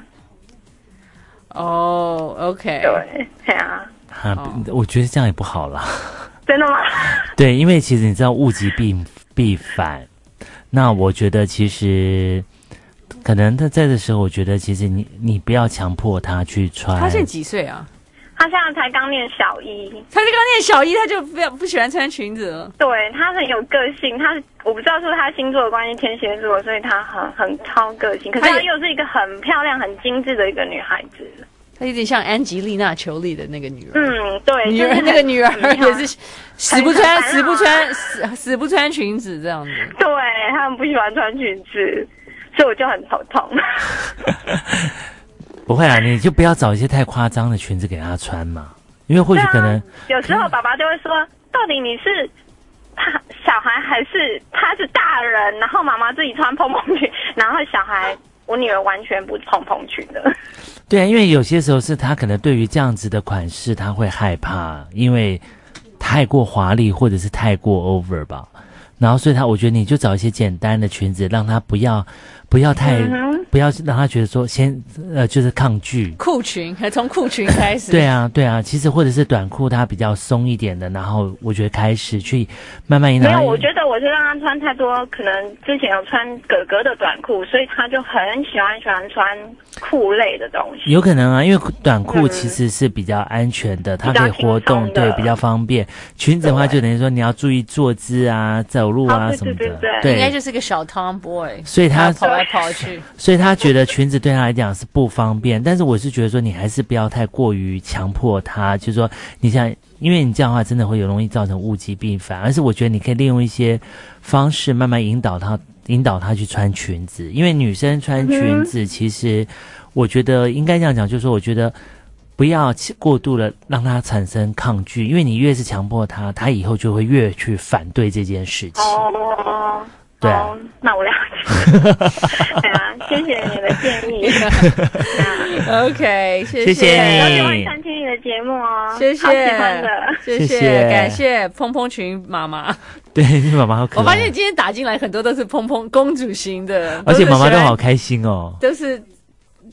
哦、oh, ，OK，
对，对啊。
啊，我觉得这样也不好啦。
真的吗？
对，因为其实你知道物极必必反，那我觉得其实。可能他在的时候，我觉得其实你你不要强迫他去穿。
他现在几岁啊？
他现在才刚念小一，
他就刚念小一，他就不要不喜欢穿裙子了。
对，他很有个性，他我不知道是不是他星座的关系，天蝎座，所以他很很超个性。可是他又是一个很漂亮、很精致的一个女孩子。
她有点像安吉丽娜·裘丽的那个女儿。
嗯，对，
女儿那个女儿也是死不穿、死不穿、死死不穿裙子这样子。
对，他们不喜欢穿裙子。所以我就很头痛。
不会啊，你就不要找一些太夸张的裙子给他穿嘛，因为或许可能、啊、
有时候爸爸就会说，到底你是他小孩还是他是大人？然后妈妈自己穿蓬蓬裙，然后小孩我女儿完全不蓬蓬裙的。
对啊，因为有些时候是他可能对于这样子的款式他会害怕，因为太过华丽或者是太过 over 吧。然后，所以他我觉得你就找一些简单的裙子，让他不要不要太、嗯、不要让他觉得说先呃就是抗拒
裤裙，从裤裙开始。
对啊，对啊，其实或者是短裤，它比较松一点的，然后我觉得开始去慢慢引导。
没有，我觉得我是让他穿太多，可能之前有穿哥哥的短裤，所以他就很喜欢喜欢穿裤类的东西。
有可能啊，因为短裤其实是比较安全的，嗯、它可以活动，对，比较方便。裙子的话，就等于说你要注意坐姿啊、走路啊、哦、什么的，
对对对
对，
应该就是个小 tomboy，
所以他
跑来跑去，
所以他觉得裙子对他来讲是不方便。但是我是觉得说，你还是不要太过于强迫他，就是说，你像，因为你这样的话，真的会有容易造成物极必反。而是我觉得你可以利用一些方式，慢慢引导他，引导他去穿裙子。因为女生穿裙子，其实我觉得应该这样讲，就是说，我觉得。不要过度的让他产生抗拒，因为你越是强迫他，他以后就会越去反对这件事情。
哦，
对啊，
哦、那我了解。对啊，谢谢你的建议。
啊、OK， 谢
谢谢你。
我喜欢常听你的节目哦，
谢谢，
好喜欢的，
谢谢，感谢蓬蓬裙妈妈。
对，你妈妈好可爱。
我发现今天打进来很多都是蓬蓬公主型的，
而且妈妈都好开心哦，
都是。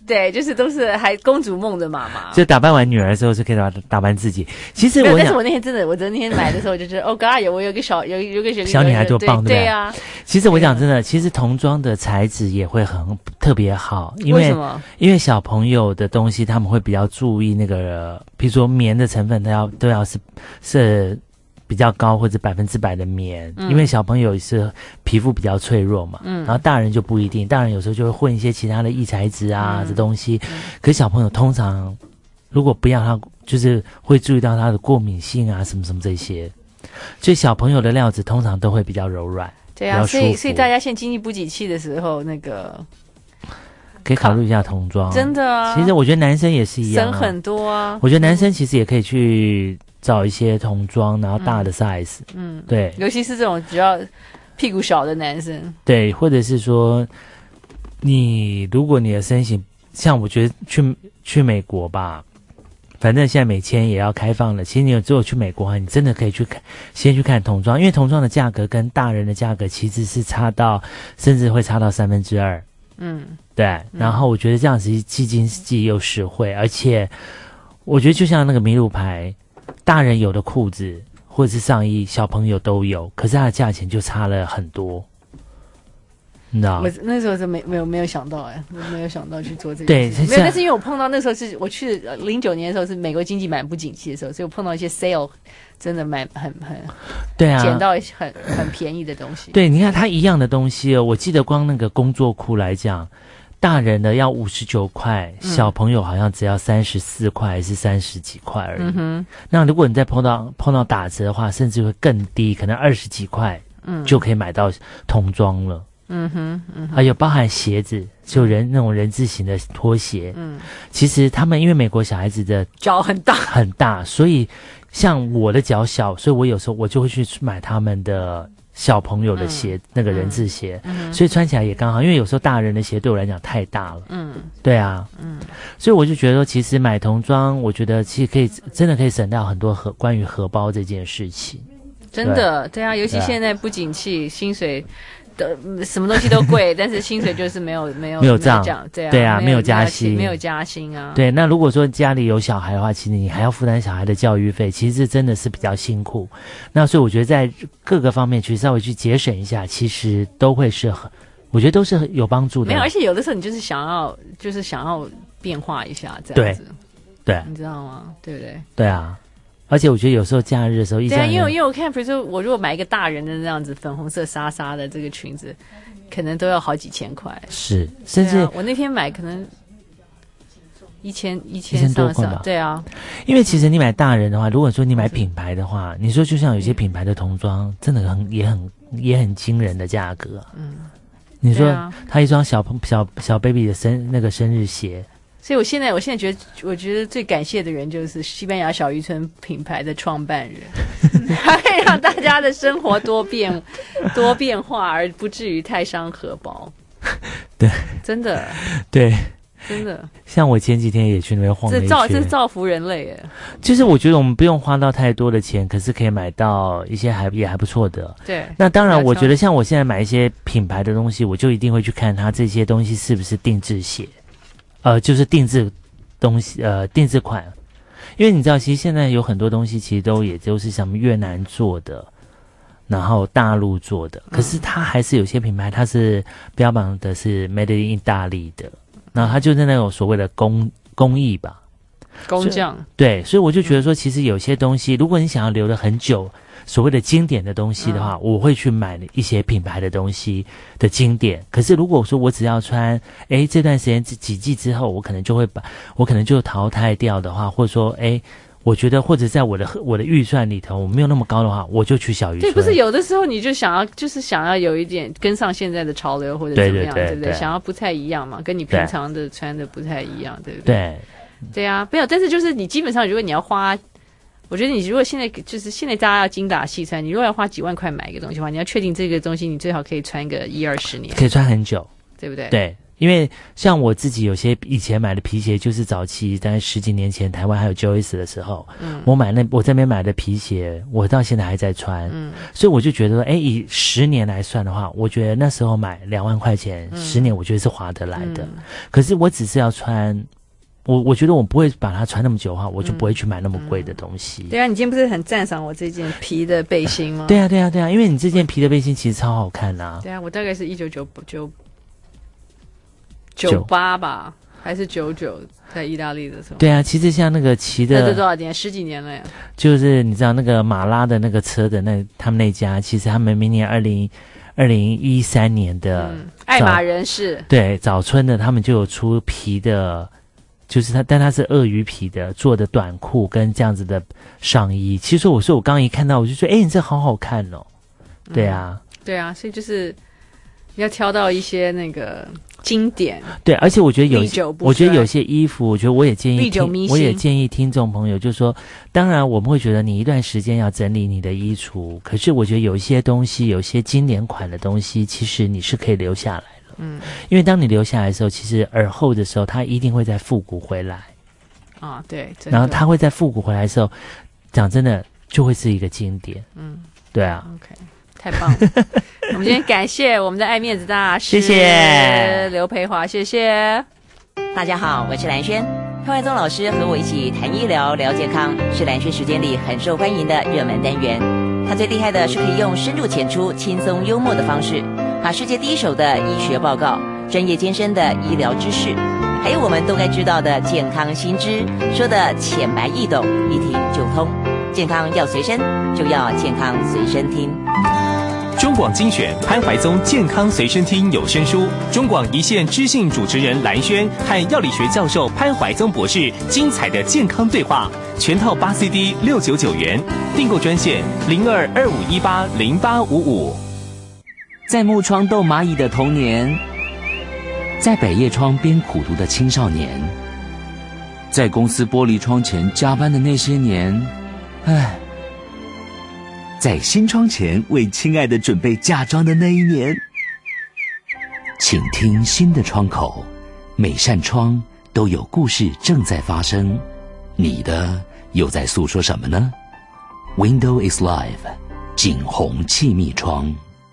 对，就是都是还公主梦的妈妈。
就打扮完女儿之后，就可以打打扮自己。其实我，
但是我那天真的，我那天买的时候，我就觉得，哦 God， 有我有个小有有个小
小女孩多棒，对不对？
对啊。
其实我讲真的，其实童装的材质也会很特别好，因为
为什么？
因为小朋友的东西，他们会比较注意那个，比如说棉的成分，它要都要是是。比较高或者百分之百的棉、嗯，因为小朋友是皮肤比较脆弱嘛，嗯，然后大人就不一定，大人有时候就会混一些其他的异材质啊、嗯、这东西、嗯，可是小朋友通常如果不要他，就是会注意到他的过敏性啊什么什么这些，所以小朋友的料子通常都会比较柔软，
对啊，所以所以大家现在经济不景气的时候，那个
可以考虑一下童装，
真的啊，
其实我觉得男生也是一样、啊，
省很多啊，
我觉得男生其实也可以去。找一些童装，然后大的 size， 嗯，对，
尤其是这种只要屁股小的男生，
对，或者是说，你如果你的身形，像我觉得去去美国吧，反正现在美签也要开放了，其实你有只有去美国啊，你真的可以去看，先去看童装，因为童装的价格跟大人的价格其实是差到，甚至会差到三分之二，嗯，对，然后我觉得这样子既经济又实惠，而且我觉得就像那个麋鹿牌。大人有的裤子或者是上衣，小朋友都有，可是它的价钱就差了很多，你知道？
我那时候是没没有没有想到哎、欸，我没有想到去做这个。
对，
没有，但是因为我碰到那时候是我去零九年的时候是美国经济蛮不景气的时候，所以我碰到一些 sale， 真的蛮很很
对啊，
捡到很很便宜的东西。
对，你看它一样的东西哦，我记得光那个工作裤来讲。大人的要五十九块，小朋友好像只要三十四块还是三十几块而已、嗯哼。那如果你再碰到碰到打折的话，甚至会更低，可能二十几块，嗯，就可以买到童装了。嗯哼，嗯哼，还有包含鞋子，就人那种人字形的拖鞋。嗯，其实他们因为美国小孩子的
脚很大
很大，所以像我的脚小，所以我有时候我就会去买他们的。小朋友的鞋、嗯、那个人字鞋、嗯、所以穿起来也刚好，因为有时候大人的鞋对我来讲太大了，嗯，对啊，嗯，所以我就觉得说其实买童装我觉得其实可以真的可以省掉很多荷关于荷包这件事情，
真的 对, 对啊，尤其现在不景气，薪水的什么东西都贵，但是薪水就是没有没有
没有涨，
对啊，
对啊，
没有
没有加薪，
没有加薪啊。
对，那如果说家里有小孩的话，其实你还要负担小孩的教育费，其实真的是比较辛苦。那所以我觉得在各个方面去稍微去节省一下，其实都会是很，我觉得都是有帮助的。
没有，而且有的时候你就是想要，就是想要变化一下这样子，
对，对，
你知道吗？对不对？
对啊。而且我觉得有时候假日的时候，
对啊，因为因为我看，比如说我如果买一个大人的那样子粉红色纱纱的这个裙子，可能都要好几千块。
是，甚至、
啊、我那天买可能一千一千多块吧。对啊，
因为其实你买大人的话，如果说你买品牌的话，你说就像有些品牌的童装，真的很也很也很惊人的价格。嗯，你说、啊、他一双小小小 baby 的生那个生日鞋。
所以我现在，我现在觉得，我觉得最感谢的人就是西班牙小渔村品牌的创办人，他可以让大家的生活多变多变化，而不至于太伤荷包。
对，
真的，
对，
真的。
像我前几天也去那边晃了一圈，
这造这是造福人类耶。
就是我觉得我们不用花到太多的钱，可是可以买到一些还也还不错的。
对。
那当然，我觉得像我现在买一些品牌的东西，我就一定会去看它这些东西是不是定制鞋。呃，就是定制东西，呃，定制款，因为你知道，其实现在有很多东西，其实都也就是什么越南做的，然后大陆做的，可是它还是有些品牌，它是标榜的是 made in 意大利的，然后它就是那种所谓的工工艺吧，
工匠。
对，所以我就觉得说，其实有些东西，如果你想要留得很久。所谓的经典的东西的话、嗯、我会去买一些品牌的东西的经典，可是如果说我只要穿诶这段时间几季之后我可能就会把我可能就淘汰掉的话，或者说诶我觉得或者在我的我的预算里头我没有那么高的话，我就去小渔村。
对，不是有的时候你就想要就是想要有一点跟上现在的潮流或者怎么样， 对, 对, 对, 对不对？想要不太一样嘛，跟你平常的穿的不太一样， 对, 对不对？
对
对啊，没有，但是就是你基本上如果你要花，我觉得你如果现在就是现在大家要精打细算，你如果要花几万块买一个东西的话，你要确定这个东西你最好可以穿个一二十年，
可以穿很久，
对不对？
对因为像我自己有些以前买的皮鞋，就是早期大概十几年前台湾还有 Joyce 的时候，嗯，我买那我这边买的皮鞋，我到现在还在穿，嗯，所以我就觉得说，哎，以十年来算的话，我觉得那时候买两万块钱，嗯、十年我觉得是划得来的。嗯、可是我只是要穿，我我觉得我不会把它穿那么久的话，我就不会去买那么贵的东西。
嗯、对啊，你今天不是很赞赏我这件皮的背心吗？
对啊，对啊，对啊，因为你这件皮的背心其实超好看啊。
对啊，我大概是一九九九。九八吧，还是九九？在意大利的时候。
对啊，其实像那个骑的，
这多少年？十几年了呀。
就是你知道那个马拉的那个车的那他们那家，其实他们明年二零二零一三年的、
嗯、爱马人士，
对早春的，他们就有出皮的，就是它，但它是鳄鱼皮的做的短裤跟这样子的上衣。其实我说我刚刚一看到，我就说，哎，你这好好看哦。对啊，
嗯、对啊，所以就是要挑到一些那个。经典
对，而且我觉得有些，我觉得有些衣服，我觉得我也建议听，我也建议听众朋友，就是说，当然我们会觉得你一段时间要整理你的衣橱，可是我觉得有一些东西，有一些经典款的东西，其实你是可以留下来了。嗯，因为当你留下来的时候，其实耳后的时候，它一定会再复古回来。
啊，对。
然后它会在复古回来的时候，讲真的，就会是一个经典。嗯，对啊。
OK。太棒了！我们今天感谢我们的爱面子大师，
谢谢
刘培华，谢谢
大家好，我是蓝轩。潘怀宗老师和我一起谈医疗、聊健康，是蓝轩时间里很受欢迎的热门单元。他最厉害的是可以用深入浅出、轻松幽默的方式，把世界第一手的医学报告、专业艰深的医疗知识，还有我们都该知道的健康新知，说的浅白易懂，一听就通。健康要随身，就要健康随身听。
中广精选潘怀宗健康随身听有声书，中广一线知性主持人蓝轩和药理学教授潘怀宗博士精彩的健康对话，全套八 C D 六九九元，订购专线零二二五一八零八五五。
在木窗逗蚂蚁的童年，在百叶窗边苦读的青少年，在公司玻璃窗前加班的那些年，唉。在新窗前为亲爱的准备嫁妆的那一年，请听新的窗口，每扇窗都有故事正在发生，你的又在诉说什么呢？ Window is Live 景洪气密窗。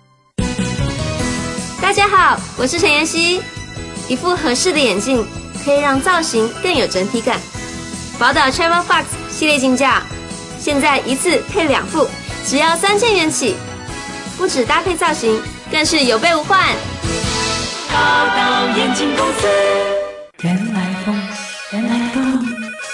大家好，我是陈妍希。一副合适的眼镜可以让造型更有整体感。宝岛 Travel Fox 系列镜架，现在一次配两副，只要三千元起，不止搭配造型，更是有备无患。
宝岛眼镜公司，原来风，原来风。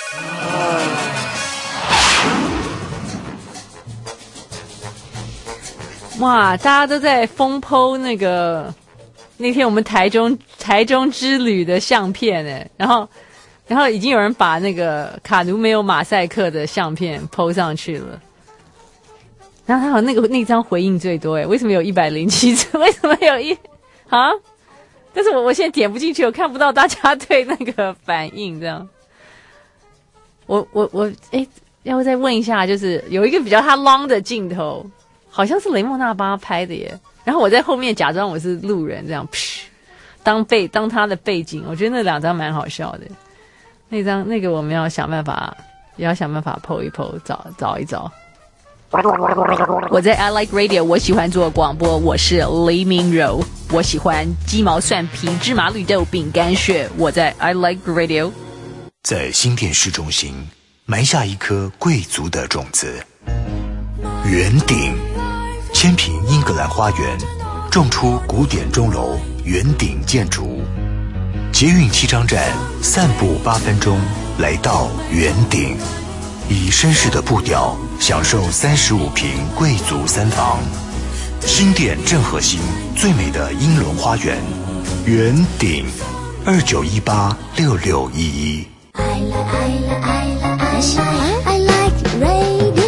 哇，大家都在疯 po 那个那天我们台中台中之旅的相片哎，然后然后已经有人把那个卡奴没有马赛克的相片 po 上去了。然后他好像那个那张回应最多哎，为什么有一百零七次？为什么有一啊？但是我我现在点不进去，我看不到大家对那个反应。这样，我我我哎，要不再问一下，就是有一个比较他 long 的镜头，好像是雷蒙娜帮他拍的耶。然后我在后面假装我是路人，这样噗当背当他的背景。我觉得那两张蛮好笑的，那张那个我们要想办法，也要想办法 po 一 po， 找找一找。我在 I Like Radio， 我喜欢做广播，我是黎明柔，我喜欢鸡毛蒜皮芝麻绿豆饼干屑，我在 I Like Radio。
在新店市中心埋下一颗贵族的种子，圆顶千坪英格兰花园，种出古典钟楼圆顶建筑，捷运七张站散步八分钟来到圆顶，以绅士的步调享受三十五坪贵族三房，新店正核心最美的英伦花园，圆顶二九一八六六一一。
I like I like I like I like radio。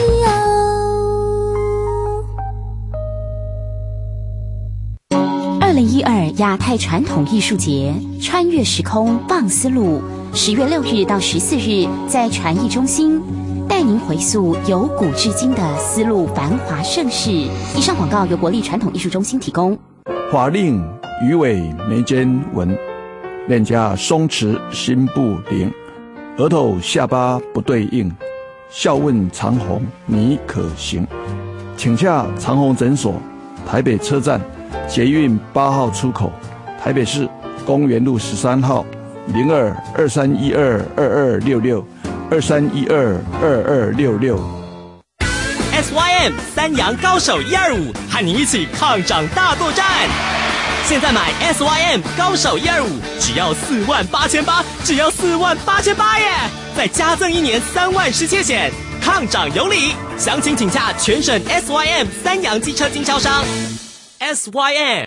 二零一二亚太传统艺术节穿越时空放丝路，十月六日到十四日在传艺中心。带您回溯由古至今的丝路繁华盛世。以上广告由国立传统艺术中心提供。
法令鱼尾眉间纹， 脸颊松弛，心不宁，额头下巴不对应，笑问长虹你可行？请洽长虹诊所，台北车站捷运八号出口，台北市公园路十三号，零二二三一二二二六六二三一二二二六六。
S Y M 三阳高手一二五，和你一起抗涨大作战。现在买 S Y M 高手一二五，只要四万八千八，只要四万八千八耶！再加赠一年三万失窃险，抗涨有礼。详情请洽全省 S Y M 三阳机车经销商。S Y M。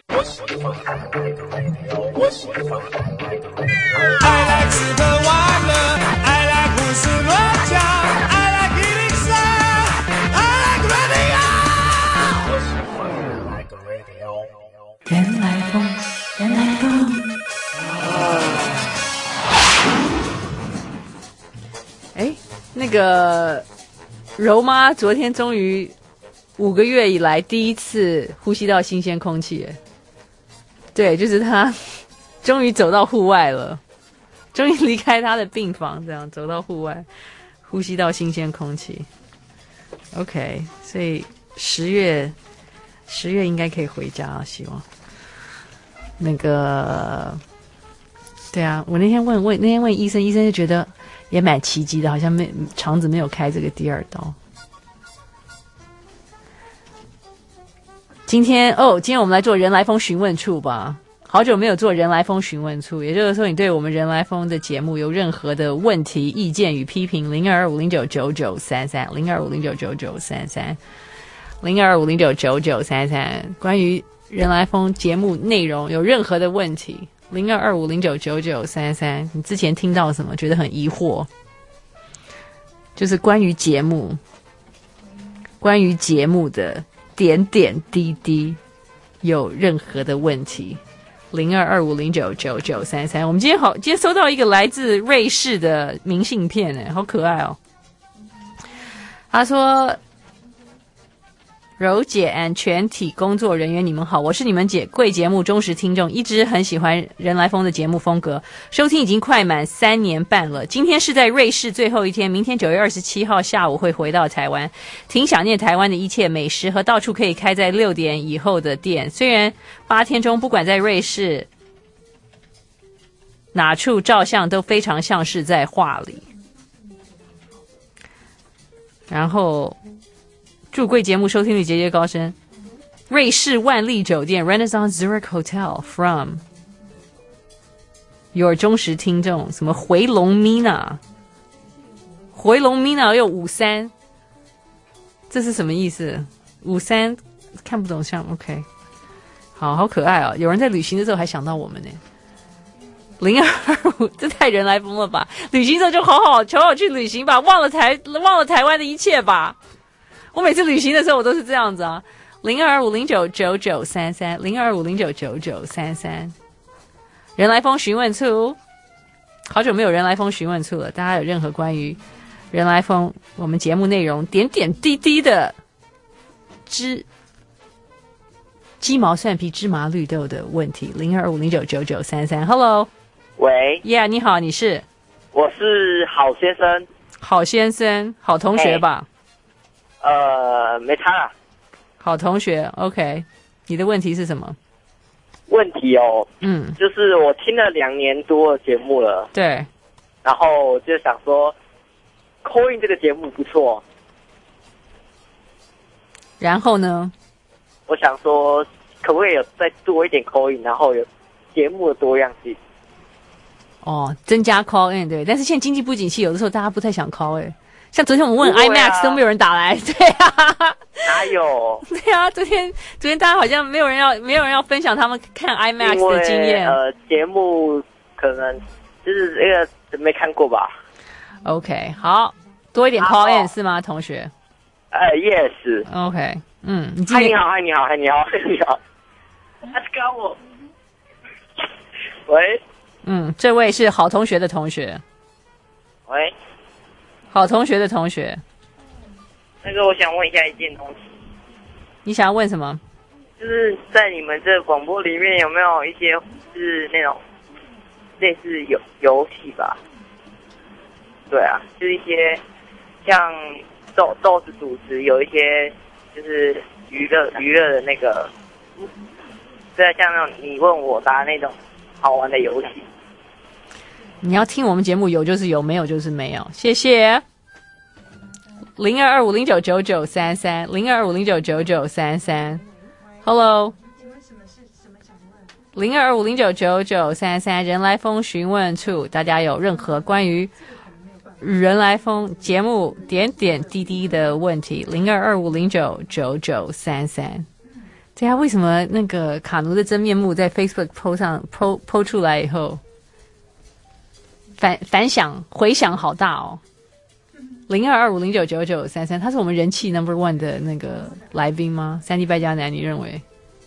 I like 吃喝玩乐 ，I like 胡思乱想 ，I like 一零三 ，I like radio。
人来疯，人来疯。
哎，那个柔妈昨天终于五个月以来第一次呼吸到新鲜空气，哎，对，就是她终于走到户外了，终于离开她的病房，这样走到户外，呼吸到新鲜空气。OK， 所以十月十月应该可以回家了，希望。那个，对啊，我那天问问那天问医生，医生就觉得也蛮奇迹的，好像没肠子没有开这个第二刀。今天哦，今天我们来做人来疯询问处吧。好久没有做人来疯询问处，也就是说，你对我们人来疯的节目有任何的问题、意见与批评，零二五零九九九三三，零二五零九九九三三，零二五零九九九三三。关于人来疯节目内容有任何的问题，零二二五零九九九三三。你之前听到什么觉得很疑惑？就是关于节目，关于节目的点点滴滴，有任何的问题？零二二五零九九九三三。我们今天好，今天收到一个来自瑞士的明信片，哎，好可爱哦。他说：“柔姐 and 全体工作人员，你们好，我是你们姐贵节目忠实听众，一直很喜欢人来疯的节目风格，收听已经快满三年半了。今天是在瑞士最后一天，明天九月二十七号下午会回到台湾，挺想念台湾的一切美食和到处可以开在六点以后的店。虽然八天中不管在瑞士哪处照相都非常像是在画里。”然后祝贵节目收听率节节高升。瑞士万丽酒店 Renaissance Zurich Hotel from your 忠实听众，什么回龙 Mina， 回龙 Mina 有五三，这是什么意思？五三看不懂像 OK， 好好可爱哦！有人在旅行的时候还想到我们呢。零二五，这太人来疯了吧！旅行的时候就好好好好去旅行吧，忘了台忘了台湾的一切吧。我每次旅行的时候我都是这样子啊。零二五零九九九三三，零二五零九九九三三。人来疯询问处，好久没有人来疯询问处了。大家有任何关于人来疯我们节目内容点点滴滴的芝鸡毛蒜皮芝麻绿豆的问题，零二五零九九九三三。Hello，
喂
，Yeah， 你好，你是？
我是好先生。
好先生，好同学吧？
呃，没差啦。
好同学 ，OK， 你的问题是什么？
问题哦，
嗯，
就是我听了两年多的节目了，
对，
然后就想说 ，call in 这个节目不错，
然后呢？
我想说，可不可以有再多一点 call in， 然后有节目的多样性？
哦，增加 call in 对，但是现在经济不景气，有的时候大家不太想 call in。像昨天我们问 IMAX 都没有人打来，对啊，
哪有？
对啊，昨天昨天大家好像没有人要没有人要分享他们看 IMAX 的经验。
呃，节目可能就是这个没看过吧。
OK， 好，多一点 call in、啊、是吗，同学？
呃 ，Yes。OK，
嗯，你
嗨，你好，嗨，你好，嗨，你好，嗨，你好。他是跟我。喂。
嗯，这位是好同学的同学。
喂。
好同学的同学，
那个我想问一下一件东西。
你想要问什么？
就是在你们这个广播里面有没有一些就是那种
类似游游戏吧。对啊，就是一些像豆豆子主持有一些就是娱乐娱乐的那个，对啊，像那种你问我答那种好玩的游戏。
你要听我们节目，有就是有，没有就是没有。谢谢。零二二五零九九九三三，零二二五零九九九三三 ，Hello。零二二五零九九九三三，人来疯询问处，大家有任何关于人来疯节目点点滴滴的问题，零二二五零九九九三三。对啊，为什么那个卡奴的真面目在 Facebook po 上 po po 出来以后？反反响回响好大哦，零二二五零九九九三三，他是我们人气 number one 的那个来宾吗？三 D 败家男，你认为？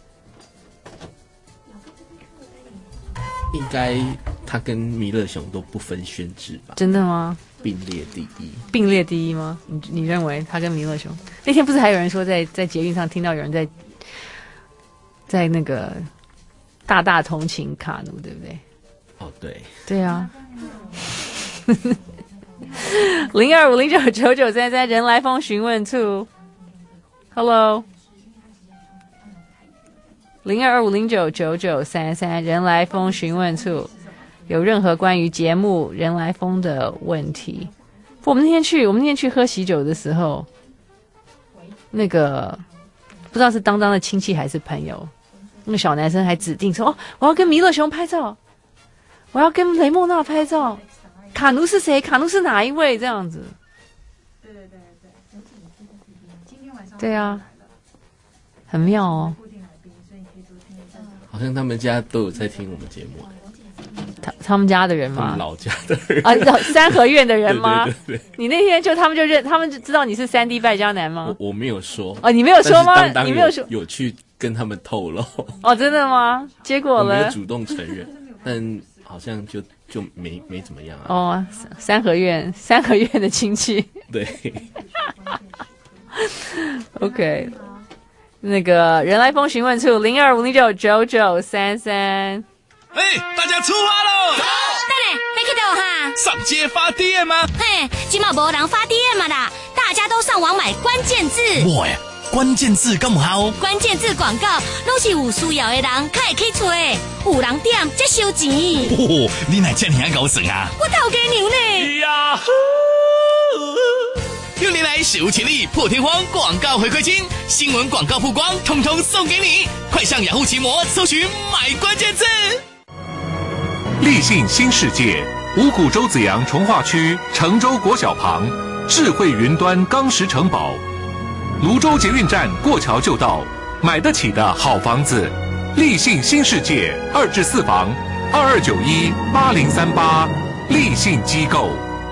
应该他跟弥勒熊都不分轩轾吧？
真的吗？
并列第一，
并列第一吗？你你认为他跟弥勒熊？那天不是还有人说在在捷运上听到有人在在那个大大同情卡奴，对不对？
哦，对，
对啊。零二五零九九九三三，人来疯询问处 ，Hello。零二二五零九九九三三，人来疯询问处，有任何关于节目人来疯的问题？我们那天去，我们那天去喝喜酒的时候，那个不知道是当当的亲戚还是朋友，那个小男生还指定说：“哦，我要跟弥勒熊拍照。”我要跟雷梦娜拍照，卡奴是谁？卡奴是哪一位？这样子。对对对对，今天晚上对啊，很妙哦。
好像他们家都有在听我们节目。
他他们家的人吗？
老家的人
啊，三合院的人吗？
对对对对，
你那天就他们就认，他们就知道你是三 D 败家男吗？
我我没有说。
哦，你没有说吗？
当当
你没有说，
有去跟他们透露。
哦，真的吗？结果呢？
我没有主动承认，但。好像就就没没怎么样啊。
哦，三合院三合院的亲戚。
对。
OK， 那个人来疯询问处零二五零九九九三三。
哎，大家出发喽！
等下，要去倒哈？
上街发 D M 吗？
嘿，今嘛无人发 D M 啦，大家都上网买关键字。
哇呀！关键字咁好，
关键字广告都是有需要的人才会去找，有人点才收钱。
哦，你乃这么高神啊！
我头家娘呢？
呀！
六年来史无前例破天荒广告回馈金，新闻广告曝光，通通送给你！快上雅虎奇摩搜寻买关键字。
立信新世界，五股洲子阳重划区成州国小旁，智慧云端钢石城堡。泸州捷运站过桥就到，买得起的好房子，立信新世界二至四房，二二九一八零三八，立信机构。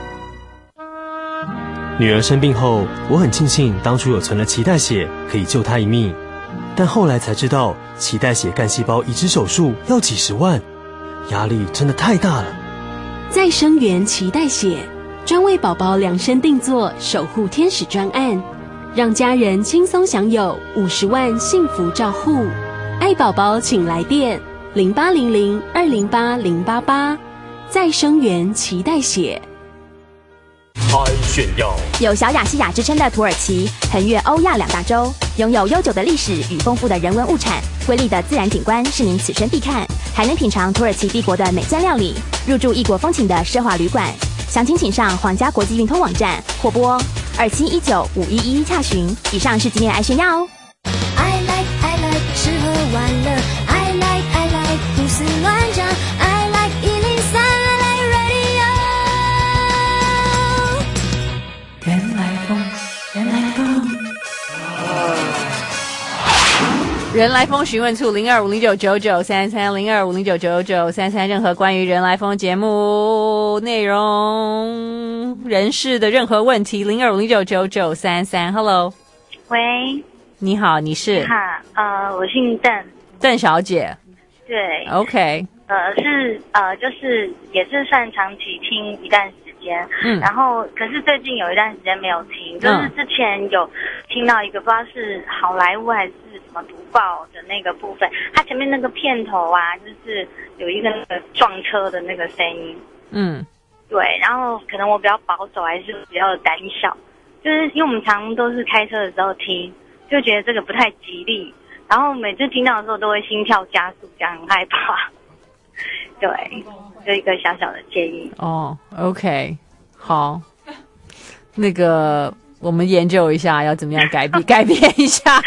女儿生病后，我很庆幸当初有存了脐带血，可以救她一命。但后来才知道，脐带血干细胞移植手术要几十万，压力真的太大了。
再生源脐带血，专为宝宝量身定做守护天使专案。让家人轻松享有五十万幸福照护，爱宝宝请来电零八零零二零八零八八，再生源脐带血。
爱炫耀，
有小亚细亚之称的土耳其，横越欧亚两大洲，拥有悠久的历史与丰富的人文物产，瑰丽的自然景观是您此生必看，还能品尝土耳其帝国的美饌料理，入住异国风情的奢华旅馆。详情请上皇家国际运通网站或拨二七一九五一一洽询。以上是今天的爱炫耀哦。
I like I like 吃喝玩乐 I like I like 胡思乱想 I like 一零三 I like radio。
人来疯，人来疯。
人来疯询问处零二五零九九九三三零二五零九九九三三，任何关于人来疯节目内容、人事的任何问题，零二五零九九九三三。Hello，
喂，
你好，你是？
好，呃，我姓邓，
邓小姐。
对
，OK，
呃，是呃，就是也是算长期听一段时间，嗯，然后可是最近有一段时间没有听，就是之前有听听到一个不知道是好莱坞还是什么读报的那个部分，它前面那个片头啊，就是有一个那个撞车的那个声音。
嗯，
对，然后可能我比较保守，还是比较胆小，就是因为我们常都是开车的时候听，就觉得这个不太吉利，然后每次听到的时候都会心跳加速，这样很害怕。对，就一个小小的建议。
哦 ，OK， 好，那个我们研究一下要怎么样改变改变一下。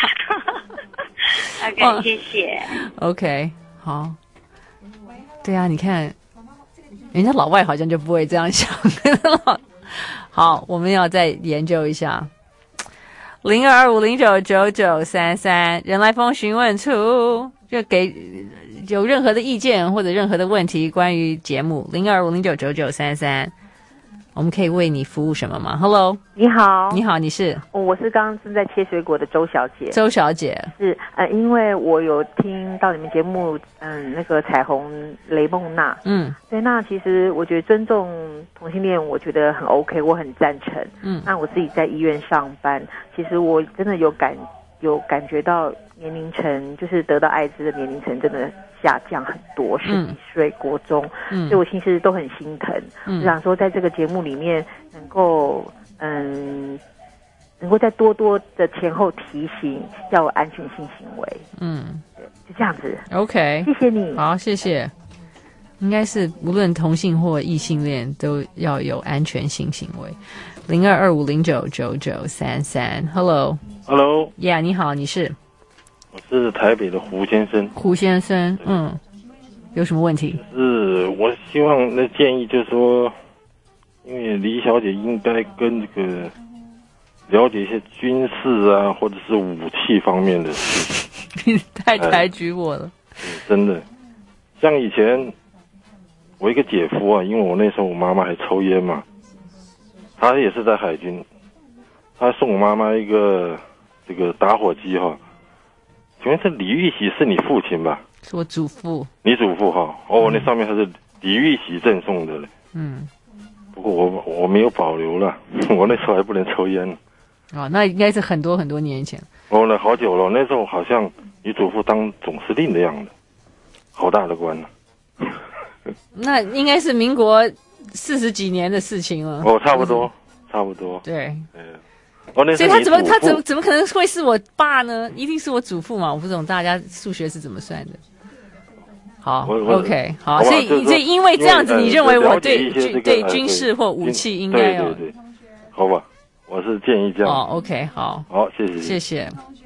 OK，、哦、谢谢。
OK， 好。对啊，你看，人家老外好像就不会这样想。好，我们要再研究一下。零二二五零九九九三三，人来疯询问处，就给有任何的意见或者任何的问题关于节目，零二五零九九九三三，我们可以为你服务什么吗 ？Hello，
你好，
你好，你是？
哦、我是刚刚正在切水果的周小姐。
周小姐
是呃，因为我有听到你们节目，嗯，那个彩虹雷梦娜，
嗯，
对，那其实我觉得尊重同性恋，我觉得很 OK， 我很赞成。
嗯，
那我自己在医院上班，其实我真的有感有感觉到年龄层，就是得到艾滋的年龄层真的下降很多，十几岁国中，
嗯，
所以我其实都很心疼。
嗯，
我想说，在这个节目里面，能够嗯，能够再多多的前后提醒要有安全性行为。
嗯，
对，就这样子。
OK，
谢谢你。
好，谢谢。应该是无论同性或异性恋都要有安全性行为。零二二五零九九九三三 ，Hello，Hello， Yeah， 你好，你是？
我是台北的胡先生。
胡先生，嗯，有什么问题？
是我希望的建议就是说，因为李小姐应该跟这个了解一些军事啊，或者是武器方面的事情。
你太抬举我了。
真的，像以前我一个姐夫啊，因为我那时候我妈妈还抽烟嘛，他也是在海军，他送我妈妈一个这个打火机哈。请问这李玉玺是你父亲吧？
是我祖父。
你祖父哈？哦，那上面还是李玉玺赠送的嘞。
嗯。
不过我我没有保留了，我那时候还不能抽烟。
哦，那应该是很多很多年前。
哦，那好久了，那时候好像你祖父当总司令的样子，好大的官呢、啊。
那应该是民国四十几年的事情了。
哦，差不多，差不多。
对。
嗯。哦，那
所以他怎么他怎么怎么可能会是我爸呢？一定是我祖父嘛！我不懂大家数学是怎么算的。好 ，OK， 好，所以所以因为这样子，你认为我对军对军事或武器应该要
对对对，好吧，我是建议这样。
哦 ，OK， 好，
好，谢谢，
谢谢。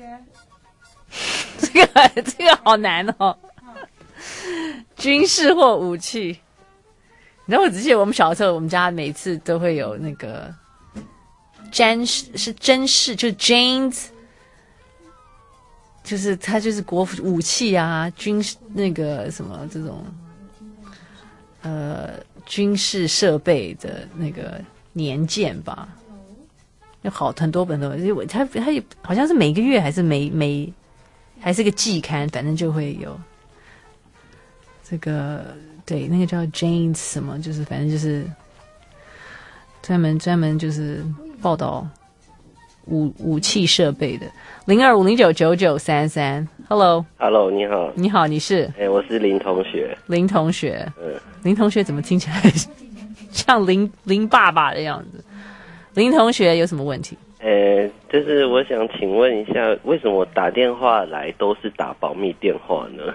这个这个好难哦，军事或武器。你知道我只记得我们小时候，我们家每次都会有那个。詹氏是甄氏，就是 James， 就是他就是国武器啊，军那个什么这种，呃，军事设备的那个年鉴吧，有好很多本都，他他也好像是每个月还是每每还是个季刊，反正就会有这个对那个叫 James 什么，就是反正就是专门专门就是。报道武武器设备的零二五零九九九三三 ，Hello，Hello，
你好，
你好，你是？
哎、欸，我是林同学。
林同学，
嗯，
林同学怎么听起来像林林爸爸的样子？林同学有什么问题？
呃、欸，就是我想请问一下，为什么我打电话来都是打保密电话呢？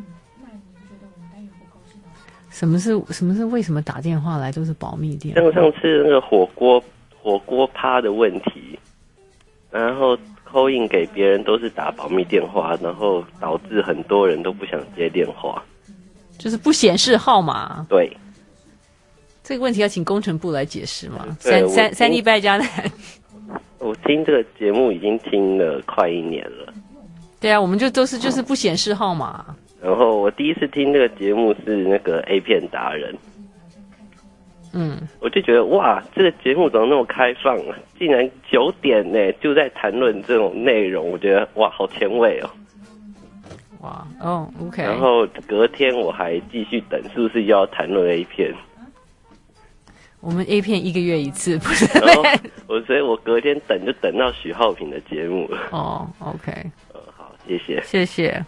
什么是什么是为什么打电话来都是保密电话？
像上次那个火锅。火锅趴的问题，然后call in给别人都是打保密电话，然后导致很多人都不想接电话，
就是不显示号码。
对，
这个问题要请工程部来解释吗？三三三 D 败家男。
我听这个节目已经听了快一年了。
对啊，我们就都是就是不显示号码。
然后我第一次听这个节目是那个 A 片达人。
嗯，
我就觉得哇，这个节目怎么那么开放啊？竟然九点呢就在谈论这种内容，我觉得哇，好前卫哦！
哇，哦 ，OK。
然后隔天我还继续等，是不是又要谈论 A 片？
我们 A 片一个月一次，不是？
然后我所以，我隔天等就等到许浩平的节目了。
哦 ，OK，
呃，好，谢谢，
谢谢。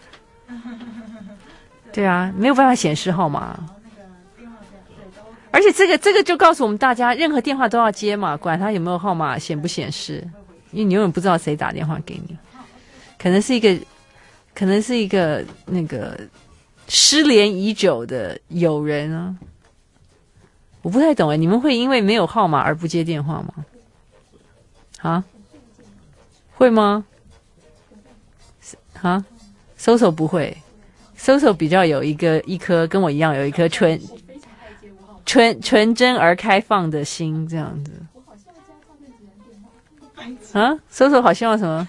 对啊，没有办法显示号码，而且这个这个就告诉我们大家，任何电话都要接嘛，管它有没有号码显不显示，因为你永远不知道谁打电话给你，可能是一个，可能是一个那个失联已久的友人啊。我不太懂哎，你们会因为没有号码而不接电话吗？啊？会吗？啊？搜搜不会，搜搜比较有一个一颗跟我一样有一颗纯纯纯真而开放的心，这样子。啊？搜搜好希望什么？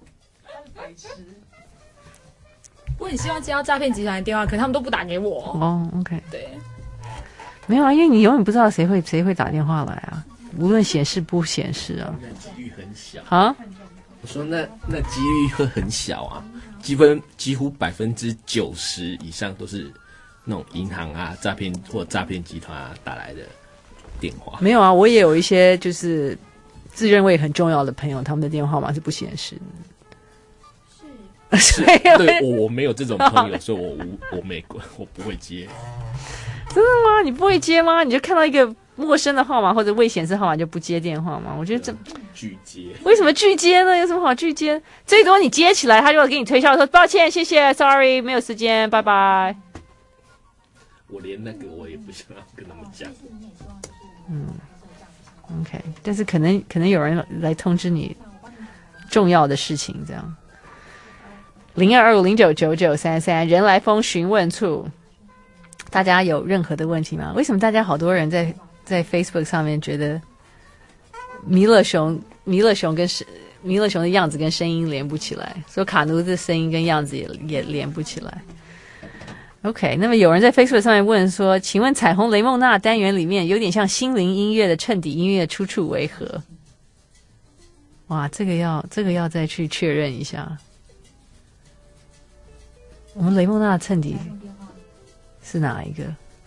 我很希望接到诈骗集团的电话，可是他们都不打给我。
哦 ，OK，
对。
没有啊，因为你永远不知道谁会谁会打电话来啊，无论显示不显示啊。
那几率很小
啊？
我说那那几率会很小啊，几分几乎百分之九十以上都是那种银行啊、诈骗或诈骗集团啊打来的电话。
没有啊，我也有一些就是自认为很重要的朋友，他们的电话号码是不显示的。
是，对我我没有这种朋友，所以我无我没我不会接。
真的吗？你不会接吗？你就看到一个陌生的号码或者未显示号码就不接电话吗？我觉得这
拒接。
为什么拒接呢？有什么好拒接？最多你接起来，他就给你推销说抱歉，谢谢 ，sorry， 没有时间，拜拜。
我连那个我也不想要跟他们讲。
嗯 ，OK， 但是可能可能有人来通知你重要的事情，这样。零二二五零九九九三三人来疯询问处。大家有任何的问题吗？为什么大家好多人在在 Facebook 上面觉得弥勒熊弥勒熊跟弥勒熊的样子跟声音连不起来，说卡奴的声音跟样子也也连不起来。OK， 那么有人在 Facebook 上面问说，请问彩虹雷梦娜单元里面有点像心灵音乐的衬底音乐出处为何？哇，这个要这个要再去确认一下。我们雷梦娜的衬底是哪一个？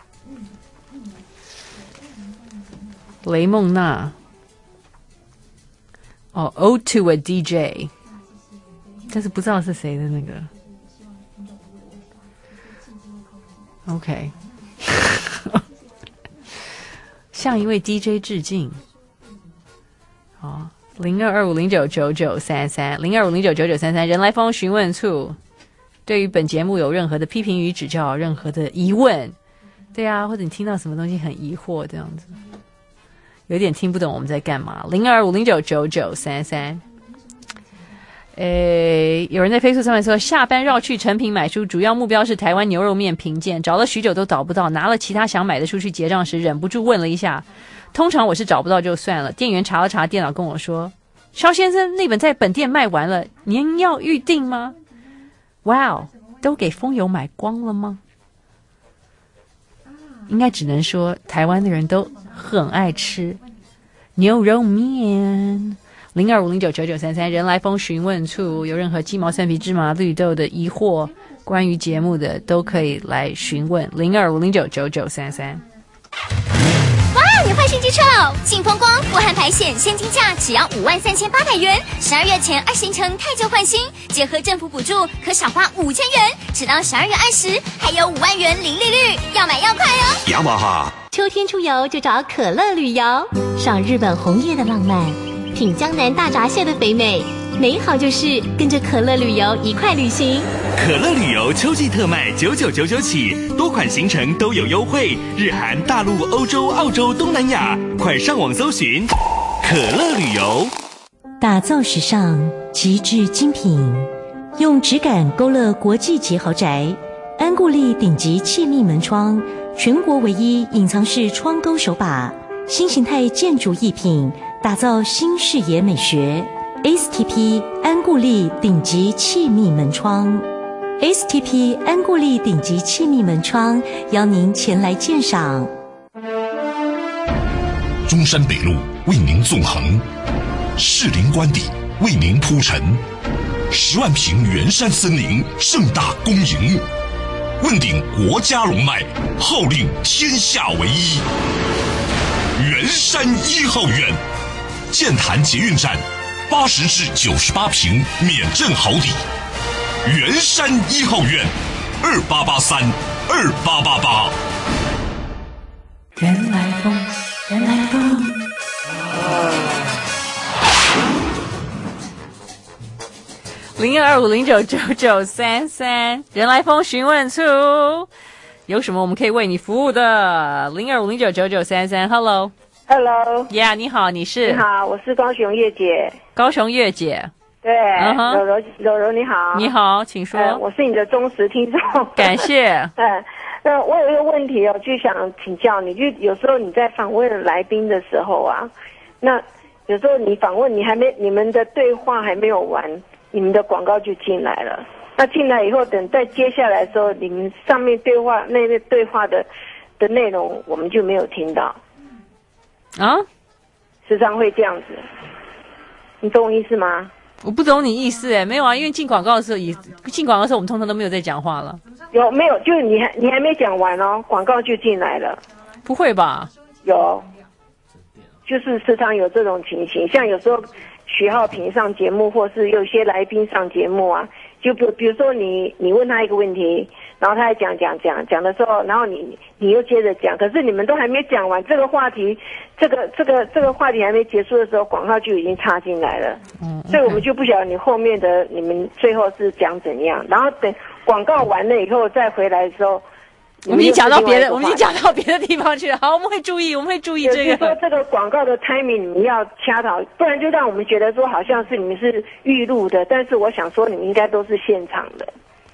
雷梦娜哦 ，Ode to a D J， 但是不知道是谁的那个。OK， 向一位 D J 致敬。好，零二二五零九九九三三，零二五零九九九三三，人来疯询问处。对于本节目有任何的批评与指教，任何的疑问，对啊，或者你听到什么东西很疑惑，这样子，有点听不懂我们在干嘛。零二五零九九九三三。诶，有人在 Facebook 上面说，下班绕去成品买书，主要目标是台湾牛肉面评鉴，找了许久都找不到，拿了其他想买的书去结账时，忍不住问了一下。通常我是找不到就算了，店员查了查电脑跟我说，肖先生，那本在本店卖完了，您要预定吗？哇哦，都给风友买光了吗？应该只能说台湾的人都很爱吃牛肉面。零二五零九九九三三，人来疯询问处，有任何鸡毛蒜皮芝麻绿豆的疑惑，关于节目的都可以来询问。零二五零九九九三三。
哇，你换新机车了！劲风光富汉牌险现金价只要五万三千八百元，十二月前二行程太旧换新，结合政府补助，可少花五千元，直到十二月二十，还有五万元零利率，要买要快哦！
雅马哈，
秋天出游就找可乐旅游，赏日本红叶的浪漫，品江南大闸蟹的肥美，美好就是跟着可乐旅游一块旅行。
可乐旅游秋季特卖九九九九起，多款行程都有优惠，日韩、大陆、欧洲、澳洲、东南亚，快上网搜寻可乐旅游。
打造时尚，极致精品，用质感勾勒国际级豪宅。安固力顶级气密门窗，全国唯一隐藏式窗钩手把，新形态建筑艺品，打造新视野美学。S T P 安固力顶级气密门窗 ，S T P 安固力顶级气密门窗，邀您前来鉴赏。
中山北路为您纵横，士林官邸为您铺陈，十万坪圆山森林盛大恭迎，问鼎国家龙脉，号令天下唯一。 圆山一号院，健谈捷运站，八十至九十八平免震好礼。圆山一号院，二八八三二八八八。
人来疯，人来疯。
零二五零九九九三三，人来疯询问处，有什么我们可以为你服务的？零二五零九九九三三 ，Hello，Hello， 呀， yeah, 你好，你是？
你好，我是高雄月姐。
高雄月姐，
对，
嗯哼，
柔柔柔柔你好，
你好，请说。
呃、我是你的忠实听众，
感谢。
嗯，那我有一个问题哦，就想请教你，就有时候你在访问来宾的时候啊，那有时候你访问你还没你们的对话还没有完。你们的广告就进来了，那进来以后，等再接下来的时候，你们上面对话那个对话的的内容，我们就没有听到。
啊，
时常会这样子，你懂我意思吗？
我不懂你意思哎，没有啊，因为进广告的时候，以进广告的时候，我们通常都没有在讲话了。
有没有？就是你还你还没讲完哦，广告就进来了。
不会吧？
有，就是时常有这种情形，像有时候。徐浩平上节目，或是有些来宾上节目啊，就比比如说你你问他一个问题，然后他还讲讲讲讲的时候，然后你你又接着讲，可是你们都还没讲完这个话题，这个这个这个话题还没结束的时候，广告就已经插进来了。嗯，所以我们就不晓得你后面的你们最后是讲怎样，然后等广告完了以后再回来的时候。
我们已经讲到别的，我们已经讲到别的地方去了。好，我们会注意，我们会注意这个。
就是说这个广告的 timing 你们要掐好，不然就让我们觉得说好像是你们是预录的，但是我想说你们应该都是现场的。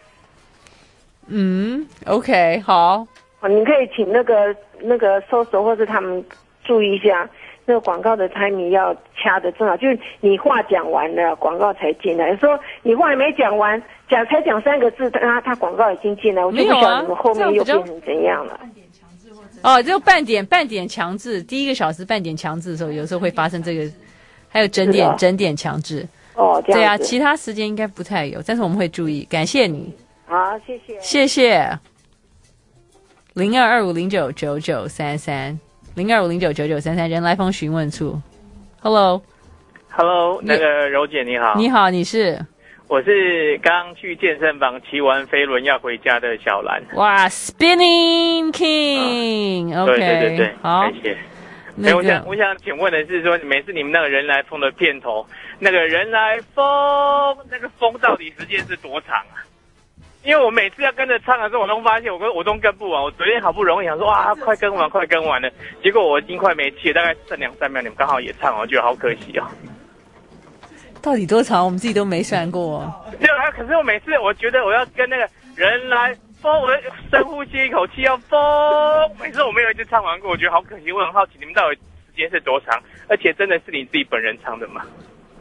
嗯 ，OK， 好。
你可以请那个那个搜索或是他们注意一下，那个广告的 timing 要掐的正好，就是你话讲完了，广告才进来。说你话还没讲完。讲才讲三个字，他他广告已经进来，我就不晓得你们后面又变成怎样了。
哦，就半点半点强制，第一个小时半点强制的时候，有时候会发生这个，还有整点、哦、整点强制。
哦，这样子。
对啊，其他时间应该不太有，但是我们会注意。感谢你。
好，谢谢。
谢谢。零二二五零九九九三三，零二五零九九九三三，人来疯询问处。Hello。Hello，
那个柔姐你好。
你好，你是？
我是刚去健身房骑完飞轮要回家的小兰。
哇 ，Spinning King，OK，、啊 okay,
对对对对，
好，
谢谢。那个、我想我想请问的是说，每次你们那个人来疯的片头，那个人来疯，那个疯到底时间是多长啊？因为我每次要跟着唱的时候，我都发现我跟我都跟不完。我昨天好不容易想说哇，快跟完，快跟完了，结果我已经快没气了，大概剩两三秒，你们刚好也唱，我觉得好可惜哦。
到底多长？我们自己都没算过。
对啊，可是我每次我觉得我要跟那个人来疯，我深呼吸一口气要疯。每次我没有一次唱完过，我觉得好可惜。我很好奇你们到底时间是多长，而且真的是你自己本人唱的吗？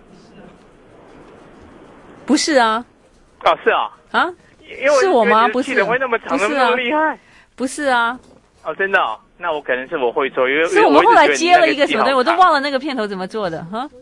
不是啊。
哦，是啊。
啊？
因为我
是我吗？不是。
会那么长，那么厉害？
不是啊。
哦，真的哦。那我可能是我会做，因为
是我们后来接了一个什么，我都忘了那个片头怎么做的哈。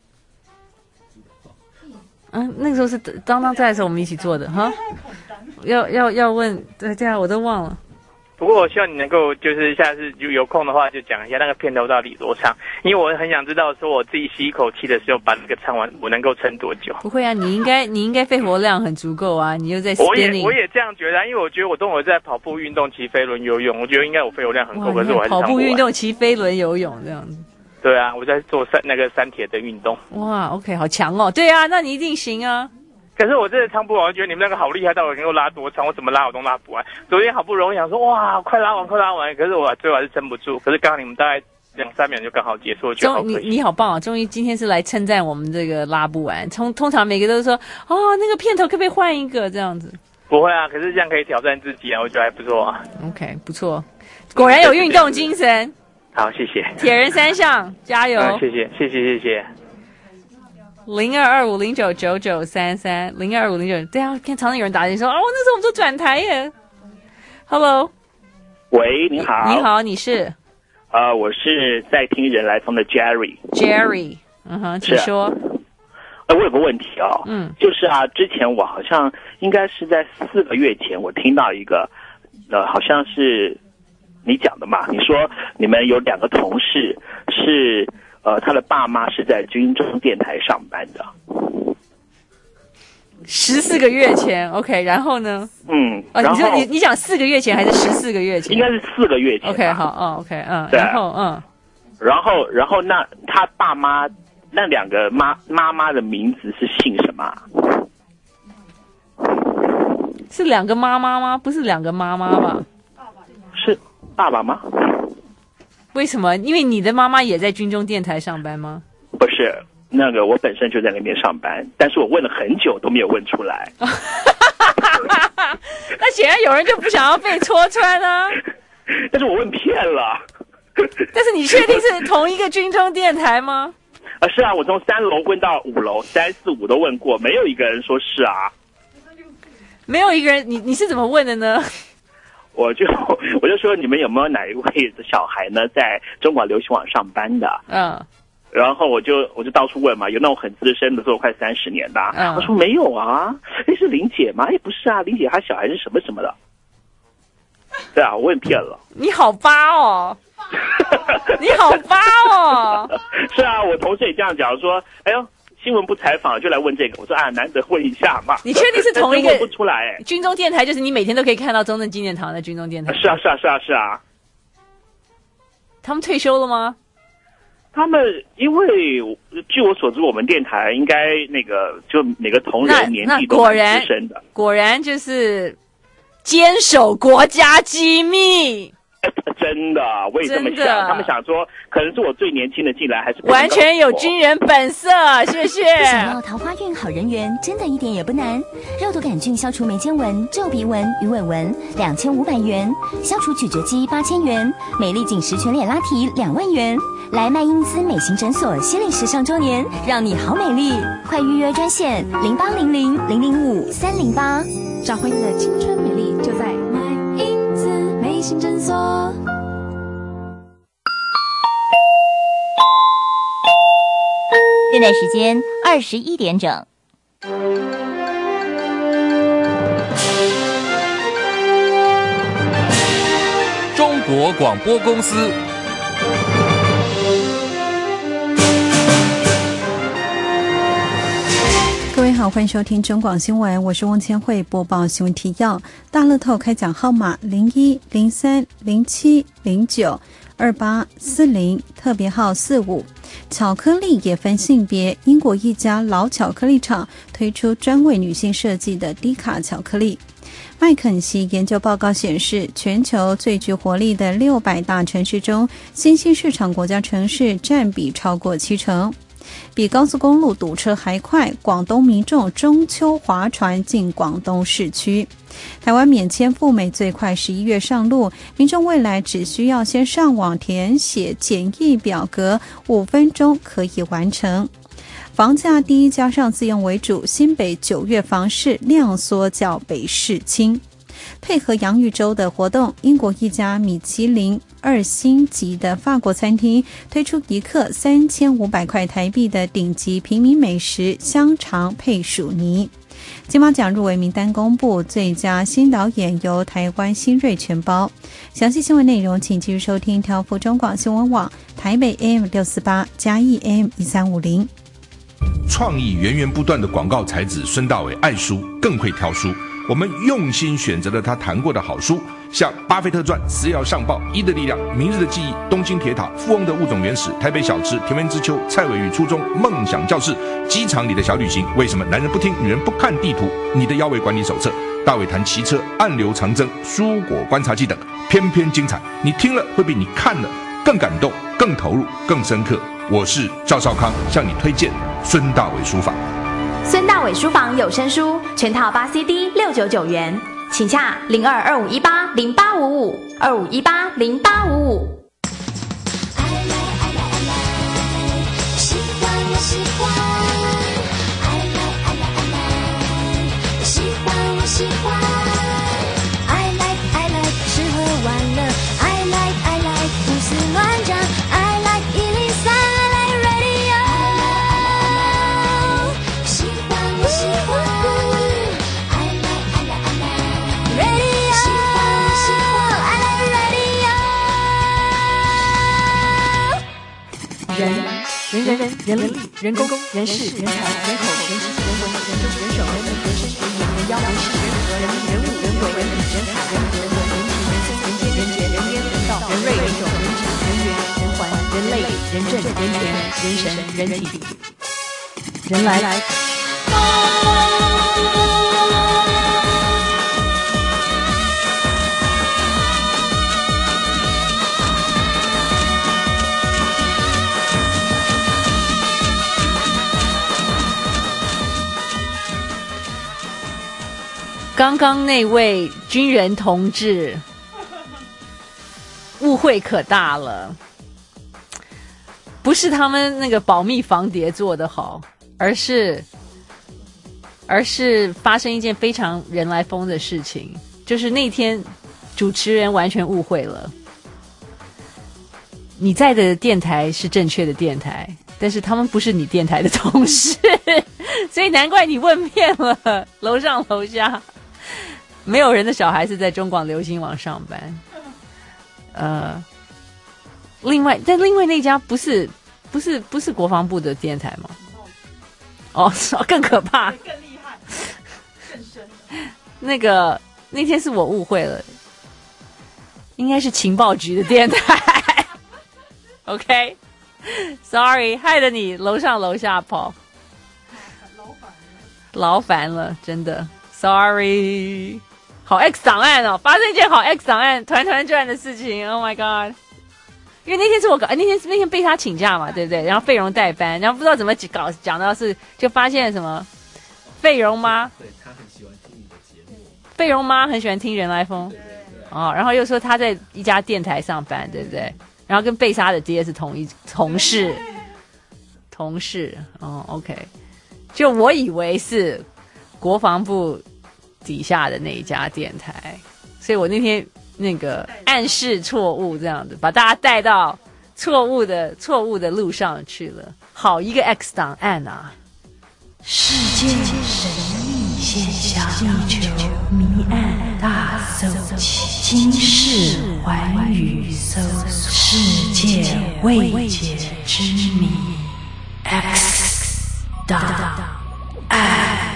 嗯，那个时候是当当在的时候我们一起做的哈，要要要问，对对啊，我都忘了。
不过我希望你能够就是下次就有空的话就讲一下那个片头到底多长，因为我很想知道说我自己吸一口气的时候把那个唱完，我能够撑多久。
不会啊，你应该你应该肺活量很足够啊，你又在 spinning。
我也我也这样觉得、啊，因为我觉得我都有在跑步运动、骑飞轮、游泳，我觉得应该我肺活量很够，可是我还是
跑步运动、骑飞轮、游泳这样子。
对啊，我在做三那个三铁的运动。
哇 ，OK， 好强哦！对啊，那你一定行啊。
可是我真的唱不完，我觉得你们那个好厉害，到底能够拉多长？我怎么拉我都拉不完。昨天好不容易想说哇，快拉完，快拉完，可是我最后还是撑不住。可是刚刚你们大概两三秒就刚好结束，我觉得好可惜。
你你好棒啊！终于今天是来称赞我们这个拉不完。通通常每个都说哦，那个片头可不可以换一个这样子？
不会啊，可是这样可以挑战自己啊，我觉得还不错啊。
OK， 不错，果然有运动精神。
好，谢谢。
铁人三项，加油！
嗯、谢谢，谢谢，谢谢。
零二二五零九九九三三，零二五零九，对啊，看常常有人打电话说，哦，那时候我们做转台耶。Hello，
喂，你好，
你好，你是？
呃，我是在听人来疯的 Jerry。Jerry，
嗯哼，请说。
呃，我有个问题哦，
嗯，
就是啊，之前我好像应该是在四个月前，我听到一个，呃，好像是。 你讲的嘛，你说你们有两个同事是呃他的爸妈是在军中电台上班的。
十四个月前 ，OK， 然后呢？
嗯，
哦，
然后
你说你你讲四个月前还是十四个月前？
应该是四个月前。
OK， 好，哦 ，OK， 嗯，
对，
然后嗯，
然后然后那他爸妈那两个妈妈妈的名字是姓什么？
是两个妈妈吗？不是两个妈妈吧？
是爸爸吗？
为什么？因为你的妈妈也在军中电台上班吗？
不是。那个我本身就在那边上班，但是我问了很久都没有问出来。
那显然有人就不想要被戳穿啊。
但是我问骗了。
但是你确定是同一个军中电台吗？
啊，是啊，我从三楼问到五楼，三四五都问过，没有一个人说是啊。
没有一个人，你你是怎么问的呢？
我就我就说你们有没有哪一位的小孩呢，在中广流行网上班的？嗯。然后我就我就到处问嘛，有那种很资深的，做了快三十年的、啊。嗯、我说没有啊，哎是林姐吗？哎不是啊，林姐她小孩是什么什么的。对啊，我问骗了。
你好巴哦，你好巴哦。
是啊，我同事也这样讲说，哎呦新闻不采访就来问这个，我说啊难得问一下嘛。
你确定是同一个？
问不出来哎。
军中电台就是你每天都可以看到中正纪念堂的军中电台。
是啊是啊是啊是啊。
他们退休了吗？
他们因为据我所知，我们电台应该那个就每个同仁年纪都蛮资深的，
果然就是坚守国家机密。
真的，我也这么想。他们想说，可能是我最年轻的进来，还是
完全有军人本色。谢谢。
想要桃花运好人缘，真的一点也不难。肉毒杆菌消除眉间纹、皱鼻纹、鱼尾纹，两千五百元；消除咀嚼肌八千元；美丽紧实全脸拉提两万元。来麦因斯美型诊所犀利时尚周年，让你好美丽！快预约专线零八零零零零五三零八，
找回你的青春美丽，就在麦因斯美型诊所。
现在时间二十一点整。
中国广播公司。
各位好，欢迎收听中广新闻，我是翁千惠，播报新闻提要。大乐透开奖号码零一零三零七零九二八四零，特别号四五。巧克力也分性别，英国一家老巧克力厂推出专为女性设计的低卡巧克力。麦肯锡研究报告显示，全球最具活力的六百大城市中，新兴市场国家城市占比超过七成。比高速公路堵车还快，广东民众中秋划船进广东市区。台湾免签赴美最快十一月上路，民众未来只需要先上网填写简易表格，五分钟可以完成。房价低加上自用为主，新北九月房市量缩较北市轻。配合洋芋周的活动，英国一家米其林二星级的法国餐厅推出一克三千五百块台币的顶级平民美食香肠配薯泥。金马奖入围名单公布，最佳新导演由台湾新锐全包。详细新闻内容请继续收听调幅中广新闻网台北 A M 六四八，嘉义 A M 一三五零。
创意源源不断的广告才子孙大伟爱书，更会挑书。我们用心选择了他谈过的好书，像《巴菲特传》《食药上报》《一的力量》《明日的记忆》《东京铁塔》《富翁的物种原始》《台北小吃》《田园之秋》《蔡伟与初中》《梦想教室》《机场里的小旅行》《为什么男人不听女人不看地图》《你的腰围管理手册》大伟谈骑车、暗流长征、蔬果观察记等，偏偏精彩，你听了会比你看了更感动、更投入、更深刻。我是赵少康，向你推荐孙大伟书房。
孙大伟书房有声书全套八 C D 六九九元，请洽零二二五一八零八五五二五一八零八五五。
喜欢我喜欢，爱来爱来爱来，喜欢我喜欢，爱来爱来吃喝玩乐，爱来爱来胡思乱想，爱来一零三，爱来 radio， 喜欢我喜欢，爱来爱来爱来 radio， 喜欢我喜欢，爱来 radio。
人人人人人力人工人事人才人口人情人文人政人手人民人生人言人妖人事人和人民人物人为人理人海人人文人情人性人间人杰人烟人道人瑞人种人质人缘人环人类人政人权人神人体人来来。
刚刚那位军人同志误会可大了，不是他们那个保密防谍做得好，而是而是发生一件非常人来疯的事情，就是那天主持人完全误会了，你在的电台是正确的电台，但是他们不是你电台的同事，所以难怪你问遍了楼上楼下，没有人的小孩是在中广流行网上班。呃，另外，但另外那家不是不是不是国防部的电台吗？哦，更可怕，更厉害，更深。那个那天是我误会了，应该是情报局的电台。OK，Sorry， 害得你楼上楼下跑，劳烦了，真的 ，Sorry。好 X 档案哦，发生一件好 X 档案团团转的事情 ，Oh my god！ 因为那天是我搞，那天那天被他请假嘛，对不对？然后费荣代班，然后不知道怎么搞，讲到是就发现什么费荣妈，
对他很喜欢听你的节目，
费荣妈很喜欢听人来疯，哦，然后又说他在一家电台上班，对不对？然后跟被杀的爹是同一同事，同事，哦 ，OK， 就我以为是国防部底下的那一家电台，所以我那天那个暗示错误，这样子把大家带到错误的错误的路上去了。好一个 X 档案啊！
世界神秘现象，地球谜案大搜集，今世寰宇搜索，世界未解之谜 X 档案。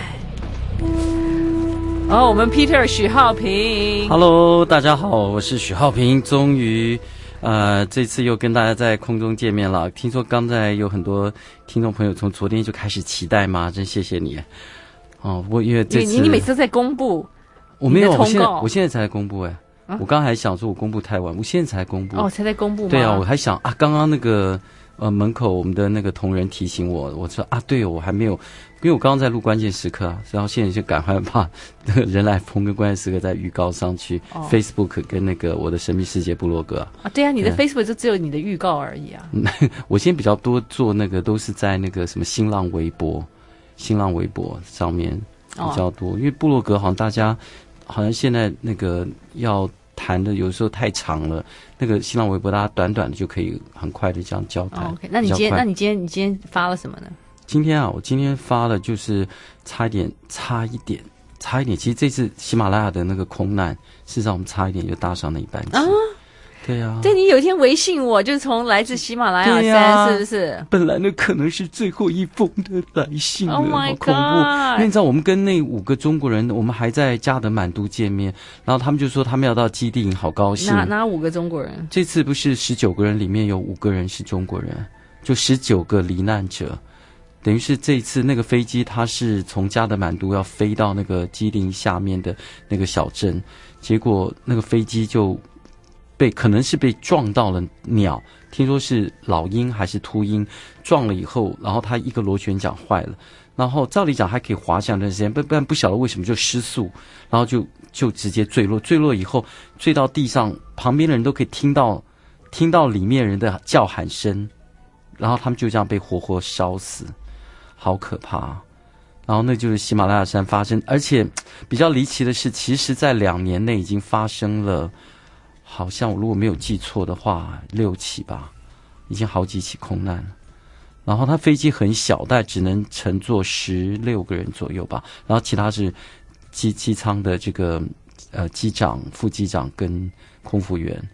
哦，我们 Peter 许浩平
，Hello， 大家好，我是许浩平，终于，呃，这次又跟大家在空中见面了。听说刚才有很多听众朋友从昨天就开始期待嘛，真谢谢你。哦，我因为这次
你你每次都在公布，
我没有，我现在我现在才公布哎、欸啊，我刚才还想说我公布太晚，我现在才公布。
哦，才在公布吗？
对啊，我还想啊，刚刚那个呃门口我们的那个同仁提醒我，我说啊，对，我还没有。因为我刚刚在录关键时刻啊，然后现在就赶快把那个人来疯跟关键时刻再预告上去、哦、Facebook 跟那个我的神秘世界部落格
啊。对啊，你的 Facebook 就只有你的预告而已啊。
我现在比较多做那个都是在那个什么新浪微博、新浪微博上面比较多，哦、因为部落格好像大家好像现在那个要谈的有时候太长了，那个新浪微博大家短短的就可以很快的这样交谈。
哦、OK， 那你今天那你今天你今天发了什么呢？
今天啊，我今天发的就是差一点，差一点，差一点。其实这次喜马拉雅的那个空难，事实上我们差一点就搭上那一班机。啊，对呀、啊。
对，你有一天微信我，就是从来自喜马拉雅山、啊，是不是？
本来那可能是最后一封的来信了，
Oh my God，
好恐怖。因为你知道，我们跟那五个中国人，我们还在加德满都见面，然后他们就说他们要到基地营，好高兴。
哪哪五个中国人？
这次不是十九个人，里面有五个人是中国人，就十九个罹难者。等于是这一次那个飞机，它是从加德满都要飞到那个基林下面的那个小镇，结果那个飞机就被可能是被撞到了鸟，听说是老鹰还是秃鹰，撞了以后，然后它一个螺旋桨坏了，然后照理讲还可以滑翔一段时间，不不然不晓得为什么就失速，然后就就直接坠落，坠落以后坠到地上，旁边的人都可以听到听到里面人的叫喊声，然后他们就这样被活活烧死。好可怕、啊！然后那就是喜马拉雅山发生，而且比较离奇的是，其实在两年内已经发生了，好像我如果没有记错的话，六起吧，已经好几起空难了。然后它飞机很小，大概只能乘坐十六个人左右吧。然后其他是机机舱的这个呃机长、副机长跟空服员。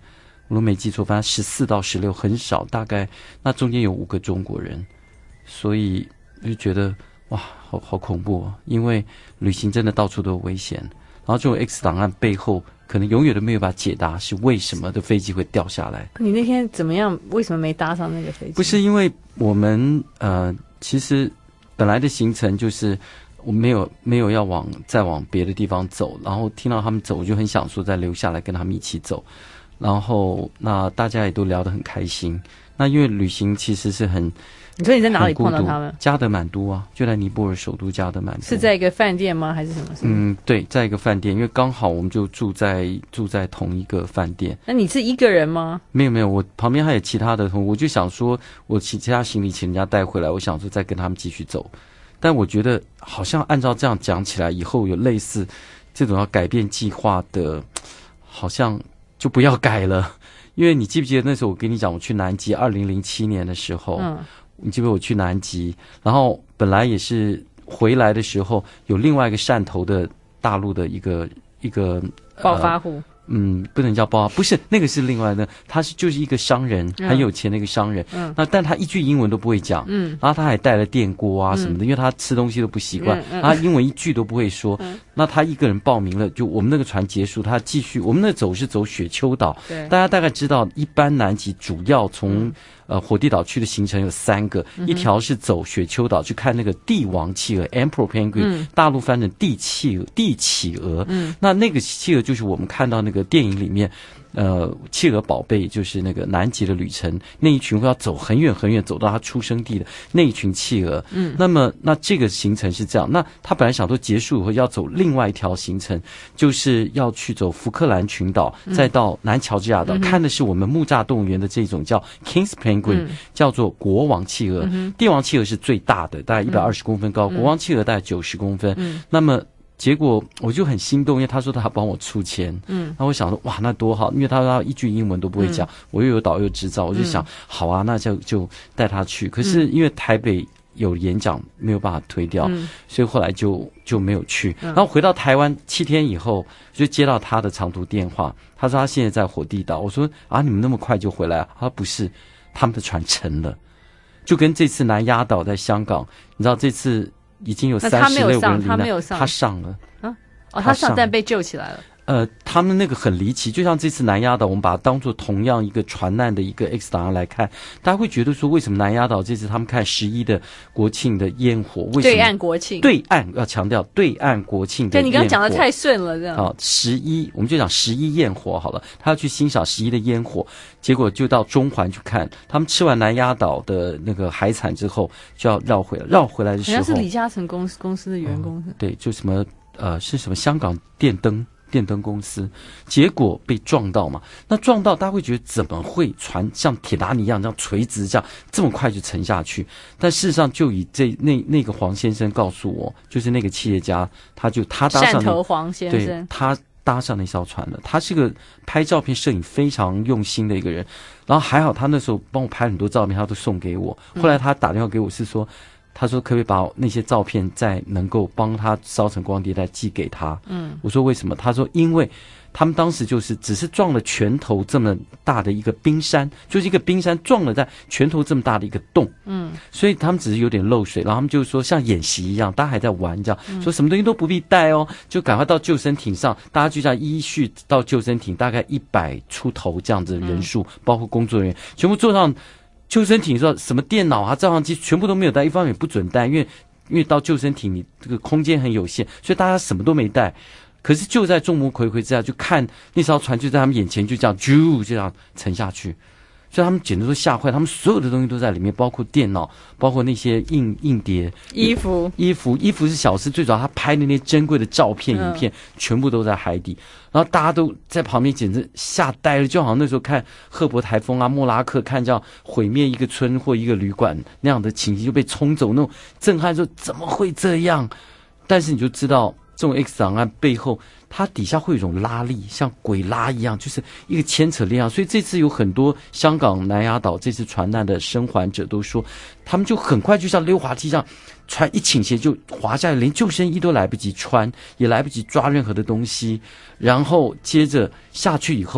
我都没记错，反正十四到十六很少，大概那中间有五个中国人，所以就觉得哇，好好恐怖哦！因为旅行真的到处都有危险，然后这种 X 档案背后可能永远都没有办法解答是为什么的飞机会掉下来。
你那天怎么样？为什么没搭上那个飞机？
不是因为我们呃，其实本来的行程就是我没有没有要往再往别的地方走，然后听到他们走，我就很想说再留下来跟他们一起走。然后那大家也都聊得很开心。那因为旅行其实是很，
你说你在哪里碰到他们？
加德满都啊，就在尼泊尔首都加德满都。
是在一个饭店吗？还是什么？
嗯，对，在一个饭店，因为刚好我们就住在住在同一个饭店。
那你是一个人吗？
没有没有，我旁边还有其他的同，我就想说，我其其他行李请人家带回来，我想说再跟他们继续走。但我觉得好像按照这样讲起来，以后有类似这种要改变计划的，好像就不要改了。因为你记不记得那时候我跟你讲，我去南极二零零七年的时候，嗯，你记不记得我去南极，然后本来也是回来的时候有另外一个汕头的大陆的一个一个
暴发户。
呃嗯，不能叫包，不是那个是另外的，他是就是一个商人，嗯、很有钱的一个商人。嗯，那但他一句英文都不会讲。嗯，然后他还带了电锅啊什么的，嗯、因为他吃东西都不习惯，嗯嗯、他英文一句都不会说。嗯，那他一个人报名了，就我们那个船结束，他继续，我们那走是走雪丘岛。对，大家大概知道，一般南极主要从、嗯、呃火地岛去的行程有三个，嗯、一条是走雪丘岛去看那个帝王企鹅 （Emperor Penguin），、嗯、大陆翻成帝企鹅，帝企鹅。嗯，那那个企鹅就是我们看到那个电影里面，呃，企鹅宝贝就是那个南极的旅程，那一群会要走很远很远，走到他出生地的那一群企鹅。嗯，那么那这个行程是这样，那他本来想说结束以后要走另外一条行程，就是要去走福克兰群岛，嗯、再到南乔治亚岛，嗯、看的是我们木栅动物园的这种叫 King's Penguin，、嗯、叫做国王企鹅。嗯、帝王企鹅是最大的，大概一百二十公分高，嗯、国王企鹅大概九十公分。嗯，那么结果我就很心动，因为他说他帮我出钱，嗯，那我想说哇，那多好，因为他说他一句英文都不会讲，嗯、我又有导游执照，我就想、嗯、好啊，那就就带他去。可是因为台北有演讲没有办法推掉，嗯、所以后来就就没有去。嗯、然后回到台湾七天以后，就接到他的长途电话，他说他现在在火地岛。我说啊，你们那么快就回来啊？他说不是，他们的船沉了，就跟这次南丫岛在香港，你知道这次。已经有三十六个人罹难，
他没有上，
他上了。
啊，哦，他上但被救起来了。
呃，他们那个很离奇，就像这次南丫岛，我们把它当作同样一个船难的一个 X 档案来看，大家会觉得说，为什么南丫岛这次他们看十一的国庆的烟火，为什么
对岸国庆？
对岸要强调对岸国庆的烟火。
对，你刚刚讲的太顺了，这样。
好，十一我们就讲十一焰火好了，他要去欣赏十一的烟火，结果就到中环去看，他们吃完南丫岛的那个海产之后，就要绕回来，绕回来的时候，
好像是李嘉诚公司公司的员工、嗯，
对，就什么呃是什么香港电灯。电灯公司，结果被撞到嘛？那撞到，大家会觉得怎么会船像铁达尼一样这样垂直这样这么快就沉下去？但事实上，就以这那那个黄先生告诉我，就是那个企业家，他就他搭上
汕头黄先生，
对他搭上那艘船了。他是个拍照片摄影非常用心的一个人，然后还好他那时候帮我拍很多照片，他都送给我。后来他打电话给我是说。他说可不可以把那些照片再能够帮他烧成光碟再寄给他？嗯，我说为什么？他说因为他们当时就是只是撞了拳头这么大的一个冰山，就是一个冰山撞了在拳头这么大的一个洞，嗯，所以他们只是有点漏水，然后他们就说像演习一样，大家还在玩这样，嗯、说什么东西都不必带哦，就赶快到救生艇上，大家就这样依序到救生艇，大概一百出头这样子的人数，嗯、包括工作人员全部坐上。救生艇说什么电脑啊、照相机全部都没有带，一方面不准带，因为因为到救生艇你这个空间很有限，所以大家什么都没带。可是就在众目睽睽之下，就看那艘船就在他们眼前就这样啾就这样沉下去，所以他们简直都吓坏，他们所有的东西都在里面，包括电脑，包括那些硬硬碟、
衣服、
衣服、衣服是小事，最主要他拍的那些珍贵的照片、影片，全部都在海底。然后大家都在旁边，简直吓呆了，就好像那时候看赫伯台风啊、莫拉克看这样毁灭一个村或一个旅馆那样的情形，就被冲走，那种震撼，说怎么会这样？但是你就知道，这种 X 档案背后，它底下会有一种拉力，像鬼拉一样，就是一个牵扯力量。所以这次有很多香港南丫岛这次船难的生还者都说，他们就很快就像溜滑梯这样。船一倾斜就滑下来，连救生衣都来不及穿，也来不及抓任何的东西。然后接着下去以后，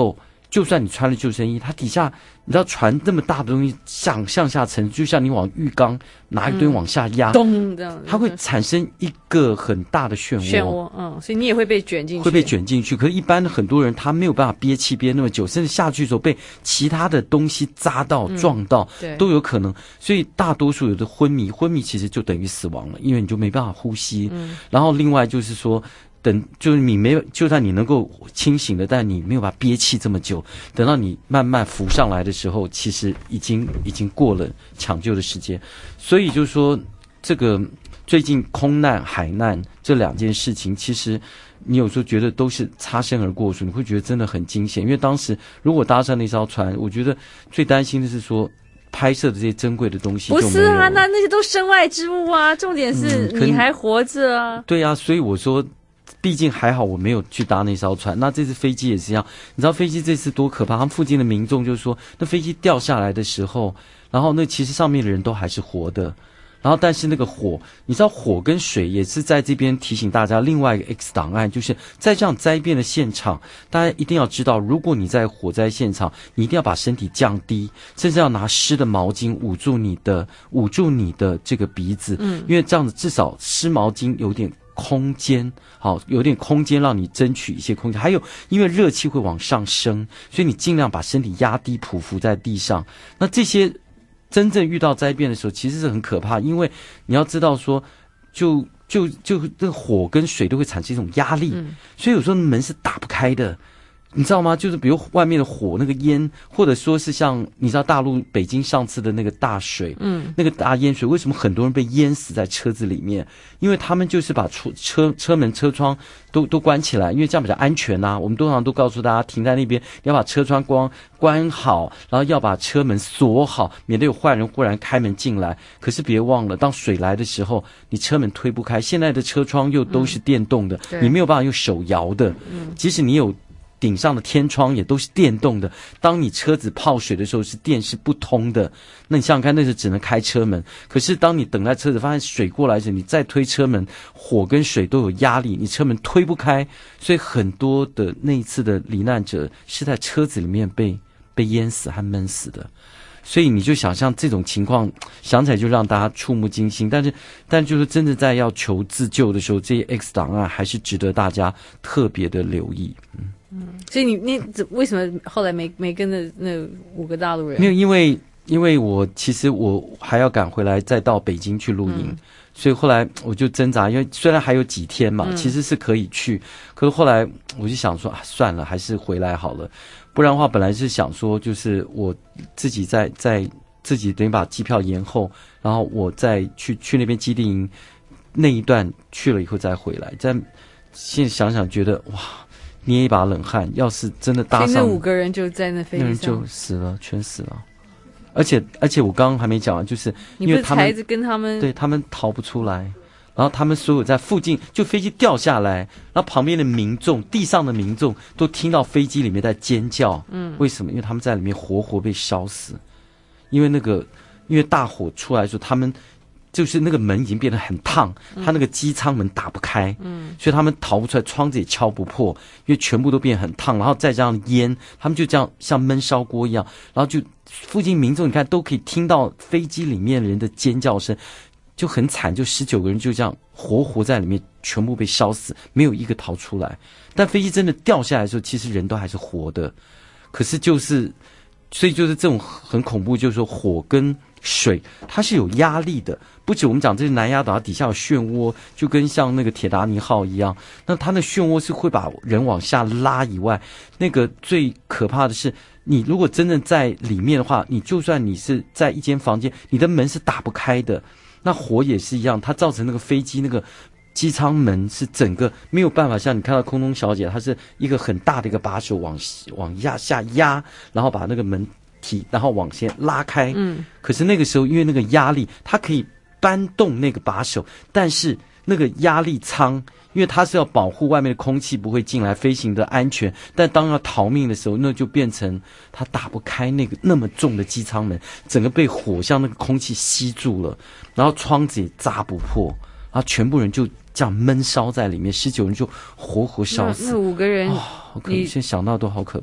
就算你穿了救生衣，它底下你知道船那么大的东西向向下沉，就像你往浴缸拿一堆往下压，
咚这样，
它会产生一个很大的漩涡。
漩涡，嗯，所以你也会被卷进去，
会被卷进去。可是，一般的很多人他没有办法憋气憋那么久，甚至下去的时候被其他的东西砸到、嗯、撞到，都有可能。所以，大多数有的昏迷，昏迷其实就等于死亡了，因为你就没办法呼吸。嗯、然后，另外就是说。等就是你没有，就算你能够清醒的，但你没有办法憋气这么久，等到你慢慢浮上来的时候，其实已经已经过了抢救的时间。所以就是说，这个最近空难、海难这两件事情，其实你有时候觉得都是擦身而过，你会觉得真的很惊险。因为当时如果搭上那艘船，我觉得最担心的是说。拍摄的这些珍贵的东西就没有了，不是
啊，那那些都身外之物啊。重点是你还活着啊、嗯。
对啊，所以我说。毕竟还好我没有去搭那艘船，那这次飞机也是一样。你知道飞机这次多可怕？他们附近的民众就说，那飞机掉下来的时候，然后那其实上面的人都还是活的，然后但是那个火，你知道火跟水也是在这边提醒大家另外一个 X 档案，就是在这样灾变的现场，大家一定要知道，如果你在火灾现场，你一定要把身体降低，甚至要拿湿的毛巾捂住你的捂住你的这个鼻子，嗯，因为这样子至少湿毛巾有点。空间好，有点空间让你争取一些空间。还有，因为热气会往上升，所以你尽量把身体压低，匍匐在地上。那这些真正遇到灾变的时候，其实是很可怕，因为你要知道说，就就就这个火跟水都会产生一种压力，嗯、所以有时候门是打不开的。你知道吗？就是比如外面的火那个烟，或者说是像你知道大陆北京上次的那个大水，嗯，那个大淹水，为什么很多人被淹死在车子里面？因为他们就是把车车车门车窗都都关起来，因为这样比较安全啊。我们通常都告诉大家，停在那边要把车窗关关好，然后要把车门锁好，免得有坏人忽然开门进来。可是别忘了，当水来的时候，你车门推不开。现在的车窗又都是电动的，嗯、你没有办法用手摇的，嗯、即使你有。顶上的天窗也都是电动的，当你车子泡水的时候是电是不通的，那你想想看，那时候只能开车门，可是当你等待车子发现水过来时，你再推车门，火跟水都有压力，你车门推不开，所以很多的那一次的罹难者是在车子里面被被淹死和闷死的。所以你就想象这种情况，想起来就让大家触目惊心。但是，但就是真的在要求自救的时候，这些 X 档案还是值得大家特别的留意。嗯
嗯，所以你你为什么后来没没跟着那五个大陆人？
没有，因为因为我其实我还要赶回来，再到北京去录音。嗯，所以后来我就挣扎，因为虽然还有几天嘛，嗯、其实是可以去，可是后来我就想说啊，算了，还是回来好了。不然的话，本来是想说，就是我自己在在自己等于把机票延后，然后我再去去那边基地营那一段去了以后再回来。但现在想想觉得哇，捏一把冷汗。要是真的搭上，
那五个人就在那飞机上，
那人就死了，全死了。而且而且我刚刚还没讲完，就是因为他们
你不是才跟他们
对他们逃不出来。然后他们所有在附近，就飞机掉下来，然后旁边的民众，地上的民众都听到飞机里面在尖叫。嗯，为什么？因为他们在里面活活被烧死。因为那个，因为大火出来的时候，他们就是那个门已经变得很烫，嗯、他那个机舱门打不开。嗯，所以他们逃不出来，窗子也敲不破，因为全部都变很烫，然后再加上烟，他们就这样像闷烧锅一样，然后就附近民众你看都可以听到飞机里面人的尖叫声。就很惨，就十九个人就这样活活在里面，全部被烧死，没有一个逃出来。但飞机真的掉下来的时候，其实人都还是活的。可是就是，所以就是这种很恐怖，就是说火跟水它是有压力的。不止我们讲这是南丫岛，它底下有漩涡，就跟像那个铁达尼号一样。那它的漩涡是会把人往下拉以外，那个最可怕的是，你如果真的在里面的话，你就算你是在一间房间，你的门是打不开的。那火也是一样，它造成那个飞机那个机舱门是整个没有办法，像你看到空中小姐，它是一个很大的一个把手往往压下压，然后把那个门提，然后往前拉开。嗯，可是那个时候因为那个压力，它可以搬动那个把手，但是那个压力舱，因为它是要保护外面的空气不会进来，飞行的安全，但当要逃命的时候，那就变成它打不开那个那么重的机舱门，整个被火像那个空气吸住了，然后窗子也砸不破，然后全部人就这样闷烧在里面，十九人就活活烧死。
那, 那五个人，
哦，好可怕，现在想到都好可怕。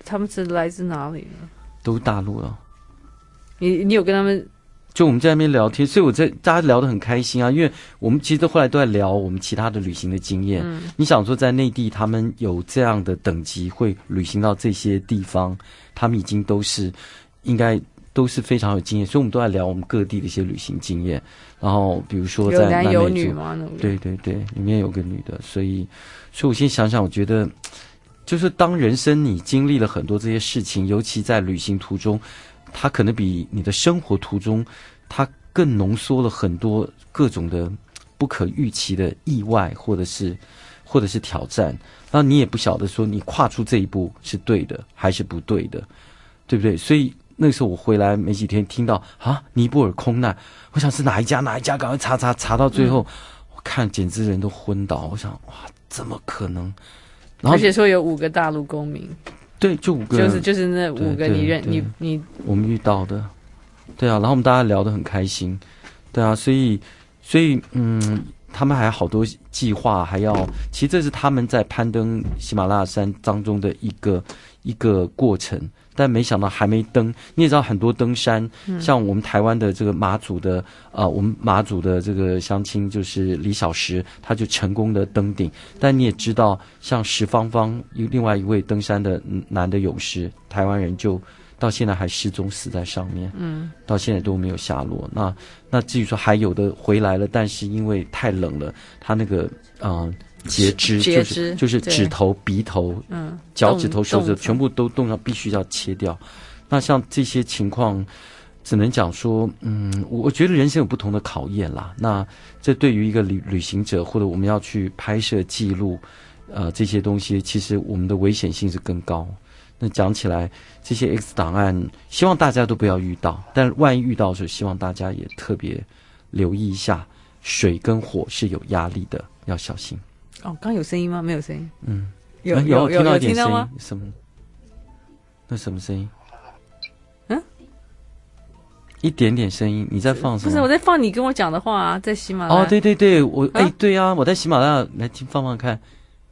他们是来自哪里呢？
都大陆了。
你你有跟他们？
就我们在那边聊天，所以我在大家聊得很开心啊，因为我们其实后来都在聊我们其他的旅行的经验。嗯，你想说在内地他们有这样的等级会旅行到这些地方，他们已经都是应该都是非常有经验，所以我们都在聊我们各地的一些旅行经验。然后比如说在南美洲，有男有女吗？对对对，里面有个女的，所以所以我现在想想，我觉得就是当人生你经历了很多这些事情，尤其在旅行途中，它可能比你的生活途中，它更浓缩了很多各种的不可预期的意外，或者是或者是挑战。那你也不晓得说你跨出这一步是对的还是不对的，对不对？所以那个时候我回来没几天，听到啊尼泊尔空难，我想是哪一家哪一家，赶快查查查到最后，嗯、我看简直人都昏倒。我想哇，怎么可能？然后
而且说有五个大陆公民。
对，就五个，
就是就是那五个你认你你
我们遇到的，对啊，然后我们大家聊得很开心，对啊，所以所以嗯，他们还有好多计划，还要其实这是他们在攀登喜马拉雅山当中的一个一个过程，但没想到还没登。你也知道很多登山，嗯、像我们台湾的这个马祖的呃，我们马祖的这个乡亲就是李小石，他就成功的登顶。但你也知道，像石芳芳另外一位登山的男的勇士，台湾人就到现在还失踪死在上面，嗯，到现在都没有下落。那那至于说还有的回来了，但是因为太冷了，他那个嗯。呃截肢就是就是指头、鼻头、嗯、脚趾头、手指头全部都冻上，必须要切掉。那像这些情况，只能讲说，嗯，我觉得人生有不同的考验啦。那这对于一个旅旅行者，或者我们要去拍摄记录，呃，这些东西，其实我们的危险性是更高。那讲起来，这些 X 档案，希望大家都不要遇到，但万一遇到的时候，希望大家也特别留意一下，水跟火是有压力的，要小心。
哦，刚刚有声音吗？没有声音。
嗯，
有
有
有有
听
到吗？
什么？那什么声音？
嗯，
一点点声音。你在放什么？
不是，我在放你跟我讲的话啊，在喜马拉雅。
哦，对对对，我哎、啊，对啊，我在喜马拉雅来听放放看。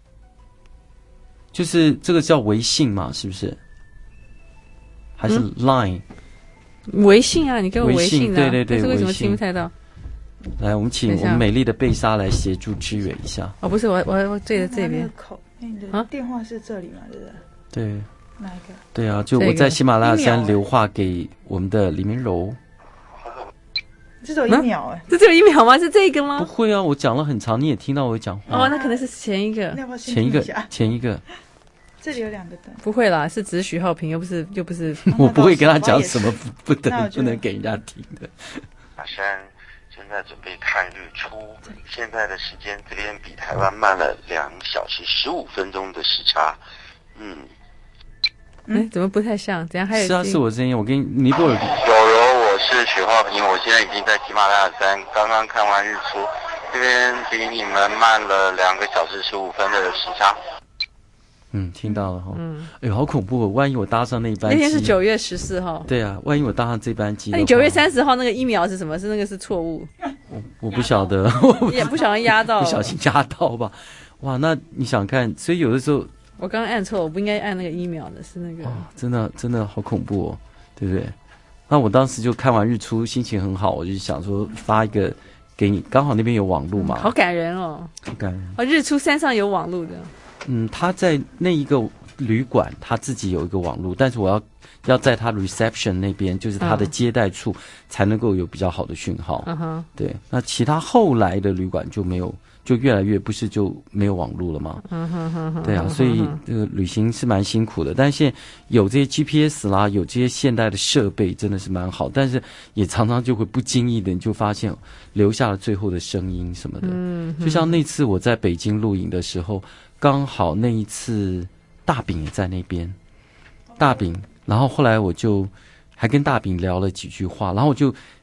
就是这个叫微信嘛，是不是？还是 Line？、
嗯、微信啊，你给我微信的、啊，
对对对，
但是为什么听不太到？
来，我们请我们美丽的贝莎来协助支援一下。
哦，不是，我我我对着这边。
口，你的电话是这里吗？对不对？
对。
哪一个？
对啊，就我在喜马拉雅山留话给我们的李明柔。
这只有一秒哎、欸，
这只有一秒吗？是这个吗？
不会啊，我讲了很长，你也听到我讲话。
哦，那可能是前一个，
前一个，前一个。
这里有两个灯。
不会啦，是只是许浩平，又不是又不是。
我不会跟他讲什么不不能不能给人家听的。
马山。正在准备看日出，现在的时间这边比台湾慢了两小时十五分钟的时差。嗯，
嗯，怎么不太像？怎样？还有
是啊，是我声音。我跟尼泊尔。
有有，我是许浩平，我现在已经在喜马拉雅山，刚刚看完日出，这边比你们慢了两个小时十五分的时差。
嗯，听到了哈。嗯，哎呦，好恐怖哦！万一我搭上那一班
机，那天是九月十四号。
对啊，万一我搭上这班机，
那你九月三十号那个一秒是什么？是那个是错误？
我我不晓得，
你也不小心压到，
不小心压到吧？哇，那你想看？所以有的时候
我刚刚按错，我不应该按那个一秒的，是那个。
哦，真的真的好恐怖哦，对不对？那我当时就看完日出，心情很好，我就想说发一个给你，刚好那边有网路嘛。
嗯、好感人哦，
好感人
哦！日出山上有网路的。
嗯，他在那一个旅馆，他自己有一个网路，但是我要要在他 reception 那边，就是他的接待处，嗯、才能够有比较好的讯号。嗯哼，对。那其他后来的旅馆就没有，就越来越不是就没有网路了嘛。嗯哼哼哼。对啊，所以这个旅行是蛮辛苦的，但是现在有这些 G P S 啦，有这些现代的设备，真的是蛮好，但是也常常就会不经意的你就发现留下了最后的声音什么的。嗯，就像那次我在北京录影的时候。刚好那一次大饼也在那边，大饼，然后后来我就还跟大饼聊了几句话，然后我就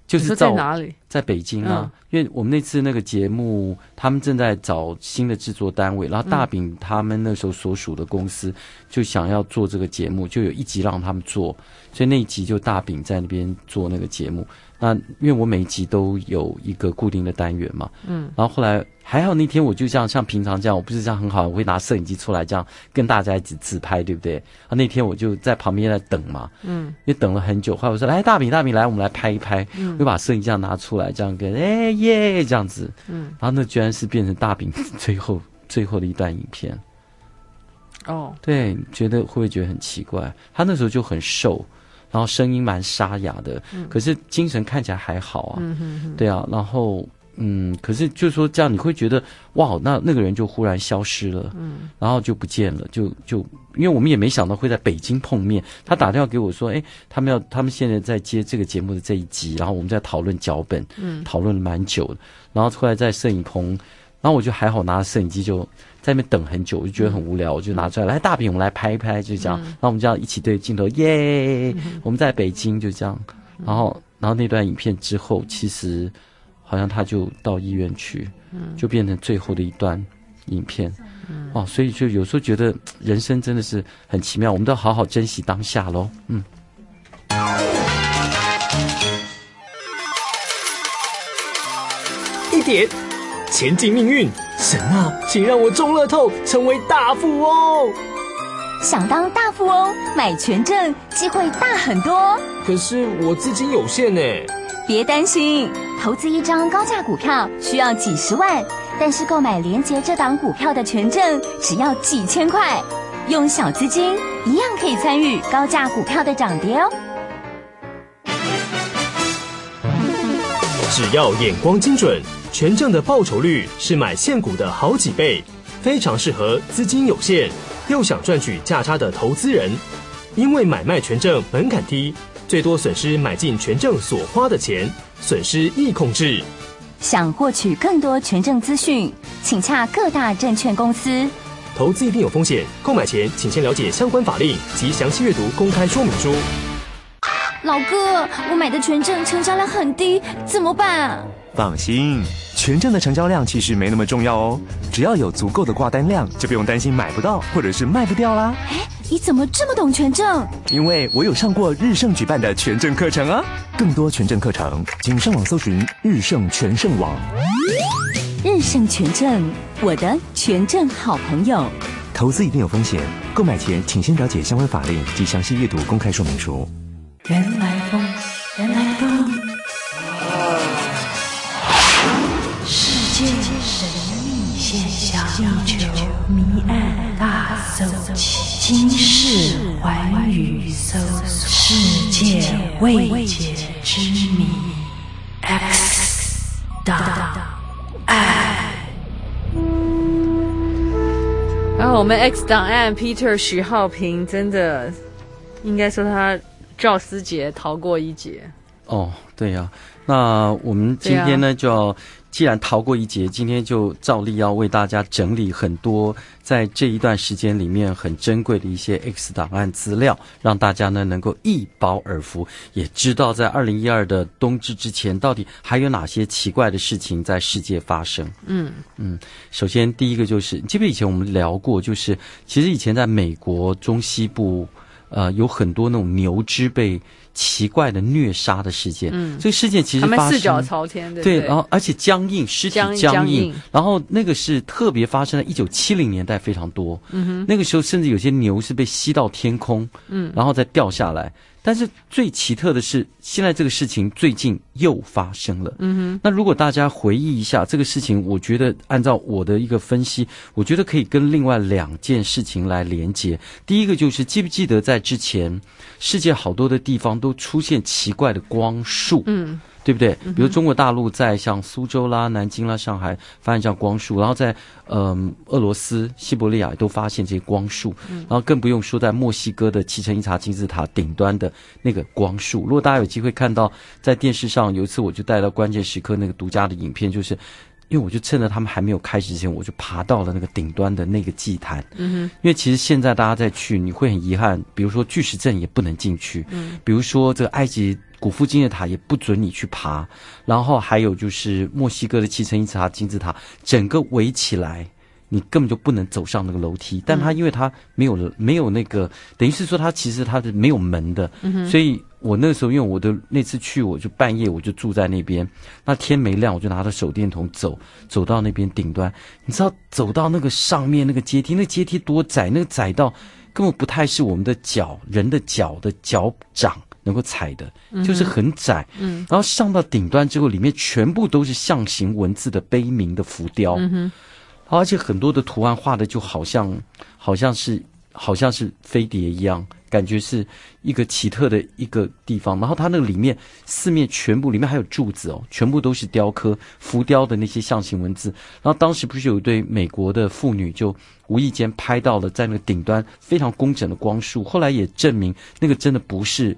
就是
在哪里？
在北京啊、嗯，因为我们那次那个节目，他们正在找新的制作单位，然后大饼他们那时候所属的公司就想要做这个节目，就有一集让他们做，所以那一集就大饼在那边做那个节目。那因为我每一集都有一个固定的单元嘛，嗯，然后后来还好那天我就这样像平常这样，我不是这样很好，我会拿摄影机出来这样跟大家一起自拍，对不对？啊，那天我就在旁边在等嘛，嗯，因为等了很久，后来我说来大饼大饼来，我们来拍一拍，嗯，我就把摄影机这样拿出来，这样跟哎耶这样子，嗯，然后那居然是变成大饼最后最后的一段影片，哦，对，觉得会不会觉得很奇怪？他那时候就很瘦。然后声音蛮沙哑的、嗯，可是精神看起来还好啊，嗯哼哼对啊，然后嗯，可是就是说这样你会觉得哇，那那个人就忽然消失了，嗯，然后就不见了，就就因为我们也没想到会在北京碰面，他打电话给我说，哎，他们要他们现在在接这个节目的这一集，然后我们在讨论脚本，嗯，讨论了蛮久的，然后后来在摄影棚，然后我就还好拿着摄影机就。在那边等很久，我就觉得很无聊，我就拿出来，来大饼，我们来拍一拍，就这样。嗯、然后我们这样一起对镜头，耶、嗯！我们在北京就这样。然后，然后那段影片之后，其实好像他就到医院去，嗯、就变成最后的一段影片。嗯、哦，所以就有时候觉得人生真的是很奇妙，我们都要好好珍惜当下咯。嗯。
一点。前进命运，神啊，请让我中乐透，成为大富翁！
想当大富翁，买权证机会大很多。
可是我资金有限呢。
别担心，投资一张高价股票需要几十万，但是购买连结这档股票的权证只要几千块，用小资金一样可以参与高价股票的涨跌哦。
只要眼光精准。权证的报酬率是买现股的好几倍，非常适合资金有限又想赚取价差的投资人。因为买卖权证门槛低，最多损失买进权证所花的钱，损失易控制。
想获取更多权证资讯，请洽各大证券公司。
投资一定有风险，购买前请先了解相关法令及详细阅读公开说明书。
老哥，我买的权证成交量很低，怎么办啊？
放心，权证的成交量其实没那么重要哦，只要有足够的挂单量，就不用担心买不到或者是卖不掉啦。
哎，你怎么这么懂权证？
因为我有上过日盛举办的权证课程啊！更多权证课程，请上网搜寻日盛权盛网。
日盛权证，我的权证好朋友。
投资一定有风险，购买前请先了解相关法令及详细阅读公开说明书。
原来风，原来风。世界神秘现象，地球谜案大搜集，今世寰宇搜索，世界未解之谜 X 档案。
然后我们 X 档案 Peter 徐浩平真的应该说他赵思杰逃过一劫。
哦，对呀、啊，那我们今天呢、啊、就要。既然逃过一劫，今天就照例要为大家整理很多在这一段时间里面很珍贵的一些 X 档案资料，让大家呢能够一饱耳福，也知道在二零一二的冬至之前，到底还有哪些奇怪的事情在世界发生。嗯嗯，首先第一个就是，记不记得以前我们聊过，就是其实以前在美国中西部，呃，有很多那种牛只被奇怪的虐杀的事件，嗯，这个事件其实发生，
他们四脚朝天，对不对？
对，然后而且僵硬，尸体僵 硬, 僵硬，然后那个是特别发生在一九七零年代非常多，嗯哼，那个时候甚至有些牛是被吸到天空，嗯，然后再掉下来。但是最奇特的是，现在这个事情最近又发生了。嗯哼，那如果大家回忆一下这个事情，我觉得按照我的一个分析，我觉得可以跟另外两件事情来连结。第一个就是记不记得在之前，世界好多的地方都出现奇怪的光束，嗯，对不对？比如中国大陆在像苏州啦、南京啦、上海发现像光束，然后在嗯俄罗斯、西伯利亚都发现这些光束，然后更不用说在墨西哥的七层一茶金字塔顶端的那个光束。如果大家有机会看到在电视上，有一次我就带到关键时刻那个独家的影片，就是因为我就趁着他们还没有开始之前，我就爬到了那个顶端的那个祭坛。嗯哼，因为其实现在大家再去，你会很遗憾，比如说巨石阵也不能进去，嗯，比如说这个埃及古夫金字塔也不准你去爬，然后还有就是墨西哥的七层一塔金字塔，整个围起来，你根本就不能走上那个楼梯。但它因为它没有没有那个，等于是说它其实它是没有门的，嗯、所以我那时候因为我的那次去，我就半夜我就住在那边，那天没亮我就拿着手电筒走走到那边顶端，你知道走到那个上面那个阶梯，那个阶梯多窄，那个窄到根本不太是我们的脚人的脚的脚掌能够踩的，就是很窄。嗯，然后上到顶端之后，里面全部都是象形文字的碑铭的浮雕，嗯哼，而且很多的图案画的就好像好像是好像是飞碟一样，感觉是一个奇特的一个地方。然后它那个里面四面全部里面还有柱子哦，全部都是雕刻浮雕的那些象形文字。然后当时不是有一对美国的妇女就无意间拍到了在那个顶端非常工整的光束，后来也证明那个真的不是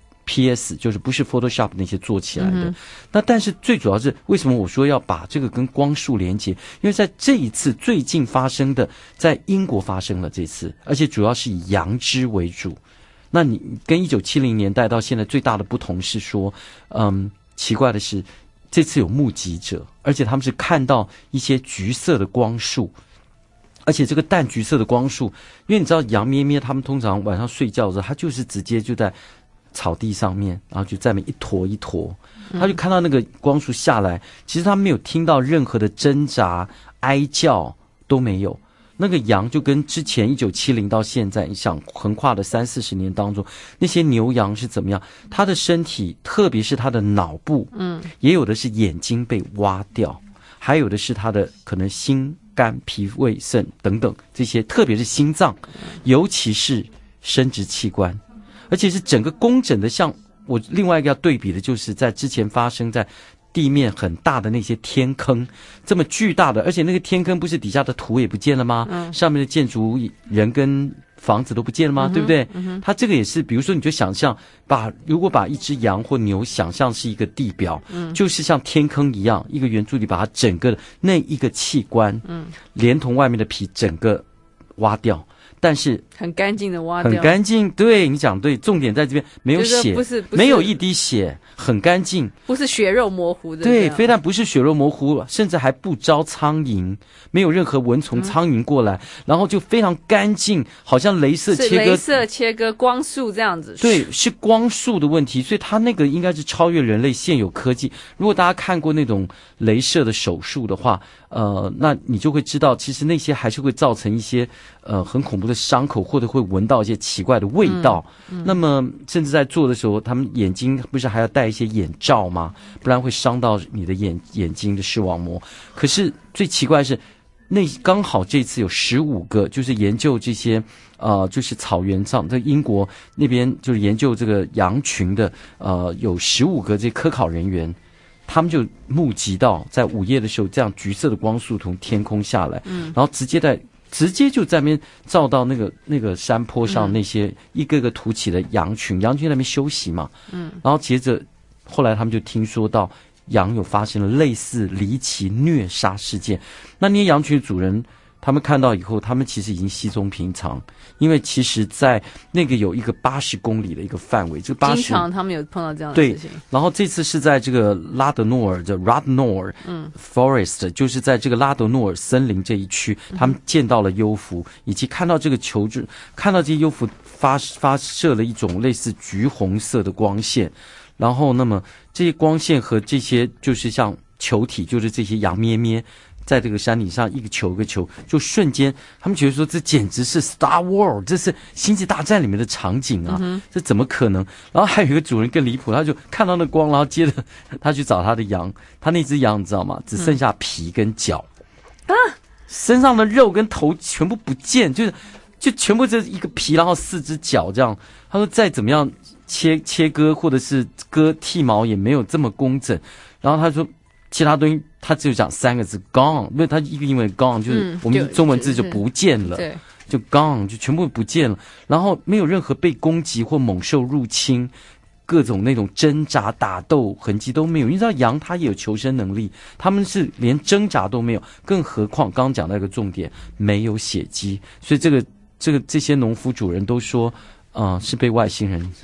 P S， 就是不是 Photoshop 那些做起来的。嗯、那但是最主要是为什么我说要把这个跟光束连接？因为在这一次最近发生的，在英国发生了这次，而且主要是以羊脂为主。那你跟一九七零年代到现在最大的不同是说，嗯，奇怪的是这次有目击者，而且他们是看到一些橘色的光束。而且这个淡橘色的光束，因为你知道羊咩咩他们通常晚上睡觉的时候，它就是直接就在草地上面，然后就在那边一坨一坨，他就看到那个光束下来，其实他没有听到任何的挣扎哀叫都没有。那个羊就跟之前一九七零到现在，你想横跨的三四十年当中，那些牛羊是怎么样？它的身体，特别是它的脑部，嗯，也有的是眼睛被挖掉，还有的是它的可能心、肝、脾、胃、肾等等这些，特别是心脏，尤其是生殖器官。而且是整个工整的，像我另外一个要对比的，就是在之前发生在地面很大的那些天坑，这么巨大的，而且那个天坑不是底下的土也不见了吗？嗯，上面的建筑物、人跟房子都不见了吗？嗯、对不对？嗯、它这个也是，比如说你就想象把如果把一只羊或牛想象是一个地表，嗯，就是像天坑一样，一个圆柱体把它整个那一个器官，嗯，连同外面的皮整个挖掉。但是
很干净的挖掉，
很干净，对，你讲对，重点在这边，没有血，
不是，不是
没有一滴血，很干净，
不是血肉模糊的，
对，非但不是血肉模糊，甚至还不招苍蝇，没有任何蚊虫、苍蝇过来，嗯、然后就非常干净，好像雷射切割，
雷射切割光束这样子，
对，是光束的问题，所以它那个应该是超越人类现有科技。如果大家看过那种雷射的手术的话，呃，那你就会知道，其实那些还是会造成一些呃很恐怖的伤口，或者会闻到一些奇怪的味道。嗯嗯、那么甚至在做的时候，他们眼睛不是还要戴一些眼罩吗？不然会伤到你的眼眼睛的视网膜。可是最奇怪的是，那刚好这次有十五个，就是研究这些呃，就是草原上在英国那边就是研究这个羊群的呃，有十五个这科考人员。他们就目击到在午夜的时候，这样橘色的光束从天空下来，嗯，然后直接在直接就在那边照到那个那个山坡上那些一个个凸起的羊群，羊群在那边休息嘛，嗯，然后接着后来他们就听说到羊有发生了类似离奇虐杀事件，那那些羊群的主人。他们看到以后，他们其实已经稀松平常，因为其实在那个有一个八十公里的一个范围，这个八十，
经常他们有碰到这样的事情。
对，然后这次是在这个拉德诺尔的 Radnor 嗯 Forest， 就是在这个拉德诺尔森林这一区，他们见到了幽浮，以及看到这个球质，看到这些幽浮发发射了一种类似橘红色的光线，然后那么这些光线和这些就是像球体，就是这些羊咩咩。在这个山顶上，一个球一个球，就瞬间，他们觉得说这简直是 Star Wars， 这是星际大战里面的场景啊，嗯、这怎么可能？然后还有一个主人更离谱，他就看到那光，然后接着他去找他的羊，他那只羊你知道吗？只剩下皮跟脚，啊、嗯，身上的肉跟头全部不见，就是就全部这一个皮，然后四只脚这样。他说再怎么样切切割或者是割剃毛也没有这么工整。然后他说。其他东西他只有讲三个字 gone， 因为他一个英文 gone 就是我们中文字就不见了，
对，
就 gone 就全部不见了，然后没有任何被攻击或猛兽入侵，各种那种挣扎打斗痕迹都没有。你知道羊它也有求生能力，他们是连挣扎都没有，更何况刚刚讲到一个重点，没有血迹，所以这个这个这些农夫主人都说，啊、呃，是被外星人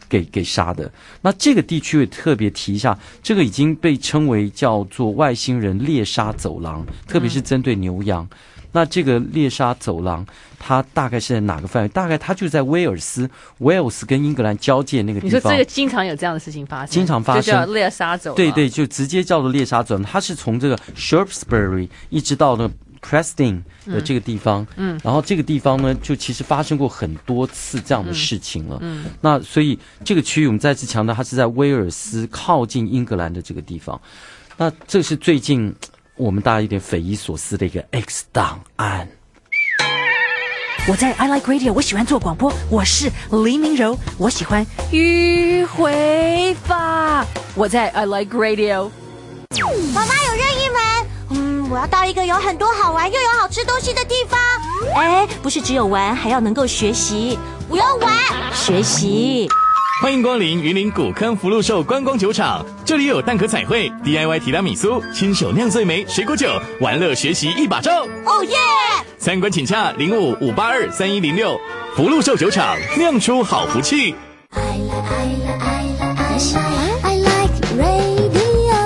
给给杀的。那这个地区也特别提一下，这个已经被称为叫做外星人猎杀走廊，特别是针对牛羊。嗯，那这个猎杀走廊，它大概是在哪个范围？大概它就在威尔斯，威尔斯跟英格兰交界那个地方。
你说这个经常有这样的事情发生？
经常发生，
就叫猎杀走廊。
对对，就直接叫做猎杀走廊。它是从这个 Shrewsbury 一直到那个 Preston 的这个地方，嗯，然后这个地方呢，就其实发生过很多次这样的事情了。嗯，嗯那所以这个区域我们再次强调，它是在威尔斯靠近英格兰的这个地方。那这是最近我们大家有点匪夷所思的一个 X 档案。
我在 I Like Radio， 我喜欢做广播，我是黎明柔，我喜欢迂回法。
我在 I Like Radio。
妈妈有任意门，嗯，我要到一个有很多好玩又有好吃东西的地方。
哎，不是只有玩，还要能够学习。
我要玩，
学习。
欢迎光临云林古坑福禄寿观光酒厂，这里有蛋壳彩绘、D I Y 提拉米苏、亲手酿醉梅、水果酒，玩乐学习一把照。
哦耶！
参观请洽零五五八二三一零六，福禄寿酒厂酿出好福气。
I like, I like, I like, I like radio。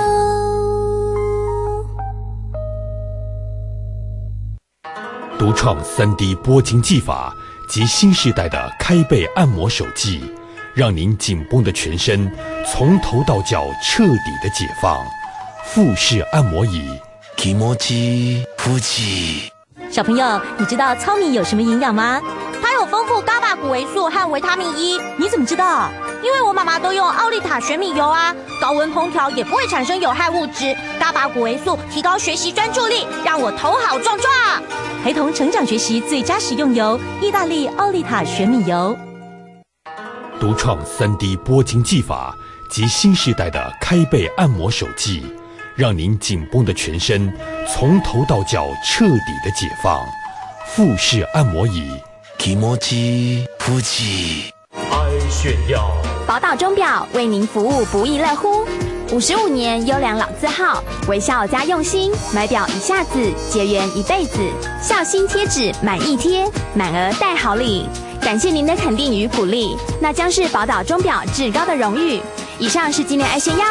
独创 三 D 拨筋技法及新时代的开背按摩手技，让您紧绷的全身从头到脚彻底的解放。腹式按摩椅，
気持ち腹肌。
小朋友，你知道糙米有什么营养吗？
它有丰富伽马谷维素和维他命 E。
你怎么知道？
因为我妈妈都用奥利塔玄米油啊，高温烹调也不会产生有害物质。伽马谷维素提高学习专注力，让我头好壮壮。
孩童成长学习最佳食用油，意大利奥利塔玄米油。
独创 三 D 拨筋技法及新时代的开背按摩手技，让您紧绷的全身从头到脚彻底的解放。腹式按摩椅，
気持ち腹肌。
爱炫耀，
宝岛钟表为您服务不亦乐乎。五十五年优良老字号，微笑加用心，买表一下子结缘一辈子。孝心贴纸满意贴，满额带好礼。感谢您的肯定与鼓励，那将是宝岛钟表至高的荣誉。以上是今天爱炫耀。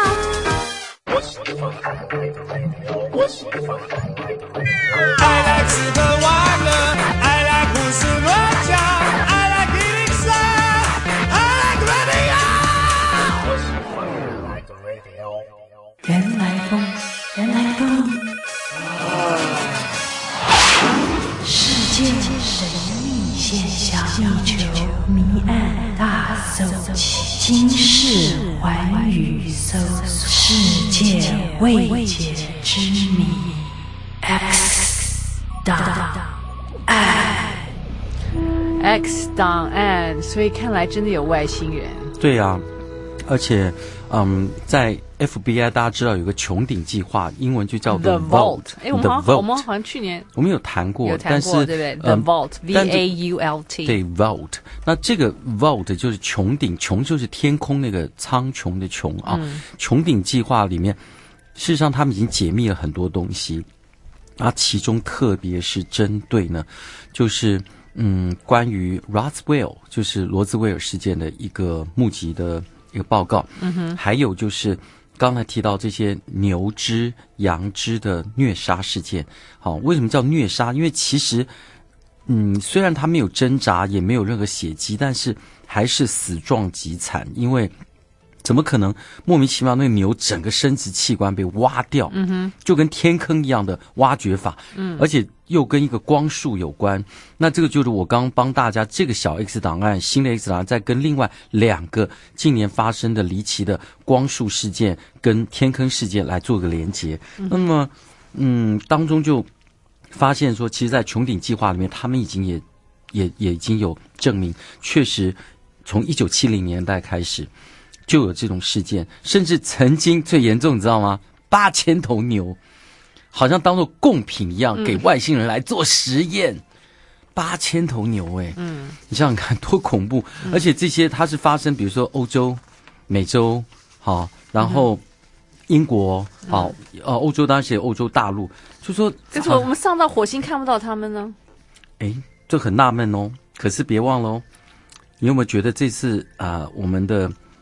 I like 吃喝玩乐 I like 胡思乱想 I like 一零三 I like radio
原来风原来风世界神秘现象地球谜案大搜集今世寰宇搜世界未解之谜 X 档案
X 档案，所以看来真的有外星人。
对啊，而且嗯，在 F B I 大家知道有个穹顶计划，英文就叫 The Vault。
哎，我们好像我们好像去年
我们有谈过，
有谈过，但是对不对、嗯、？The Vault V A U L T。
对 Vault， 那这个 Vault 就是穹顶，穹就是天空那个苍穹的穹啊。嗯、穹顶计划里面，事实上他们已经解密了很多东西，啊，其中特别是针对呢，就是嗯，关于 Roswell 就是罗兹威尔事件的一个目击的一个报告。嗯哼，还有就是。刚才提到这些牛只、羊只的虐杀事件，好，为什么叫虐杀？因为其实，嗯，虽然他没有挣扎，也没有任何血迹，但是还是死状极惨。因为怎么可能莫名其妙那个牛整个生殖器官被挖掉？嗯哼，就跟天坑一样的挖掘法，嗯，而且又跟一个光束有关。那这个就是我刚刚帮大家这个小 X 档案，新的 X 档案，再跟另外两个近年发生的离奇的光束事件跟天坑事件来做个连结。嗯、那么，嗯，当中就发现说，其实，在穹顶计划里面，他们已经也也也已经有证明，确实从一九七零年代开始就有这种事件，甚至曾经最严重，你知道吗？八千头牛。好像当做贡品一样给外星人来做实验，八千、嗯、头牛哎、欸，嗯，你想想看多恐怖！嗯、而且这些它是发生，比如说欧洲、美洲，好，然后英国，好，嗯、呃，欧洲当然写欧洲大陆，就说，
可是我们上到火星看不到他们呢？
哎，这很纳闷哦。可是别忘了哦，你有没有觉得这次啊、呃，我们的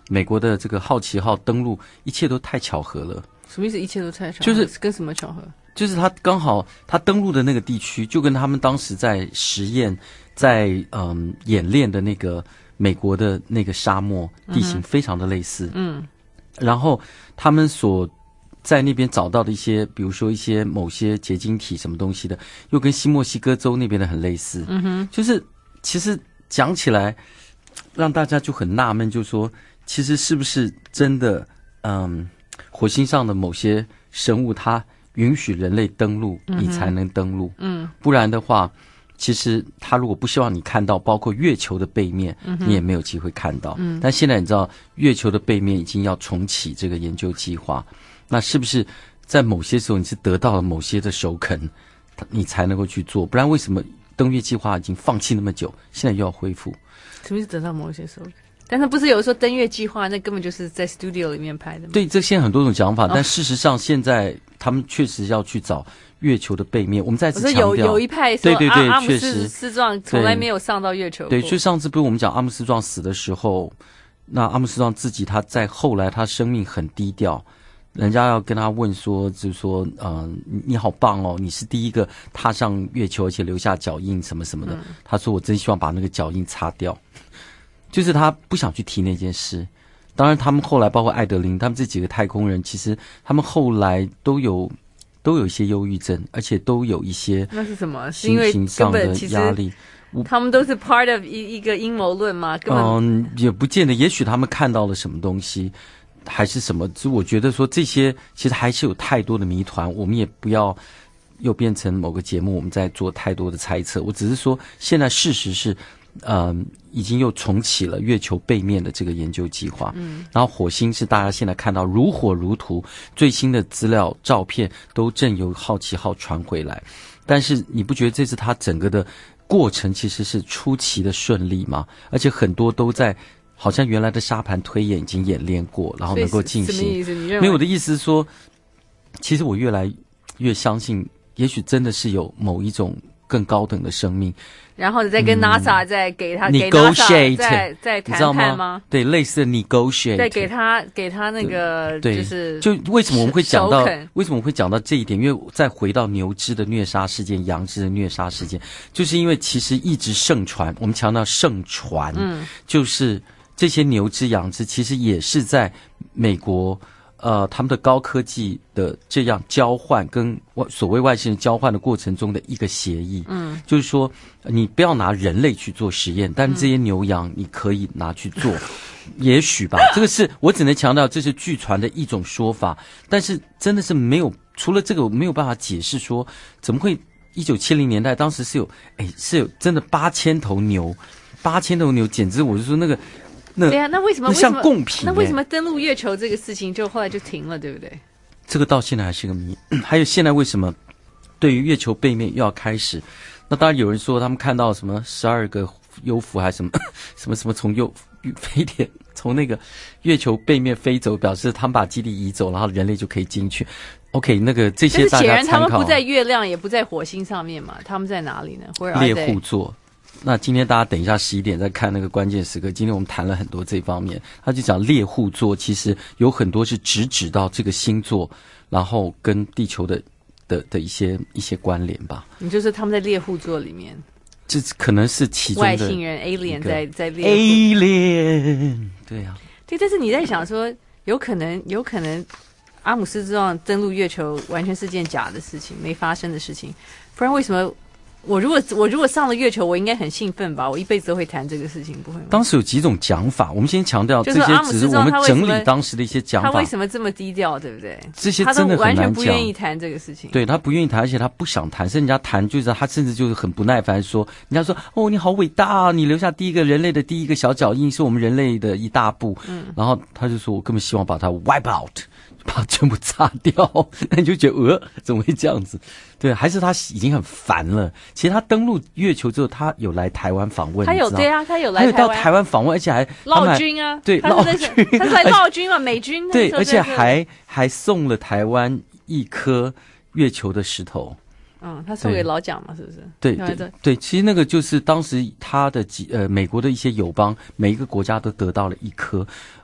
美国的这个好奇号登陆，一切都太巧合了。
什么意思？一切都太巧合？
就是
跟什么巧合？
就是他刚好他登陆的那个地区，就跟他们当时在实验、在嗯演练的那个美国的那个沙漠地形非常的类似。
嗯，
然后他们所在那边找到的一些，比如说一些某些结晶体什么东西的，又跟新墨西哥州那边的很类似。
嗯哼，
就是其实讲起来，让大家就很纳闷，就是说，其实是不是真的，嗯，火星上的某些生物它允许人类登陆，
嗯哼
你才能登陆。
嗯，
不然的话，其实他如果不希望你看到包括月球的背面，
嗯哼
你也没有机会看到。
嗯
但现在你知道月球的背面已经要重启这个研究计划，那是不是在某些时候你是得到了某些的首肯，你才能够去做？不然为什么登月计划已经放弃那么久，现在又要恢复？
什么是得到某些首肯？但是不是有说登月计划那根本就是在 studio 里面拍的吗？
对，这现在很多种讲法，
哦
但事实上现在他们确实要去找月球的背面。我们再次强调，
有有一派说
对对对，
阿阿姆
确
斯
实
斯壮从来没有上到月球过。
对，就上次不是我们讲阿姆斯壮死的时候，那阿姆斯壮自己他在后来他生命很低调，人家要跟他问说，就是说，呃，你好棒哦，你是第一个踏上月球而且留下脚印什么什么的。
嗯
他说我真希望把那个脚印擦掉，就是他不想去提那件事。当然，他们后来包括艾德琳，他们这几个太空人，其实他们后来都有都有一些忧郁症，而且都有一些
那是什么？是因为
心情上的
根本其实
压力。
他们都是 part of 一一个阴谋论嘛，根本、
嗯，也不见得，也许他们看到了什么东西，还是什么。就我觉得说这些其实还是有太多的谜团，我们也不要又变成某个节目我们在做太多的猜测。我只是说，现在事实是，呃，已经又重启了月球背面的这个研究计划。
嗯，
然后火星是大家现在看到如火如荼，最新的资料照片都正由好奇号传回来。但是你不觉得这次它整个的过程其实是出奇的顺利吗？而且很多都在好像原来的沙盘推演已经演练过，然后能够进行。
什么意思？你认为？
没有，我的意思是说，其实我越来越相信，也许真的是有某一种更高等的生命。
然后你再跟 NASA 再给他、
嗯、
给
negotiate，
再再谈谈吗？
对，类似的 negotiate，
再给他给他那个
对，
就是
就为什么我们会讲到为什么我们会讲到这一点？因为再回到牛只的虐杀事件、羊只的虐杀事件，就是因为其实一直盛传，我们强调盛传，
嗯，
就是这些牛只、羊只其实也是在美国。呃，他们的高科技的这样交换跟所谓外星人交换的过程中的一个协议，
嗯，
就是说你不要拿人类去做实验，但是这些牛羊你可以拿去做，嗯、也许吧。这个是我只能强调，这是据传的一种说法，但是真的是没有，除了这个我没有办法解释说怎么会一九七零年代当时是有，哎，是有真的八千头牛，八千头牛，简直我就说那个。
对啊，那为什么
那像贡品、欸？
那为什么登陆月球这个事情就后来就停了，对不对？
这个到现在还是个谜。还有现在为什么对于月球背面又要开始？那当然有人说他们看到什么十二个幽浮还是什么什么什么从幽飞碟从那个月球背面飞走，表示他们把基地移走，然后人类就可以进去。OK， 那个这些大家参考。但是显然
他们不在月亮，也不在火星上面嘛，他们在哪里呢？
猎户座。那今天大家等一下十一点再看那个关键时刻。今天我们谈了很多这方面，他就讲猎户座其实有很多是直指到这个星座，然后跟地球的的的一些一些关联吧。
你就是他们在猎户座里面，
这可能是其中的
外星人 alien 在在猎
户 alien， 对啊，
对。但是你在想说，有可能有可能阿姆斯壮登陆月球完全是件假的事情，没发生的事情，不然为什么？我如果我如果上了月球，我应该很兴奋吧？我一辈子都会谈这个事情，不会吗？
当时有几种讲法，我们先强调、
就是、
这些只是我们整理当时的一些讲法。
他为什么这么低调，对不对？
这些真的很难讲。他
完全不愿意谈这个事情。
对，他不愿意谈，而且他不想谈，甚至人家谈就是他甚至就是很不耐烦说，人家说哦你好伟大啊，你留下第一个人类的第一个小脚印，是我们人类的一大步。嗯，然后他就说我根本希望把它 wipe out。把它全部擦掉，那你就觉得呃，怎么会这样子？对，还是他已经很烦了。其实他登陆月球之后，他有来台湾访问，
他有对啊，他有来
台湾，他有到台湾访问，而且还
烙军啊，
对，
烙军，他是来烙军嘛，美军
对，而且还还送了台湾一颗月球的石头。
嗯，他送给老蒋嘛，是不是？
对对对，其实那个就是当时他的几呃美国的一些友邦，每一个国家都得到了一颗。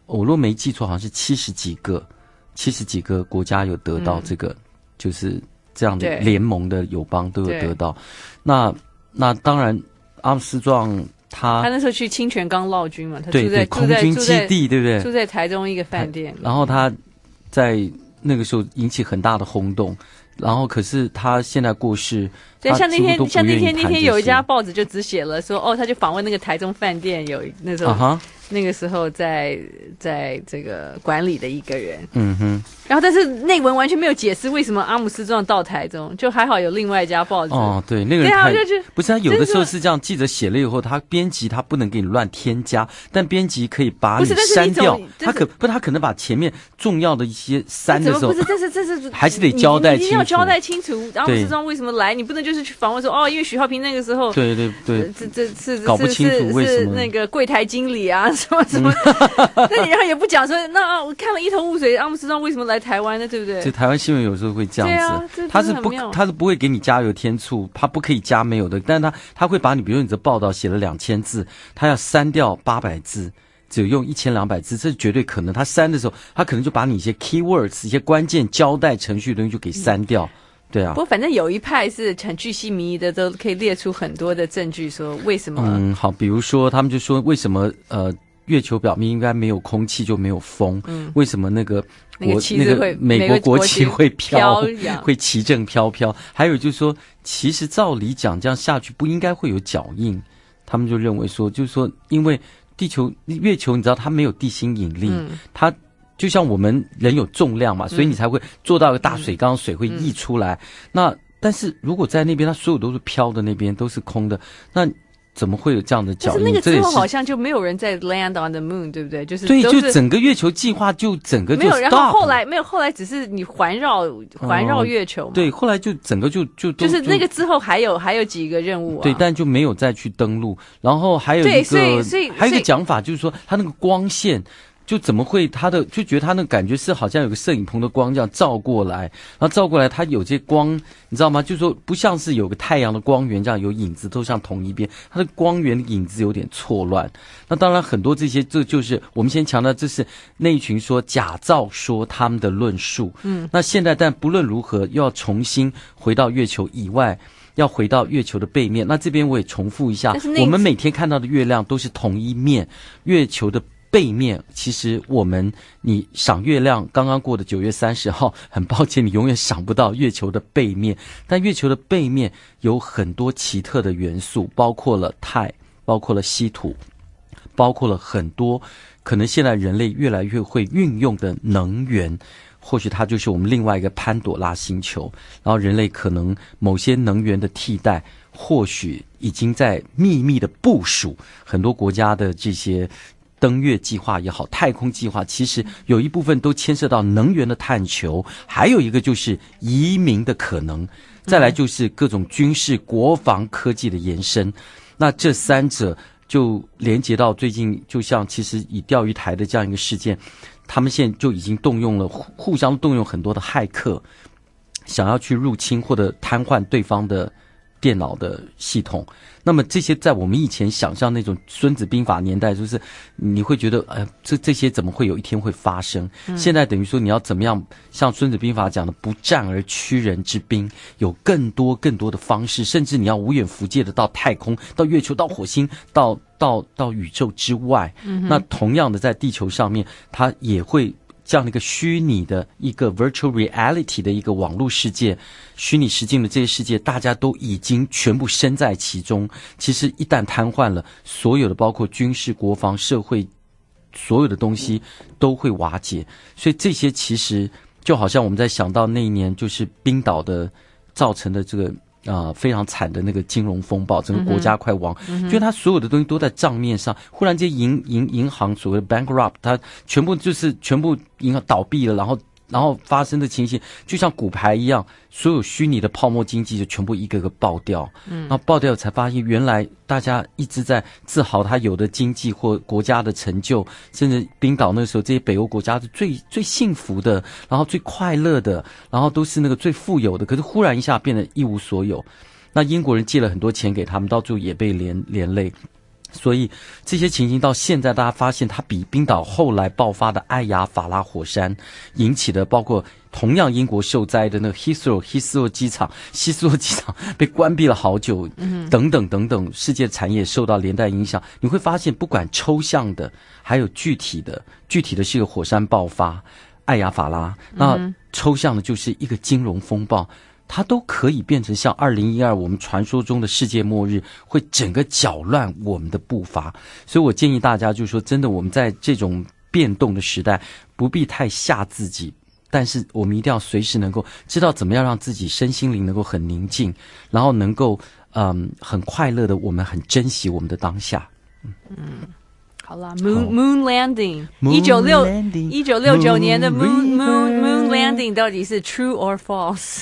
我若没记错，好像是七十几个，七十几个国家有得到这个，嗯、就是这样的联盟的友邦都有得到。那那当然，阿姆斯壮他
他那时候去清泉岗闹军嘛，他
对
住在
对空军基地，对不对？
住在台中一个饭店，
然后他在那个时候引起很大的轰动。然后，可是他现在过世，
对，像那天，像那天那天有一家报纸就只写了说，哦，他就访问那个台中饭店有那时候、uh-huh. 那个时候在在这个管理的一个人，
嗯哼。
然后，但是内文完全没有解释为什么阿姆斯壮到台中，就还好有另外一家报纸。
哦，对，那个人
对啊，就
不是他有的时候是这样，记者写了以后，他编辑他不能给你乱添加，但编辑可以把你删掉。他可不，他可能把前面重要的一些删的时候，
不是，这是这是
还是得交代清楚，
一定要交代清楚。阿姆斯壮为什么来？你不能就是去访问说哦，因为许浩平那个时候，
对对对，
这这是
搞不清楚为什么
那个柜台经理啊什么什么，那你然后也不讲说，那我看了一头雾水，阿姆斯壮为什么来台湾呢？对不对？
这台湾新闻有时候会这样子，
啊、
他是不他是不会给你加油添醋，他不可以加没有的，但是他他会把你，比如你的报道写了两千字，他要删掉八百字。只有用一千两百字，这是绝对可能。他删的时候，他可能就把你一些 keywords、一些关键交代程序的东西就给删掉。对啊，
不过反正有一派是很巨细靡遗的，都可以列出很多的证据，说为什么。
嗯，好，比如说他们就说为什么呃月球表面应该没有空气就没有风？嗯，为什么那个
国那个旗子会、
那个、美国国旗会飘，
飘
会旗正飘飘？还有就是说，其实照理讲这样下去不应该会有脚印，他们就认为说，就是说因为。地球、月球，你知道它没有地心引力，嗯、它就像我们人有重量嘛，嗯、所以你才会做到一个大水缸，嗯、水会溢出来。嗯、那但是如果在那边，它所有都是飘的，那边都是空的，那怎么会有这样的脚印？
但是那个之后好像就没有人在 land on the moon， 对不对？就是
对，就整个月球计划就整个就 stop
没有，然后后来没有，后来只是你环绕环绕月球嘛、
哦。对，后来就整个就就
就是那个之后还有还有几个任务、啊，
对，但就没有再去登陆。然后还有一个，
对，所以所以
还有一个讲法就是说，它那个光线。就怎么会他的就觉得他那感觉是好像有个摄影棚的光这样照过来，然后照过来，它有些光你知道吗？就是说不像是有个太阳的光源这样有影子都像同一边，它的光源的影子有点错乱。那当然很多这些，这就是我们先强调，这是那一群说假造说他们的论述。嗯，那现在但不论如何，又要重新回到月球以外。要回到月球的背面，那这边我也重复一下，我们每天看到的月亮都是同一面，月球的背面，其实我们你赏月亮，刚刚过的九月三十号，很抱歉，你永远赏不到月球的背面。但月球的背面有很多奇特的元素，包括了钛，包括了稀土，包括了很多可能现在人类越来越会运用的能源。或许它就是我们另外一个潘朵拉星球，然后人类可能某些能源的替代，或许已经在秘密的部署。很多国家的这些登月计划也好，太空计划，其实有一部分都牵涉到能源的探求，还有一个就是移民的可能，再来就是各种军事、国防科技的延伸。那这三者就连接到最近，就像其实以钓鱼台的这样一个事件。他们现在就已经动用了，互相动用很多的骇客，想要去入侵或者瘫痪对方的电脑的系统。那么这些在我们以前想象那种孙子兵法年代，就是你会觉得，呃，这这些怎么会有一天会发生？嗯、现在等于说你要怎么样，像孙子兵法讲的，不战而屈人之兵，有更多更多的方式，甚至你要无远弗届的到太空、到月球、到火星、到到到宇宙之外。嗯、那同样的，在地球上面，它也会。这样的一个虚拟的一个 virtual reality 的一个网络世界，虚拟实境的这些世界，大家都已经全部身在其中。其实一旦瘫痪了，所有的包括军事、国防、社会，所有的东西都会瓦解。所以这些其实就好像我们在想到那一年，就是冰岛的造成的这个。啊、呃，非常惨的那个金融风暴，整个国家快亡，嗯、因为它所有的东西都在账面上，忽然间银银银行所谓的 bankrupt， 它全部就是全部银行倒闭了，然后然后发生的情形就像骨牌一样，所有虚拟的泡沫经济就全部一个个爆掉，嗯，然后爆掉才发现原来大家一直在自豪他有的经济或国家的成就，甚至冰岛那个时候这些北欧国家是最最幸福的，然后最快乐的，然后都是那个最富有的，可是忽然一下变得一无所有。那英国人借了很多钱给他们，到最后也被连连累。 所以这些情形到现在，大家发现它比冰岛后来爆发的艾雅法拉火山引起的，包括同样英国受灾的那个 Heathrow Heathrow 机场，希斯罗机场被关闭了好久，嗯，等等等等，世界产业受到连带影响。你会发现，不管抽象的，还有具体的，具体的是一个火山爆发，艾雅法拉，那抽象的就是一个金融风暴。它都可以变成像二零一二我们传说中的世界末日，会整个搅乱我们的步伐。所以我建议大家就是说，真的我们在这种变动的时代，不必太吓自己，但是我们一定要随时能够知道怎么样让自己身心灵能够很宁静，然后能够嗯很快乐的，我们很珍惜我们的当下。嗯。
嗯好啦 ，Moon Moon Landing， 一九六一九六九年的 Moon Moon Moon Landing 到底是 True or False？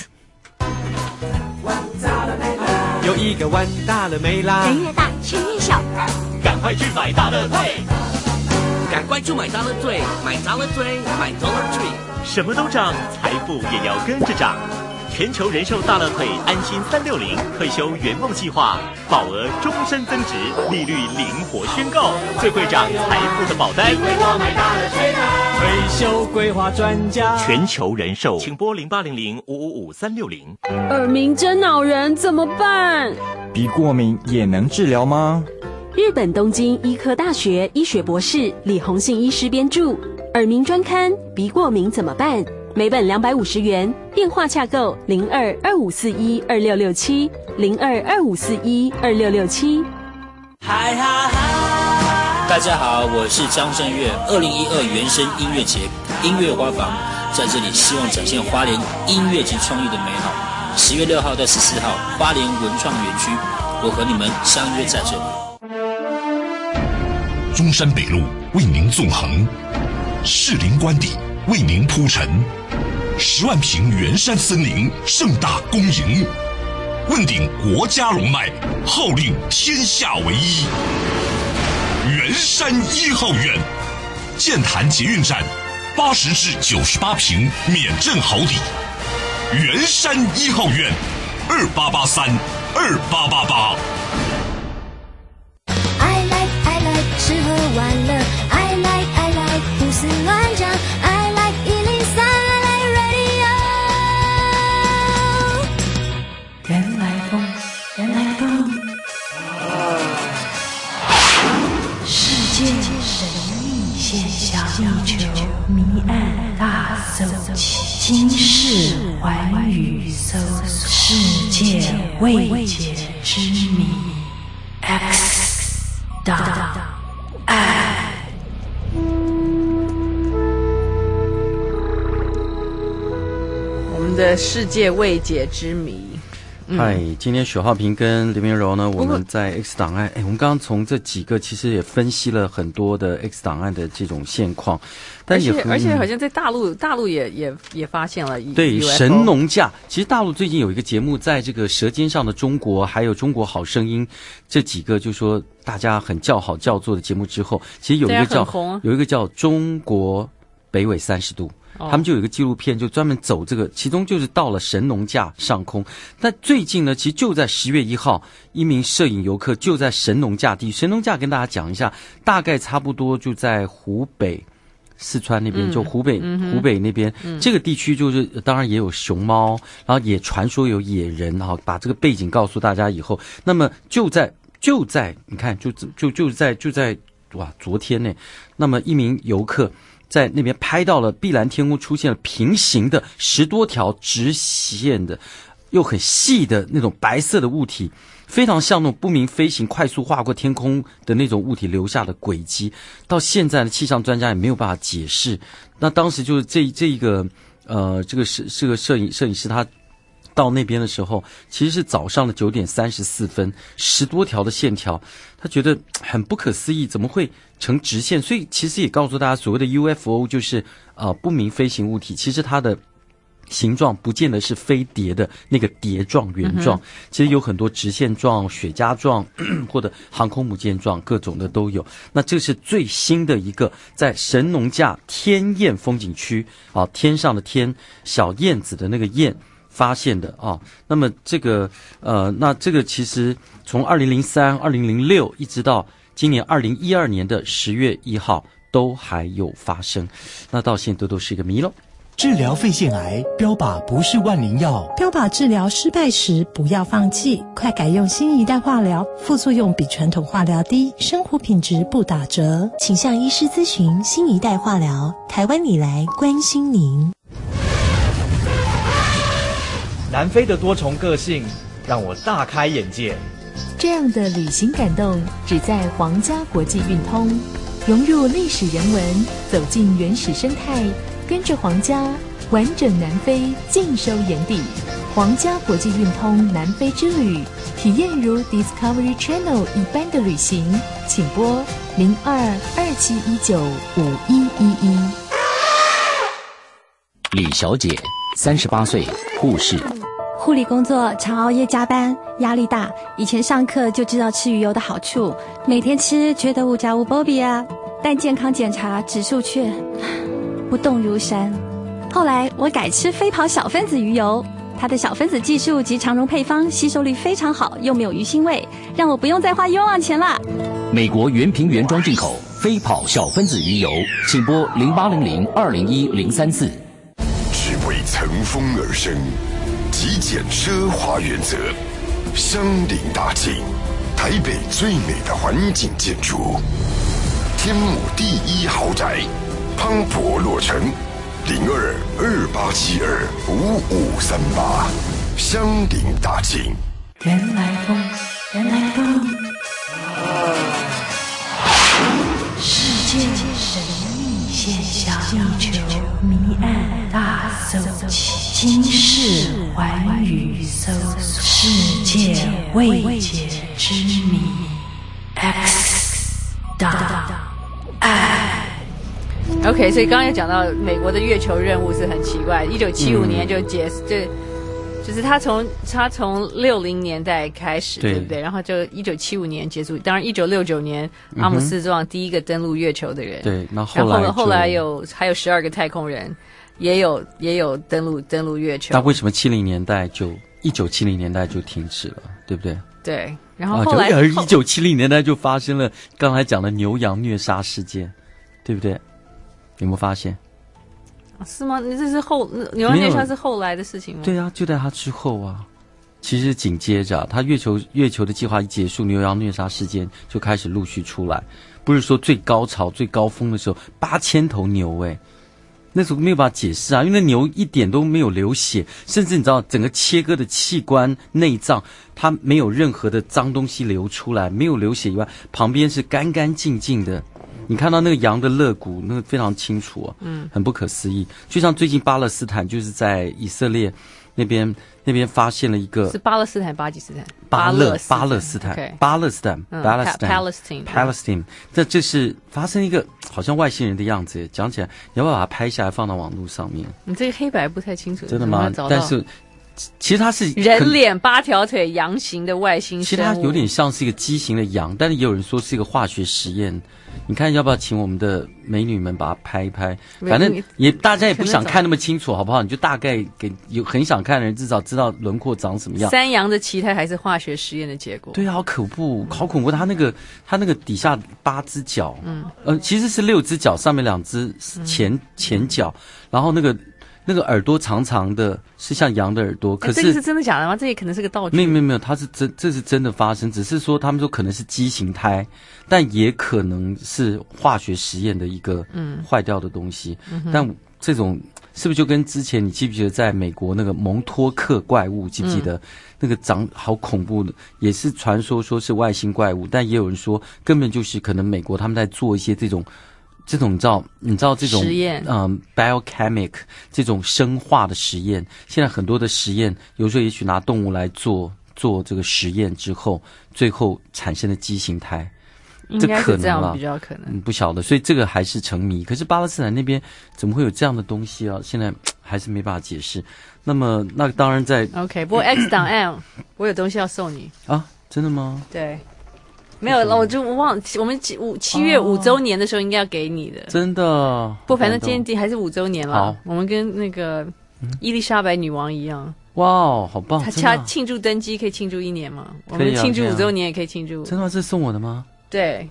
有一个碗大了没啦？
人越大钱越小，
赶快去买大乐退！
赶快去买大乐退，买大乐退，买 Dollar Tree。
什么都涨，财富也要跟着涨。全球人寿大乐退安心三六零退休圆梦计划，保额终身增值，利率灵活宣告，最会涨财富的保单。因为我买大乐退啦！退休规划专家，全球人寿，请拨零八零零五五五三六零。
耳鸣真恼人，怎么办？
鼻过敏也能治疗吗？
日本东京医科大学医学博士李洪信医师编著《耳鸣专刊》，鼻过敏怎么办？每本两百五十元，电话洽购零二二五四一二六六七零二二五四一二六六七。
嗨哈哈！大家好，我是张震岳。二零一二原声音乐节音乐花房在这里，希望展现花莲音乐及创意的美好。十月六号到十四号，花莲文创园区，我和你们相约在这里。
中山北路为您纵横，士林官邸为您铺陈，十万坪圆山森林盛大恭迎，问鼎国家龙脉，号令天下唯一。圆山一号院，剑潭捷运站，八十至九十八坪免震好礼。圆山一号院，二八八三二八八八。
I like I like 吃喝玩乐 I like I like 胡思乱想 I like 一零三 I like radio
人来疯人来疯世界神秘现象地球谜案大搜集今世寰宇搜索世界未解之谜 X 档案。
我们的世界未解之谜。
嗨、嗯，今天许浩平跟林明柔呢，我们在 X 档案，哎，我们刚刚从这几个其实也分析了很多的 X 档案的这种现况，但也
而且而且好像在大陆，大陆也也也发现了
对神农架。其实大陆最近有一个节目，在这个《舌尖上的中国》还有《中国好声音》这几个，就说大家很叫好叫座的节目之后，其实有一个叫、啊、有一个叫中国北纬三十度。他们就有一个纪录片，就专门走这个，其中就是到了神农架上空。但最近呢，其实就在十月一号，一名摄影游客就在神农架地。神农架跟大家讲一下，大概差不多就在湖北、四川那边，嗯、就湖北、嗯、湖北那边、嗯、这个地区，就是当然也有熊猫，然后也传说有野人哈。把这个背景告诉大家以后，那么就在就在你看，就就就在就在哇，昨天呢，那么一名游客在那边拍到了碧蓝天空出现了平行的十多条直线的又很细的那种白色的物体，非常像那种不明飞行快速划过天空的那种物体留下的轨迹，到现在的气象专家也没有办法解释。那当时就是这这一个呃这个是这个摄影摄影师他到那边的时候，其实是早上的九点三十四分，十多条的线条，他觉得很不可思议，怎么会成直线？所以其实也告诉大家，所谓的 U F O 就是呃不明飞行物体，其实它的形状不见得是飞碟的那个碟状圆状、嗯，其实有很多直线状、雪茄状或者航空母舰状，各种的都有。那这是最新的一个在神农架天燕风景区啊，天上的天，小燕子的那个燕。发现的啊，那么这个呃，那这个其实从二零零三、二零零六一直到今年二零一二年的十月一号都还有发生，那到现在都都是一个谜咯。
治疗肺腺癌，标靶不是万灵药。
标靶治疗失败时，不要放弃，快改用新一代化疗，副作用比传统化疗低，生活品质不打折。
请向医师咨询新一代化疗，台湾你来关心您。
南非的多重个性让我大开眼界。
这样的旅行感动，只在皇家国际运通。融入历史人文，走进原始生态，跟着皇家完整南非尽收眼底。皇家国际运通南非之旅，体验如 Discovery Channel 一般的旅行，请拨零二二七一九五一一一。
李小姐，三十八岁，护士。
护理工作常熬夜加班，压力大。以前上课就知道吃鱼油的好处，每天吃觉得无价无波比啊，但健康检查指数却不动如山。后来我改吃飞跑小分子鱼油，它的小分子技术及常溶配方吸收率非常好，又没有鱼腥味，让我不用再花冤枉钱了。
美国原瓶原装进口飞跑小分子鱼油，请拨零八零零二零一零三四。
只为乘风而生，极简奢华原则，香菱大境，台北最美的环境建筑，天母第一豪宅，磅礴落成，零二二八七二五五三八，香菱大境。
原来风，原来风，世界神秘现象，地球谜案大搜集。今世寰宇搜索，世界未解之谜 X 档案。
OK， 所以刚刚有讲到美国的月球任务是很奇怪，一九七五年就结，嗯、就就是他从他从六零年代开始， 对, 对不对？然后就一九七五年结束。当然，一九六九年阿姆斯壮第一个登陆月球的人，
对，那
后
来
然后后来有还有十二个太空人。也有也有登陆登陆月球，
那为什么七零年代就一九七零年代就停止了，对不对？
对，然后后来
而一九七零年代就发生了刚才讲的牛羊虐杀事件，对不对？有没有发现？
是吗？这是后牛羊虐杀是后来的事情吗？
对啊，就在他之后啊。其实紧接着、啊，他月球月球的计划一结束，牛羊虐杀事件就开始陆续出来。不是说最高潮、最高峰的时候，八千头牛哎、欸。那时候没有办法解释啊，因为那牛一点都没有流血，甚至你知道整个切割的器官内脏，它没有任何的脏东西流出来，没有流血以外，旁边是干干净净的。你看到那个羊的肋骨，那个非常清楚啊，嗯，很不可思议。就像最近巴勒斯坦，就是在以色列那边那边发现了一个
是巴勒斯坦、巴基斯坦、
巴勒巴勒斯坦、
okay.
巴勒斯坦、
嗯、
巴勒斯坦、
Palestine
Palestine， 这这是发生一个好像外星人的样子。讲起来，你要不要把它拍下来放到网络上面？
你这个黑白不太清楚，
真的吗？但是其实它是
人脸、八条腿、羊形的外星生物。
其实它有点像是一个畸形的羊，但是也有人说是一个化学实验。你看要不要请我们的美女们把它拍一拍？反正也大家也不想看那么清楚，好不好？你就大概给有很想看的人至少知道轮廓长什么样。
山羊的脐带还是化学实验的结果？
对啊，好恐怖，好恐怖！它那个它那个底下八只脚，嗯，呃，其实是六只脚，上面两只前、嗯、前脚，然后那个。那个耳朵长长的，是像羊的耳朵，可是、欸、
这个是真的假的吗？这也可能是个道具。
没有没有没有，它是真，这是真的发生，只是说他们说可能是畸形胎，但也可能是化学实验的一个坏掉的东西。嗯、但这种是不是就跟之前你记不记得在美国那个蒙托克怪物，记不记得、嗯、那个长好恐怖的，也是传说说是外星怪物，但也有人说根本就是可能美国他们在做一些这种。这种你知道，你知道这种
实验，
嗯 ，biochemic 这种生化的实验，现在很多的实验，有时候也许拿动物来做做这个实验之后，最后产生的畸形胎，
应该是这样比较可能。
嗯，不晓得，所以这个还是成谜。可是巴勒斯坦那边怎么会有这样的东西啊？现在还是没办法解释。那么，那当然在
OK， 不过 X 档案，我有东西要送你
啊？真的吗？
对。没有了，我就我忘，我们七五七月五周年的时候应该要给你的，
真的。
不，反正今天还是五周年了。好，我们跟那个伊丽莎白女王一样。
哇哦，好棒！
她掐庆祝登基可以庆祝一年嘛？我们庆祝五周年也可以庆祝。
真的吗？这是送我的吗？
对，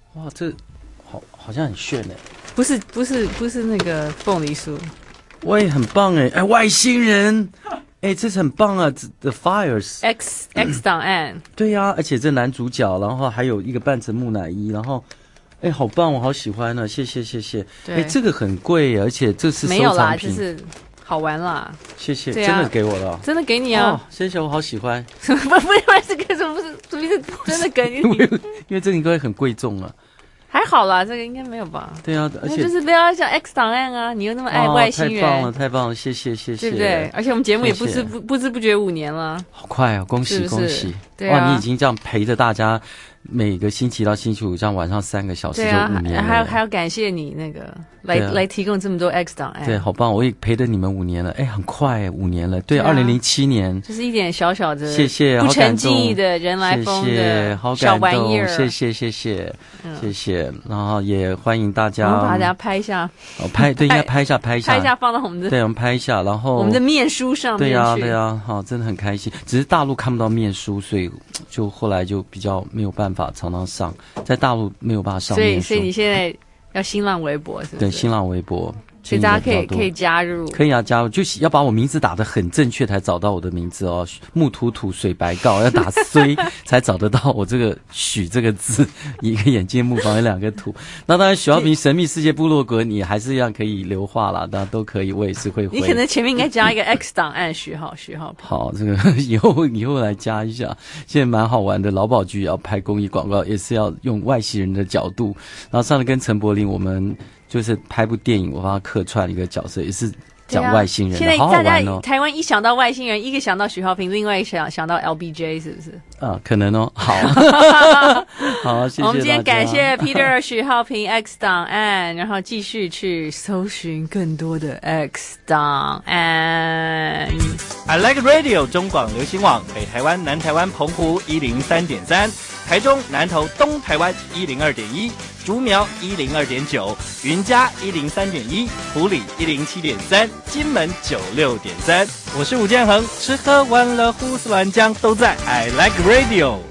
哇，这好好像很炫哎。
不是不是不是那个凤梨酥。
喂，很棒哎！哎，外星人，哎，这是很棒啊 ！The Fires
X X 档案，
对呀、啊，而且这男主角，然后还有一个扮成木乃伊，然后，哎，好棒，我好喜欢呢、啊！谢谢谢谢。哎，这个很贵，而且这是收藏品，
没有啦，就是好玩啦。
谢谢，
啊、
真的给我了，
真的给你啊！
哦、谢谢，我好喜欢。
不不不是这个，什么是什么是真的给你？
因为因为这个应该很贵重啊。
还好啦，这个应该没有吧？
对啊，而且
就是不要像 X 档案啊，你又那么爱外星人，
哦、太棒了，太棒了，谢谢谢谢，
对不对？而且我们节目也不知不不知不觉五年了，
好快啊！恭喜
是是
恭喜！
对啊，
哇，你已经这样陪着大家。每个星期到星期五这样晚上三个小时就五年了，
对啊，还要还要感谢你那个来、啊、来提供这么多 X 档案，
对，好棒！我也陪着你们五年了，哎，很快，五年了，对，二零零七年，
就是一点小小的，
谢谢，
不成记忆的人来疯的小玩意儿，
谢谢谢谢、嗯、谢谢，然后也欢迎大家，
我们把大家拍一下，
哦，拍对，应该拍一下拍一下，
拍一下放到我们的，
对，我们拍一下，然后
我们的面书上面去，
对呀、啊、对呀、啊，好，真的很开心，只是大陆看不到面书，所以就后来就比较没有办法常常上。在大陆没有办法上面，
所以所以你现在要新浪微博是不是？
对，新浪微博，
所以大家可以可以加入，
可以啊，加入，就是要把我名字打得很正确才找到我的名字哦。木土土水白告要打衰才找得到我这个许这个字，一个眼睛木旁有两个土。那当然，许浩平神秘世界部落格你还是一样可以留话啦，那都可以，我也是会回。
你可能前面应该加一个 X 档案许浩许浩平。
好，这个以后以后来加一下，现在蛮好玩的。劳保局也要拍公益广告，也是要用外星人的角度。然后上次跟陈柏霖我们。就是拍部电影，我帮他客串一个角色，也是讲外星人的，
啊、
好好玩哦。
台湾一想到外星人，一个想到许浩平，另外一个想想到 L B J， 是不是？
啊，可能哦。好，好，谢谢。
我们今天感谢 Peter 许浩平 X 档案，然后继续去搜寻更多的 X 档案。
I Like Radio 中广流行网北台湾、南台湾、澎湖一零三点三，台中、南投、东台湾一零二点一。竹苗一零二点九，云嘉一零三点一，埔里一零七点三，金门九六点三。我是吴建衡，吃喝玩乐胡思乱讲都在 I Like Radio。